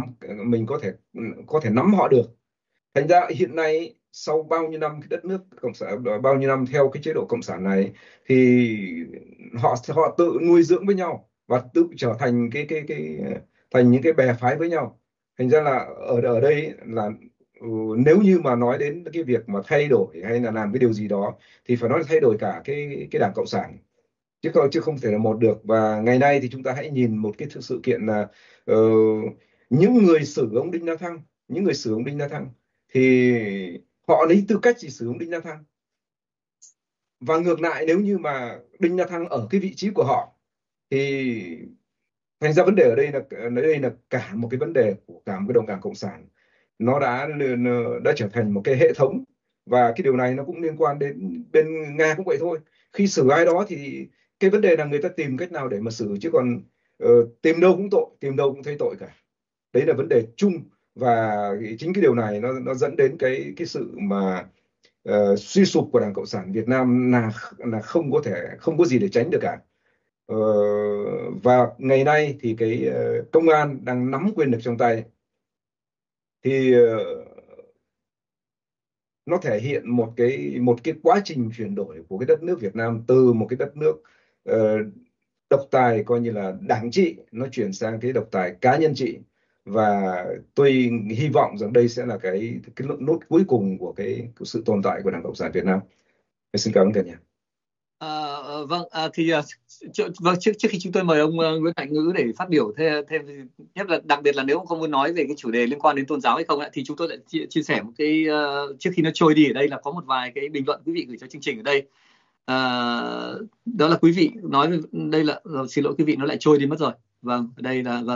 có thể nắm họ được. Thành ra hiện nay sau bao nhiêu năm cái đất nước cộng sản, bao nhiêu năm theo cái chế độ cộng sản này, thì họ tự nuôi dưỡng với nhau và tự trở thành thành những cái bè phái với nhau. Thành ra là ở đây là nếu như mà nói đến cái việc mà thay đổi hay là làm cái điều gì đó thì phải nói là thay đổi cả cái Đảng Cộng sản, chứ không thể là một được. Và ngày nay thì chúng ta hãy nhìn một cái sự kiện là những người xử ông Đinh La Thăng, thì họ lấy tư cách gì xử ông Đinh La Thăng, và ngược lại nếu như mà Đinh La Thăng ở cái vị trí của họ thì thành ra vấn đề ở đây là cả một cái vấn đề của cả một cái đồng Đảng Cộng sản, nó đã trở thành một cái hệ thống. Và cái điều này nó cũng liên quan đến bên Nga cũng vậy thôi. Khi xử ai đó thì cái vấn đề là người ta tìm cách nào để mà xử, chứ còn tìm đâu cũng tội, tìm đâu cũng thấy tội cả. Đấy là vấn đề chung, và chính cái điều này nó dẫn đến cái sự mà suy sụp của Đảng Cộng sản Việt Nam là không có gì để tránh được cả. Và ngày nay thì cái công an đang nắm quyền lực trong tay, thì nó thể hiện một cái quá trình chuyển đổi của cái đất nước Việt Nam, từ một cái đất nước độc tài coi như là đảng trị, nó chuyển sang cái độc tài cá nhân trị. Và tôi hy vọng rằng đây sẽ là cái nốt cuối cùng của cái sự tồn tại của Đảng Cộng sản Việt Nam. Xin cảm ơn cả nhà. Trước khi chúng tôi mời ông Nguyễn Mạnh Ngữ để phát biểu thêm nhất là đặc biệt là nếu ông không muốn nói về cái chủ đề liên quan đến tôn giáo hay không, thì chúng tôi lại chia sẻ một cái trước khi nó trôi đi ở đây là có một vài cái bình luận quý vị gửi cho chương trình ở đây. Đó là quý vị nói đây là xin lỗi quý vị, nó lại trôi đi mất rồi. Vâng, ở đây là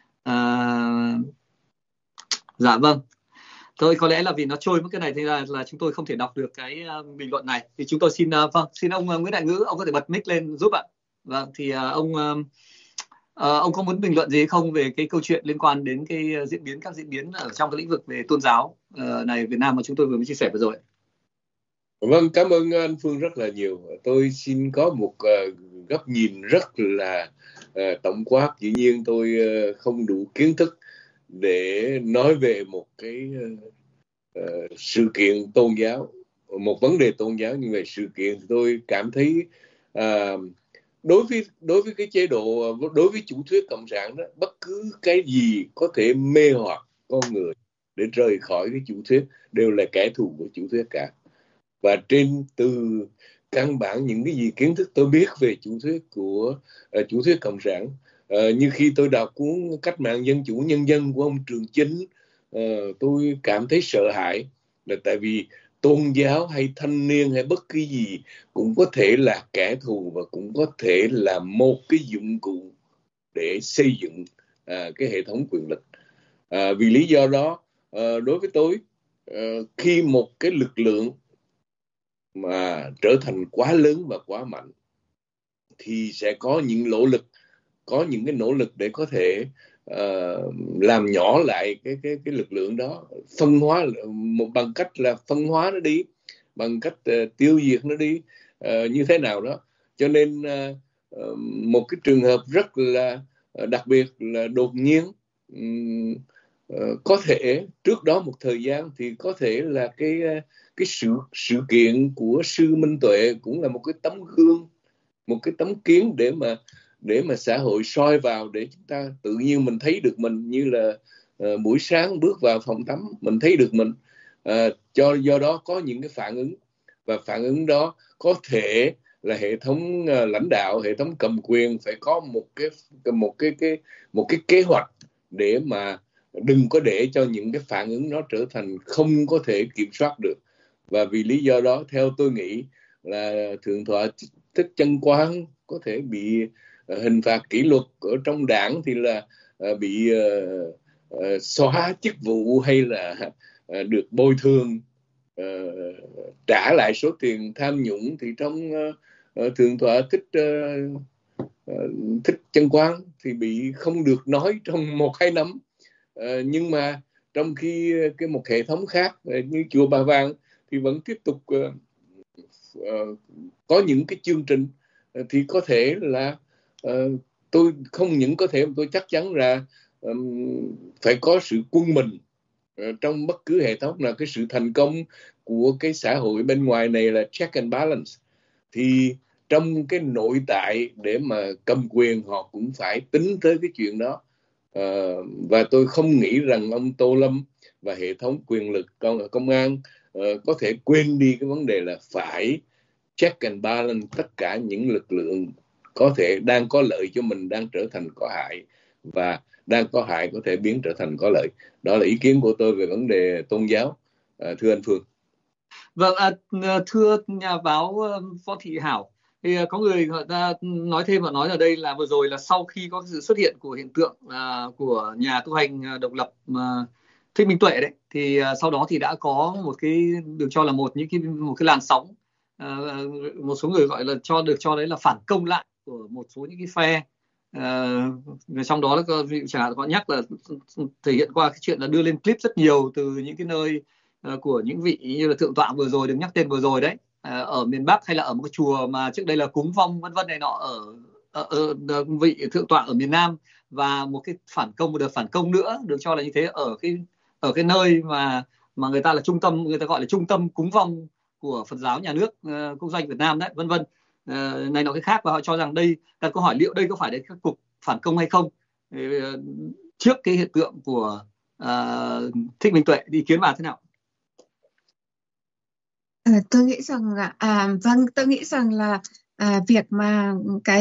dạ vâng. Thôi có lẽ là vì nó trôi mất cái này, thế là chúng tôi không thể đọc được cái bình luận này. Thì chúng tôi xin ông Nguyễn Đại Ngữ, ông có thể bật mic lên giúp ạ. Vâng, thì ông Ông có muốn bình luận gì không về cái câu chuyện liên quan đến các diễn biến ở trong cái lĩnh vực về tôn giáo này Việt Nam mà chúng tôi vừa mới chia sẻ vừa rồi? Vâng, cảm ơn anh Phương rất là nhiều. Tôi xin có một góc nhìn rất là tổng quát. Dĩ nhiên tôi không đủ kiến thức để nói về một cái sự kiện tôn giáo, một vấn đề tôn giáo. Nhưng về sự kiện thì tôi cảm thấy đối với cái chế độ, đối với chủ thuyết cộng sản đó, bất cứ cái gì có thể mê hoặc con người để rời khỏi cái chủ thuyết đều là kẻ thù của chủ thuyết cả. Và từ căn bản những cái gì kiến thức tôi biết về chủ thuyết của chủ thuyết cộng sản, như khi tôi đọc cuốn Cách mạng dân chủ nhân dân của ông Trường Chinh, tôi cảm thấy sợ hãi, là tại vì tôn giáo hay thanh niên hay bất cứ gì cũng có thể là kẻ thù và cũng có thể là một cái dụng cụ để xây dựng cái hệ thống quyền lực. Vì lý do đó, đối với tôi, khi một cái lực lượng mà trở thành quá lớn và quá mạnh thì sẽ có những cái nỗ lực để có thể làm nhỏ lại cái lực lượng đó, phân hóa bằng cách là phân hóa nó đi, bằng cách tiêu diệt nó đi, như thế nào đó. Cho nên một cái trường hợp rất là đặc biệt là đột nhiên, có thể trước đó một thời gian thì có thể là cái sự kiện của sư Minh Tuệ cũng là một cái tấm gương, một cái tấm kiến để mà xã hội soi vào, để chúng ta tự nhiên mình thấy được mình, như là buổi sáng bước vào phòng tắm mình thấy được mình. Do đó có những cái phản ứng, và phản ứng đó có thể là hệ thống lãnh đạo, hệ thống cầm quyền phải có một cái kế hoạch để mà đừng có để cho những cái phản ứng nó trở thành không có thể kiểm soát được. Và vì lý do đó, theo tôi nghĩ là Thượng tọa Thích Chân Quang có thể bị hình phạt kỷ luật ở trong đảng, thì là bị xóa chức vụ, hay là được bồi thường, trả lại số tiền tham nhũng. Thì trong Thượng tọa Thích Chân Quang thì bị không được nói trong 1-2 năm. Nhưng mà trong khi một hệ thống khác như chùa Bà Vàng thì vẫn tiếp tục có những cái chương trình, thì có thể là tôi không những có thể, tôi chắc chắn là phải có sự quân bình trong bất cứ hệ thống nào. Cái sự thành công của cái xã hội bên ngoài này là check and balance, thì trong cái nội tại để mà cầm quyền họ cũng phải tính tới cái chuyện đó. Và tôi không nghĩ rằng ông Tô Lâm và hệ thống quyền lực công an có thể quên đi cái vấn đề là phải check and balance tất cả những lực lượng có thể đang có lợi cho mình đang trở thành có hại, và đang có hại có thể biến trở thành có lợi. Đó là ý kiến của tôi về vấn đề tôn giáo, thưa anh Phương. Vâng, thưa nhà báo Võ Thị Hảo, thì có người ta nói thêm và nói ở đây là vừa rồi là sau khi có sự xuất hiện của hiện tượng của nhà tu hành độc lập Thích Minh Tuệ đấy, thì sau đó thì đã có một cái được cho là một cái làn sóng, một số người gọi là được cho đấy là phản công lại của một số những cái phe. Trong đó chẳng hạn có nhắc là thể hiện qua cái chuyện là đưa lên clip rất nhiều từ những cái nơi của những vị như là thượng tọa vừa rồi được nhắc tên vừa rồi đấy, ở miền Bắc, hay là ở một cái chùa mà trước đây là cúng vong vân vân này nọ ở vị thượng tọa ở miền Nam, và một đợt phản công nữa được cho là như thế ở cái nơi mà người ta gọi là trung tâm cúng vong của Phật giáo nhà nước quốc doanh Việt Nam đấy, vân vân, này nọ cái khác. Và họ cho rằng đây, đặt câu hỏi liệu đây có phải là các cuộc phản công hay không trước cái hiện tượng của Thích Minh Tuệ. Ý kiến bà thế nào? Tôi nghĩ rằng tôi nghĩ rằng là việc mà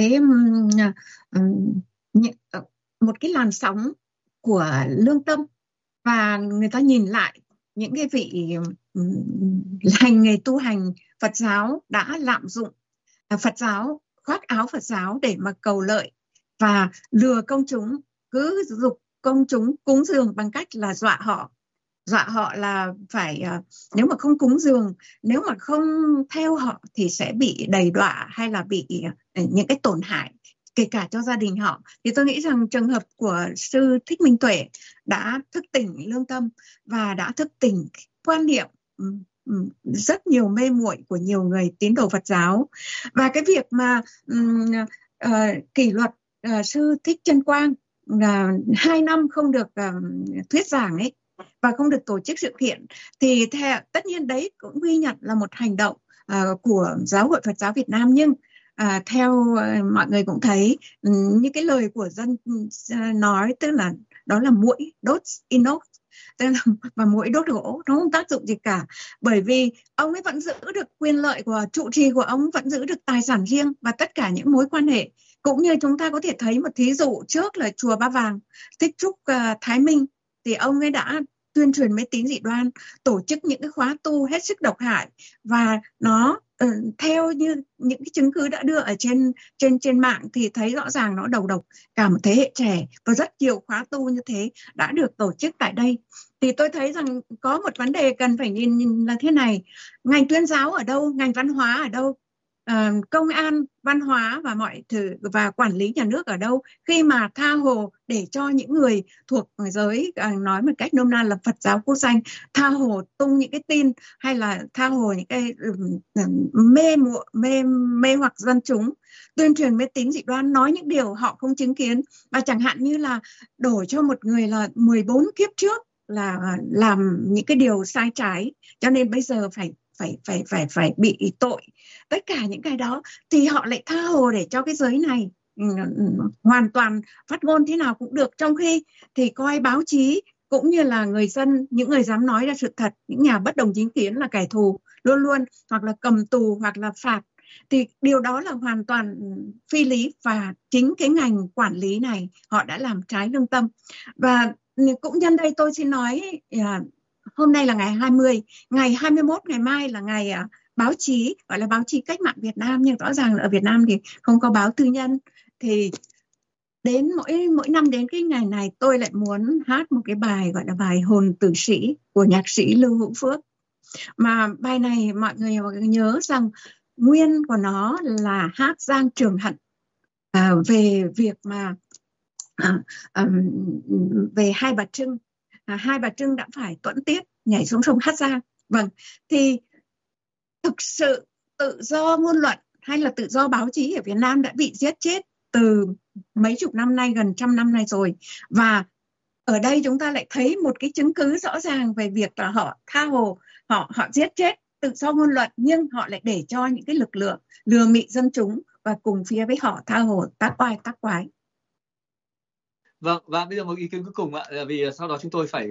một cái làn sóng của lương tâm, và người ta nhìn lại những cái vị hành nghề tu hành Phật giáo đã lạm dụng Phật giáo, khoác áo Phật giáo để mà cầu lợi và lừa công chúng, cứ giục công chúng cúng dường bằng cách là dọa họ là phải, nếu mà không cúng dường, nếu mà không theo họ thì sẽ bị đầy đọa hay là bị những cái tổn hại kể cả cho gia đình họ. Thì tôi nghĩ rằng trường hợp của sư Thích Minh Tuệ đã thức tỉnh lương tâm và đã thức tỉnh quan niệm rất nhiều mê muội của nhiều người tín đồ Phật giáo. Và cái việc mà kỷ luật sư Thích Trân Quang 2 năm không được thuyết giảng ấy và không được tổ chức sự kiện, thì tất nhiên đấy cũng ghi nhận là một hành động của Giáo hội Phật giáo Việt Nam. Nhưng theo mọi người cũng thấy như cái lời của dân nói, tức là đó là muỗi đốt inox, và muỗi đốt gỗ, nó không tác dụng gì cả, bởi vì ông ấy vẫn giữ được quyền lợi của trụ trì của ông, vẫn giữ được tài sản riêng và tất cả những mối quan hệ. Cũng như chúng ta có thể thấy một thí dụ trước là chùa Ba Vàng, Thích Trúc Thái Minh, thì ông ấy đã tuyên truyền mê tín dị đoan, tổ chức những cái khóa tu hết sức độc hại, và nó theo như những cái chứng cứ đã đưa ở trên mạng thì thấy rõ ràng nó đầu độc cả một thế hệ trẻ, và rất nhiều khóa tu như thế đã được tổ chức tại đây. Thì tôi thấy rằng có một vấn đề cần phải nhìn là thế này: ngành tuyên giáo ở đâu, ngành văn hóa ở đâu, công an, văn hóa và mọi thứ và quản lý nhà nước ở đâu khi mà tha hồ để cho những người thuộc giới, nói một cách nôm na là Phật giáo Vô Danh, tha hồ tung những cái tin hay là tha hồ những cái mê hoặc dân chúng, tuyên truyền mê tín dị đoan, nói những điều họ không chứng kiến, và chẳng hạn như là đổ cho một người là 14 kiếp trước là làm những cái điều sai trái, cho nên bây giờ phải bị tội. Tất cả những cái đó thì họ lại tha hồ để cho cái giới này hoàn toàn phát ngôn thế nào cũng được, trong khi thì coi báo chí cũng như là người dân, những người dám nói ra sự thật, những nhà bất đồng chính kiến là kẻ thù luôn luôn, hoặc là cầm tù hoặc là phạt. Thì điều đó là hoàn toàn phi lý, và chính cái ngành quản lý này họ đã làm trái lương tâm. Và cũng nhân đây tôi xin nói, hôm nay là ngày 20, ngày 21 ngày mai là ngày báo chí, gọi là báo chí cách mạng Việt Nam, nhưng rõ ràng ở Việt Nam thì không có báo tư nhân. Thì đến mỗi năm đến cái ngày này tôi lại muốn hát một cái bài gọi là bài Hồn Tử Sĩ của nhạc sĩ Lưu Hữu Phước. Mà bài này mọi người nhớ rằng nguyên của nó là hát Giang Trường Hận về việc mà về Hai Bà Trưng. Hai Bà Trưng đã phải tuẫn tiết nhảy xuống sông Hát Giang. Vâng, thì thực sự tự do ngôn luận hay là tự do báo chí ở Việt Nam đã bị giết chết từ mấy chục năm nay, gần 100 năm nay rồi. Và ở đây chúng ta lại thấy một cái chứng cứ rõ ràng về việc là họ tha hồ, họ giết chết tự do ngôn luận, nhưng họ lại để cho những cái lực lượng lừa mị dân chúng và cùng phía với họ tha hồ tác oai tác quái. Vâng, và bây giờ một ý kiến cuối cùng ạ, vì sau đó chúng tôi phải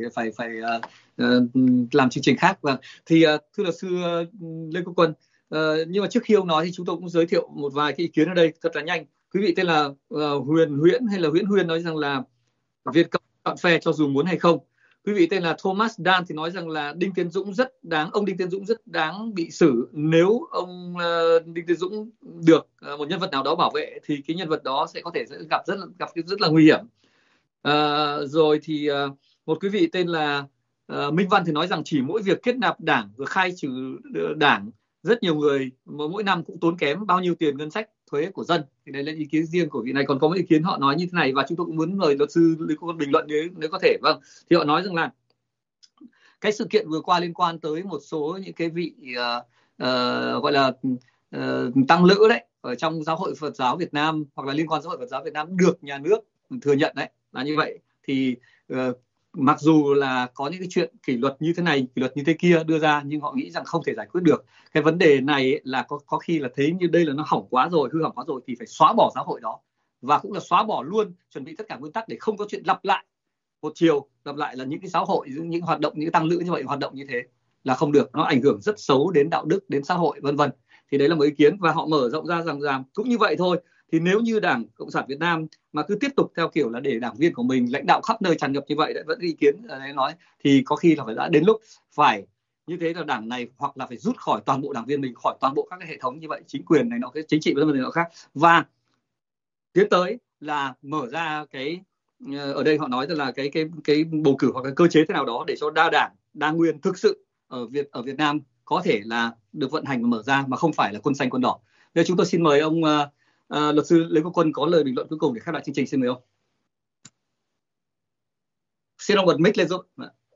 làm chương trình khác. Vâng, thì thưa luật sư Lê Quốc Quân, nhưng mà trước khi ông nói thì chúng tôi cũng giới thiệu một vài cái ý kiến ở đây thật là nhanh. Quý vị tên là Huyễn hay là Huyễn nói rằng là Việt Cộng chọn phe cho dù muốn hay không. Quý vị tên là Thomas Dan thì nói rằng là ông Đinh Tiến Dũng rất đáng bị xử. Nếu ông Đinh Tiến Dũng được một nhân vật nào đó bảo vệ thì cái nhân vật đó sẽ có thể gặp rất là nguy hiểm. Rồi thì một quý vị tên là Minh Văn thì nói rằng chỉ mỗi việc kết nạp đảng rồi khai trừ đảng, rất nhiều người mỗi năm cũng tốn kém bao nhiêu tiền ngân sách thuế của dân. Thì đây là ý kiến riêng của vị này. Còn có một ý kiến họ nói như thế này, và chúng tôi cũng muốn mời luật sư Lê Quốc Quân bình luận nếu có thể. Vâng, thì họ nói rằng là cái sự kiện vừa qua liên quan tới một số những cái vị gọi là tăng lữ đấy ở trong Giáo hội Phật giáo Việt Nam, hoặc là liên quan Giáo hội Phật giáo Việt Nam được nhà nước thừa nhận đấy là như vậy. Thì mặc dù là có những cái chuyện kỷ luật như thế này, kỷ luật như thế kia đưa ra, nhưng họ nghĩ rằng không thể giải quyết được cái vấn đề này. Là có khi là thấy như đây là nó hỏng quá rồi, hư hỏng quá rồi, thì phải xóa bỏ giáo hội đó, và cũng là xóa bỏ luôn, chuẩn bị tất cả nguyên tắc để không có chuyện lặp lại một chiều, lặp lại là những cái giáo hội, những hoạt động, những cái tăng lữ như vậy hoạt động như thế là không được, nó ảnh hưởng rất xấu đến đạo đức, đến xã hội, vân vân. Thì đấy là một ý kiến, và họ mở rộng ra rằng cũng như vậy thôi. Thì nếu như Đảng Cộng sản Việt Nam mà cứ tiếp tục theo kiểu là để đảng viên của mình lãnh đạo khắp nơi tràn ngập như vậy, vẫn ý kiến nói, thì có khi là đã đến lúc phải như thế, là đảng này hoặc là phải rút khỏi toàn bộ đảng viên mình khỏi toàn bộ các cái hệ thống như vậy, chính quyền này nọ, cái chính trị và nọ khác, và tiến tới là mở ra cái ở đây họ nói là cái bầu cử hoặc cái cơ chế thế nào đó để cho đa đảng đa nguyên thực sự ở Việt Nam có thể là được vận hành và mở ra, mà không phải là quân xanh quân đỏ. Bây giờ chúng tôi xin mời ông Luật sư Lê Quốc Quân có lời bình luận cuối cùng để khép lại chương trình, xin mời ông. Xin ông bật mic lên giúp.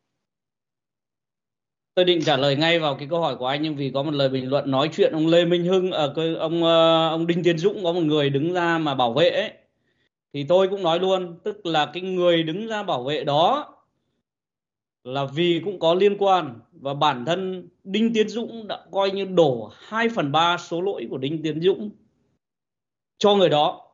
Tôi định trả lời ngay vào cái câu hỏi của anh, nhưng vì có một lời bình luận nói chuyện ông Lê Minh Hưng, ông Đinh Tiến Dũng có một người đứng ra mà bảo vệ ấy, thì tôi cũng nói luôn, tức là cái người đứng ra bảo vệ đó là vì cũng có liên quan, và bản thân Đinh Tiến Dũng đã coi như đổ 2/3 số lỗi của Đinh Tiến Dũng cho người đó.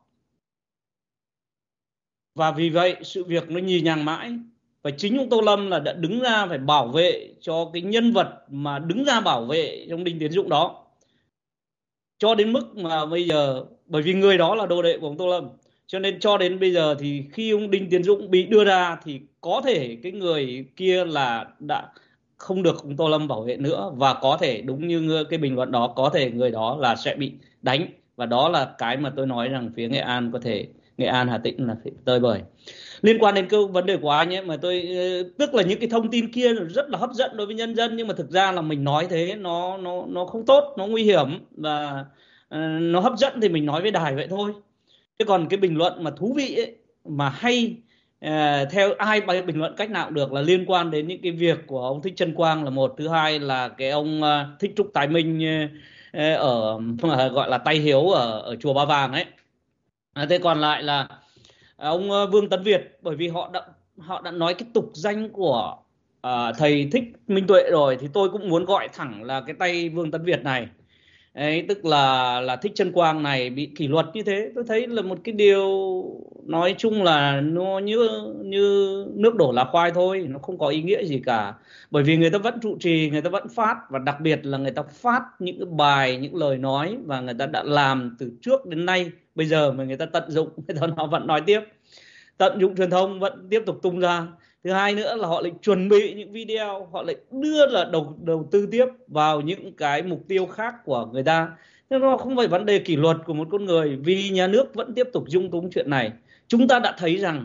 Và vì vậy sự việc nó nhì nhằng mãi. Và chính ông Tô Lâm là đã đứng ra phải bảo vệ cho cái nhân vật mà đứng ra bảo vệ trong Đinh Tiến Dũng đó. Cho đến mức mà bây giờ, bởi vì người đó là đồ đệ của ông Tô Lâm, cho nên cho đến bây giờ thì khi ông Đinh Tiến Dũng bị đưa ra thì có thể cái người kia là đã không được ông Tô Lâm bảo vệ nữa, và có thể đúng như cái bình luận đó, có thể người đó là sẽ bị đánh. Và đó là cái mà tôi nói rằng phía Nghệ An có thể, Nghệ An, Hà Tĩnh là phải tơi bời. Liên quan đến cái vấn đề của anh ấy, mà tôi tức là những cái thông tin kia rất là hấp dẫn đối với nhân dân, nhưng mà thực ra là mình nói thế nó không tốt, nó nguy hiểm, và nó hấp dẫn thì mình nói với đài vậy thôi. Chứ còn cái bình luận mà thú vị ấy, mà hay, theo ai bình luận cách nào cũng được, là liên quan đến những cái việc của ông Thích Trân Quang là một, thứ hai là cái ông Thích Trúc Thái Minh ở gọi là Tay Hiếu ở chùa Ba Vàng ấy. Thế còn lại là ông Vương Tấn Việt, bởi vì họ đã nói cái tục danh của thầy Thích Minh Tuệ rồi, thì tôi cũng muốn gọi thẳng là cái tay Vương Tấn Việt này. Đấy, tức là Thích Trân Quang này bị kỷ luật như thế, tôi thấy là một cái điều nói chung là nó như nước đổ lá khoai thôi, nó không có ý nghĩa gì cả. Bởi vì người ta vẫn trụ trì, người ta vẫn phát, và đặc biệt là người ta phát những cái bài, những lời nói, và người ta đã làm từ trước đến nay. Bây giờ mà người ta tận dụng, người ta nó vẫn nói tiếp, tận dụng truyền thông vẫn tiếp tục tung ra. Thứ hai nữa là họ lại chuẩn bị những video, họ lại đưa là đầu tư tiếp vào những cái mục tiêu khác của người ta. Nhưng nó không phải vấn đề kỷ luật của một con người, vì nhà nước vẫn tiếp tục dung túng chuyện này. Chúng ta đã thấy rằng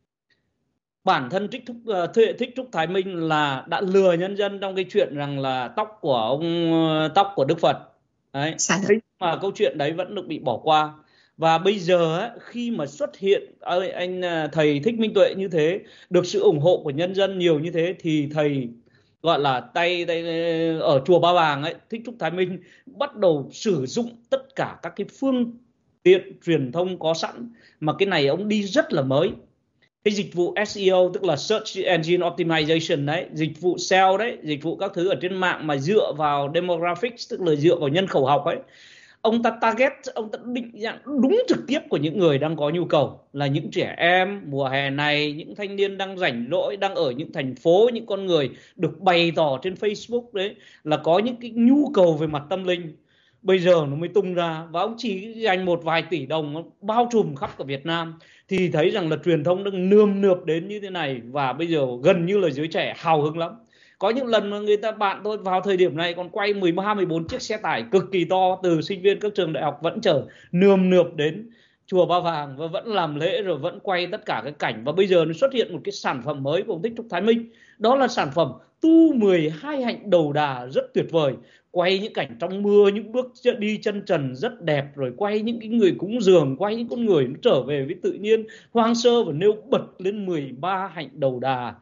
bản thân Thích Trúc Thái Minh là đã lừa nhân dân trong cái chuyện rằng là tóc của Đức Phật. Đấy. Thế mà câu chuyện đấy vẫn được bị bỏ qua. Và bây giờ ấy, khi mà xuất hiện anh thầy Thích Minh Tuệ như thế, được sự ủng hộ của nhân dân nhiều như thế, thì thầy gọi là tay ở chùa Ba Vàng ấy, Thích Trúc Thái Minh bắt đầu sử dụng tất cả các cái phương tiện truyền thông có sẵn, mà cái này ông đi rất là mới. Cái dịch vụ SEO, tức là Search Engine Optimization đấy, dịch vụ SEO đấy, dịch vụ các thứ ở trên mạng mà dựa vào demographics, tức là dựa vào nhân khẩu học ấy. Ông ta target, ông ta định dạng đúng trực tiếp của những người đang có nhu cầu, là những trẻ em mùa hè này, những thanh niên đang rảnh rỗi, đang ở những thành phố, những con người được bày tỏ trên Facebook đấy là có những cái nhu cầu về mặt tâm linh. Bây giờ nó mới tung ra, và ông chỉ dành một vài tỷ đồng bao trùm khắp cả Việt Nam, thì thấy rằng là truyền thông đang nườm nượp đến như thế này, và bây giờ gần như là giới trẻ hào hứng lắm. Có những lần mà bạn tôi vào thời điểm này còn quay 13-14 chiếc xe tải cực kỳ to từ sinh viên các trường đại học vẫn chở nườm nượp đến chùa Ba Vàng, và vẫn làm lễ, rồi vẫn quay tất cả cái cảnh. Và bây giờ nó xuất hiện một cái sản phẩm mới của ông Thích Trúc Thái Minh, đó là sản phẩm tu 12 hạnh đầu đà rất tuyệt vời. Quay những cảnh trong mưa, những bước đi chân trần rất đẹp, rồi quay những cái người cúng dường, quay những con người nó trở về với tự nhiên hoang sơ, và nêu bật lên 13 hạnh đầu đà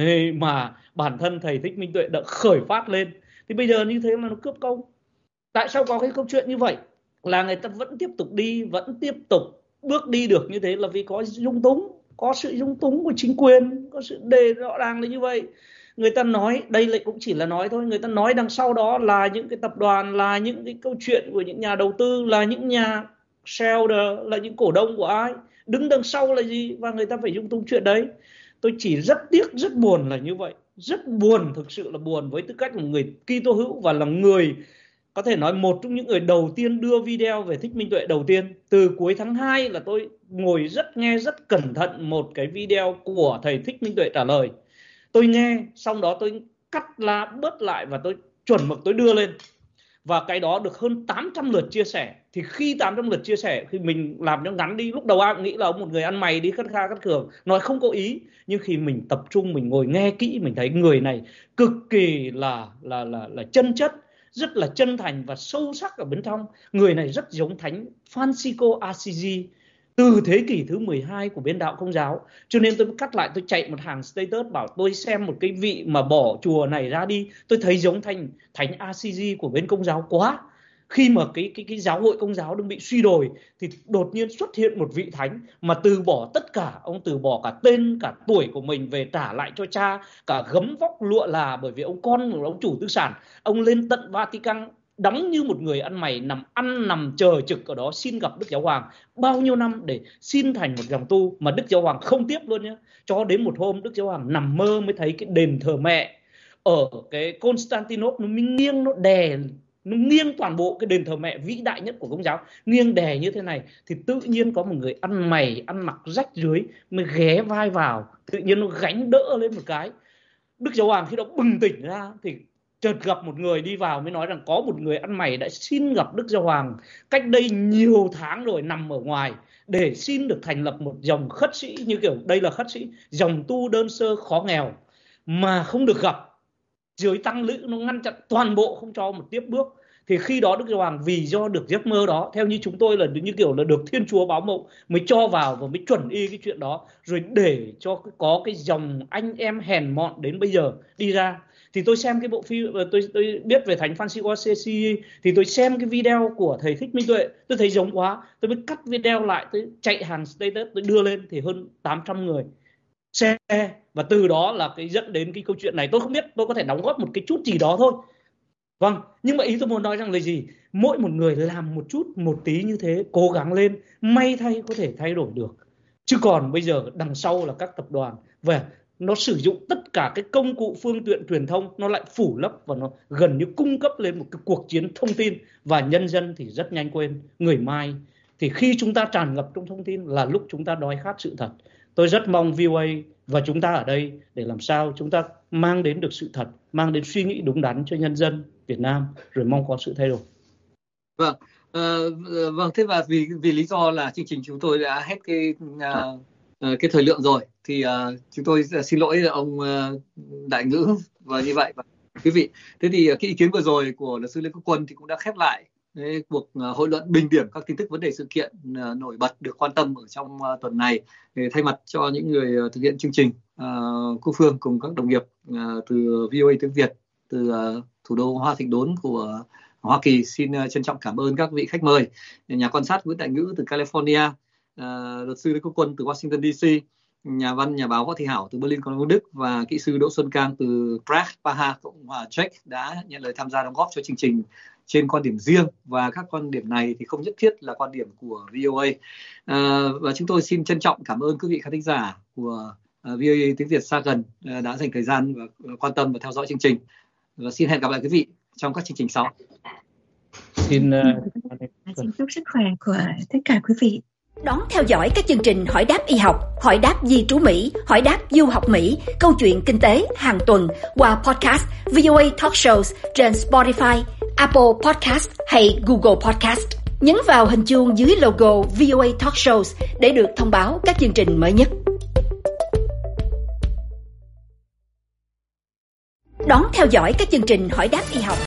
mà bản thân thầy Thích Minh Tuệ đã khởi phát lên. Thì bây giờ như thế là nó cướp công. Tại sao có cái câu chuyện như vậy? Là người ta vẫn tiếp tục đi, vẫn tiếp tục bước đi được như thế, là vì có dung túng, có sự dung túng của chính quyền, có sự đề rõ ràng là như vậy. Người ta nói, đây lại cũng chỉ là nói thôi, người ta nói đằng sau đó là những cái tập đoàn, là những cái câu chuyện của những nhà đầu tư, là những nhà shareholder, là những cổ đông của ai, đứng đằng sau là gì, và người ta phải dung túng chuyện đấy. Tôi chỉ rất tiếc, rất buồn là như vậy. Rất buồn, thực sự là buồn, với tư cách là người Kitô hữu, và là người có thể nói một trong những người đầu tiên đưa video về Thích Minh Tuệ đầu tiên. Từ cuối tháng 2 là tôi ngồi nghe rất cẩn thận một cái video của thầy Thích Minh Tuệ trả lời. Tôi nghe, xong đó tôi cắt lá bớt lại, và tôi chuẩn mực tôi đưa lên. Và cái đó được hơn 800 lượt chia sẻ. Thì khi 800 lượt chia sẻ, khi mình làm nó ngắn đi, lúc đầu ai cũng nghĩ là ông một người ăn mày đi khất kha khất khường, nói không có ý. Nhưng khi mình tập trung, mình ngồi nghe kỹ, mình thấy người này cực kỳ là chân chất, rất là chân thành và sâu sắc ở bên trong. Người này rất giống Thánh Francisco Assisi từ thế kỷ thứ 12 của bên đạo Công giáo. Cho nên tôi cắt lại, tôi chạy một hàng status bảo tôi xem một cái vị mà bỏ chùa này ra đi, tôi thấy giống Thánh Assisi của bên Công giáo quá. Khi mà cái giáo hội Công giáo đang bị suy đồi thì đột nhiên xuất hiện một vị thánh mà từ bỏ tất cả, ông từ bỏ cả tên cả tuổi của mình về trả lại cho cha, cả gấm vóc lụa là, bởi vì ông con của ông chủ tư sản. Ông lên tận Vatican đóng như một người ăn mày, nằm chờ trực ở đó xin gặp Đức Giáo Hoàng bao nhiêu năm để xin thành một dòng tu, mà Đức Giáo Hoàng không tiếp luôn nhé. Cho đến một hôm Đức Giáo Hoàng nằm mơ mới thấy cái đền thờ mẹ ở cái Constantinople nó nghiêng, nó đè, nó nghiêng toàn bộ cái đền thờ mẹ vĩ đại nhất của Công giáo, nghiêng đè như thế này. Thì tự nhiên có một người ăn mày, ăn mặc rách rưới mới ghé vai vào, tự nhiên nó gánh đỡ lên một cái. Đức Giáo Hoàng khi đó bừng tỉnh ra thì chợt gặp một người đi vào mới nói rằng có một người ăn mày đã xin gặp Đức Giáo Hoàng cách đây nhiều tháng rồi, nằm ở ngoài để xin được thành lập một dòng khất sĩ, như kiểu đây là khất sĩ, dòng tu đơn sơ khó nghèo mà không được gặp. Dưới tăng lữ nó ngăn chặn toàn bộ, không cho một tiếp bước. Thì khi đó Đức Giáo Hoàng vì do được giấc mơ đó, theo như chúng tôi là như kiểu là được Thiên Chúa báo mộng, mới cho vào và mới chuẩn y cái chuyện đó, rồi để cho có cái dòng anh em hèn mọn đến bây giờ đi ra. Thì tôi xem cái bộ phim, tôi biết về Thánh Francisco Assisi, thì tôi xem cái video của thầy Thích Minh Tuệ, tôi thấy giống quá, tôi mới cắt video lại, tôi chạy hàng status, tôi đưa lên thì hơn 800 người share. Và từ đó là cái dẫn đến cái câu chuyện này. Tôi không biết, tôi có thể đóng góp một cái chút gì đó thôi. Vâng, nhưng mà ý tôi muốn nói rằng là gì? Mỗi một người làm một chút, một tí như thế, cố gắng lên, may thay có thể thay đổi được. Chứ còn bây giờ đằng sau là các tập đoàn và nó sử dụng tất cả cái công cụ phương tiện truyền thông, nó lại phủ lấp và nó gần như cung cấp lên một cái cuộc chiến thông tin. Và nhân dân thì rất nhanh quên. Người mai thì khi chúng ta tràn ngập trong thông tin là lúc chúng ta đói khát sự thật. Tôi rất mong VOA và chúng ta ở đây để làm sao chúng ta mang đến được sự thật, mang đến suy nghĩ đúng đắn cho nhân dân Việt Nam, rồi mong có sự thay đổi. Vâng, vâng, thế và vì lý do là chương trình chúng tôi đã hết cái thời lượng rồi, thì chúng tôi xin lỗi ông đại ngữ và như vậy và quý vị. Thế thì cái ý kiến vừa rồi của luật sư Lê Quốc Quân thì cũng đã khép lại cuộc hội luận bình điểm các tin tức vấn đề sự kiện nổi bật được quan tâm ở trong tuần này. Để thay mặt cho những người thực hiện chương trình, Quốc Phương cùng các đồng nghiệp từ VOA tiếng Việt, từ thủ đô Hoa Thịnh Đốn của Hoa Kỳ, xin trân trọng cảm ơn các vị khách mời: nhà quan sát Nguyễn Đại Ngữ từ California, luật sư Lê Quốc Quân từ Washington DC, nhà văn nhà báo Võ Thị Hảo từ Berlin, Cộng hòa Đức, và kỹ sư Đỗ Xuân Cang từ Prague, Praha, Cộng hòa Czech đã nhận lời tham gia đóng góp cho chương trình trên quan điểm riêng, và các quan điểm này thì không nhất thiết là quan điểm của VOA. Và chúng tôi xin trân trọng cảm ơn quý vị khán thính giả của VOA tiếng Việt xa gần đã dành thời gian và quan tâm và theo dõi chương trình. Và xin hẹn gặp lại quý vị trong các chương trình sau. Xin chúc sức khỏe của tất cả quý vị. Đón theo dõi các chương trình Hỏi đáp y học, Hỏi đáp di trú Mỹ, Hỏi đáp du học Mỹ, Câu chuyện kinh tế hàng tuần qua podcast VOA Talk Shows trên Spotify, Apple Podcast hay Google Podcast. Nhấn vào hình chuông dưới logo VOA Talk Shows để được thông báo các chương trình mới nhất. Đón theo dõi các chương trình Hỏi đáp y học,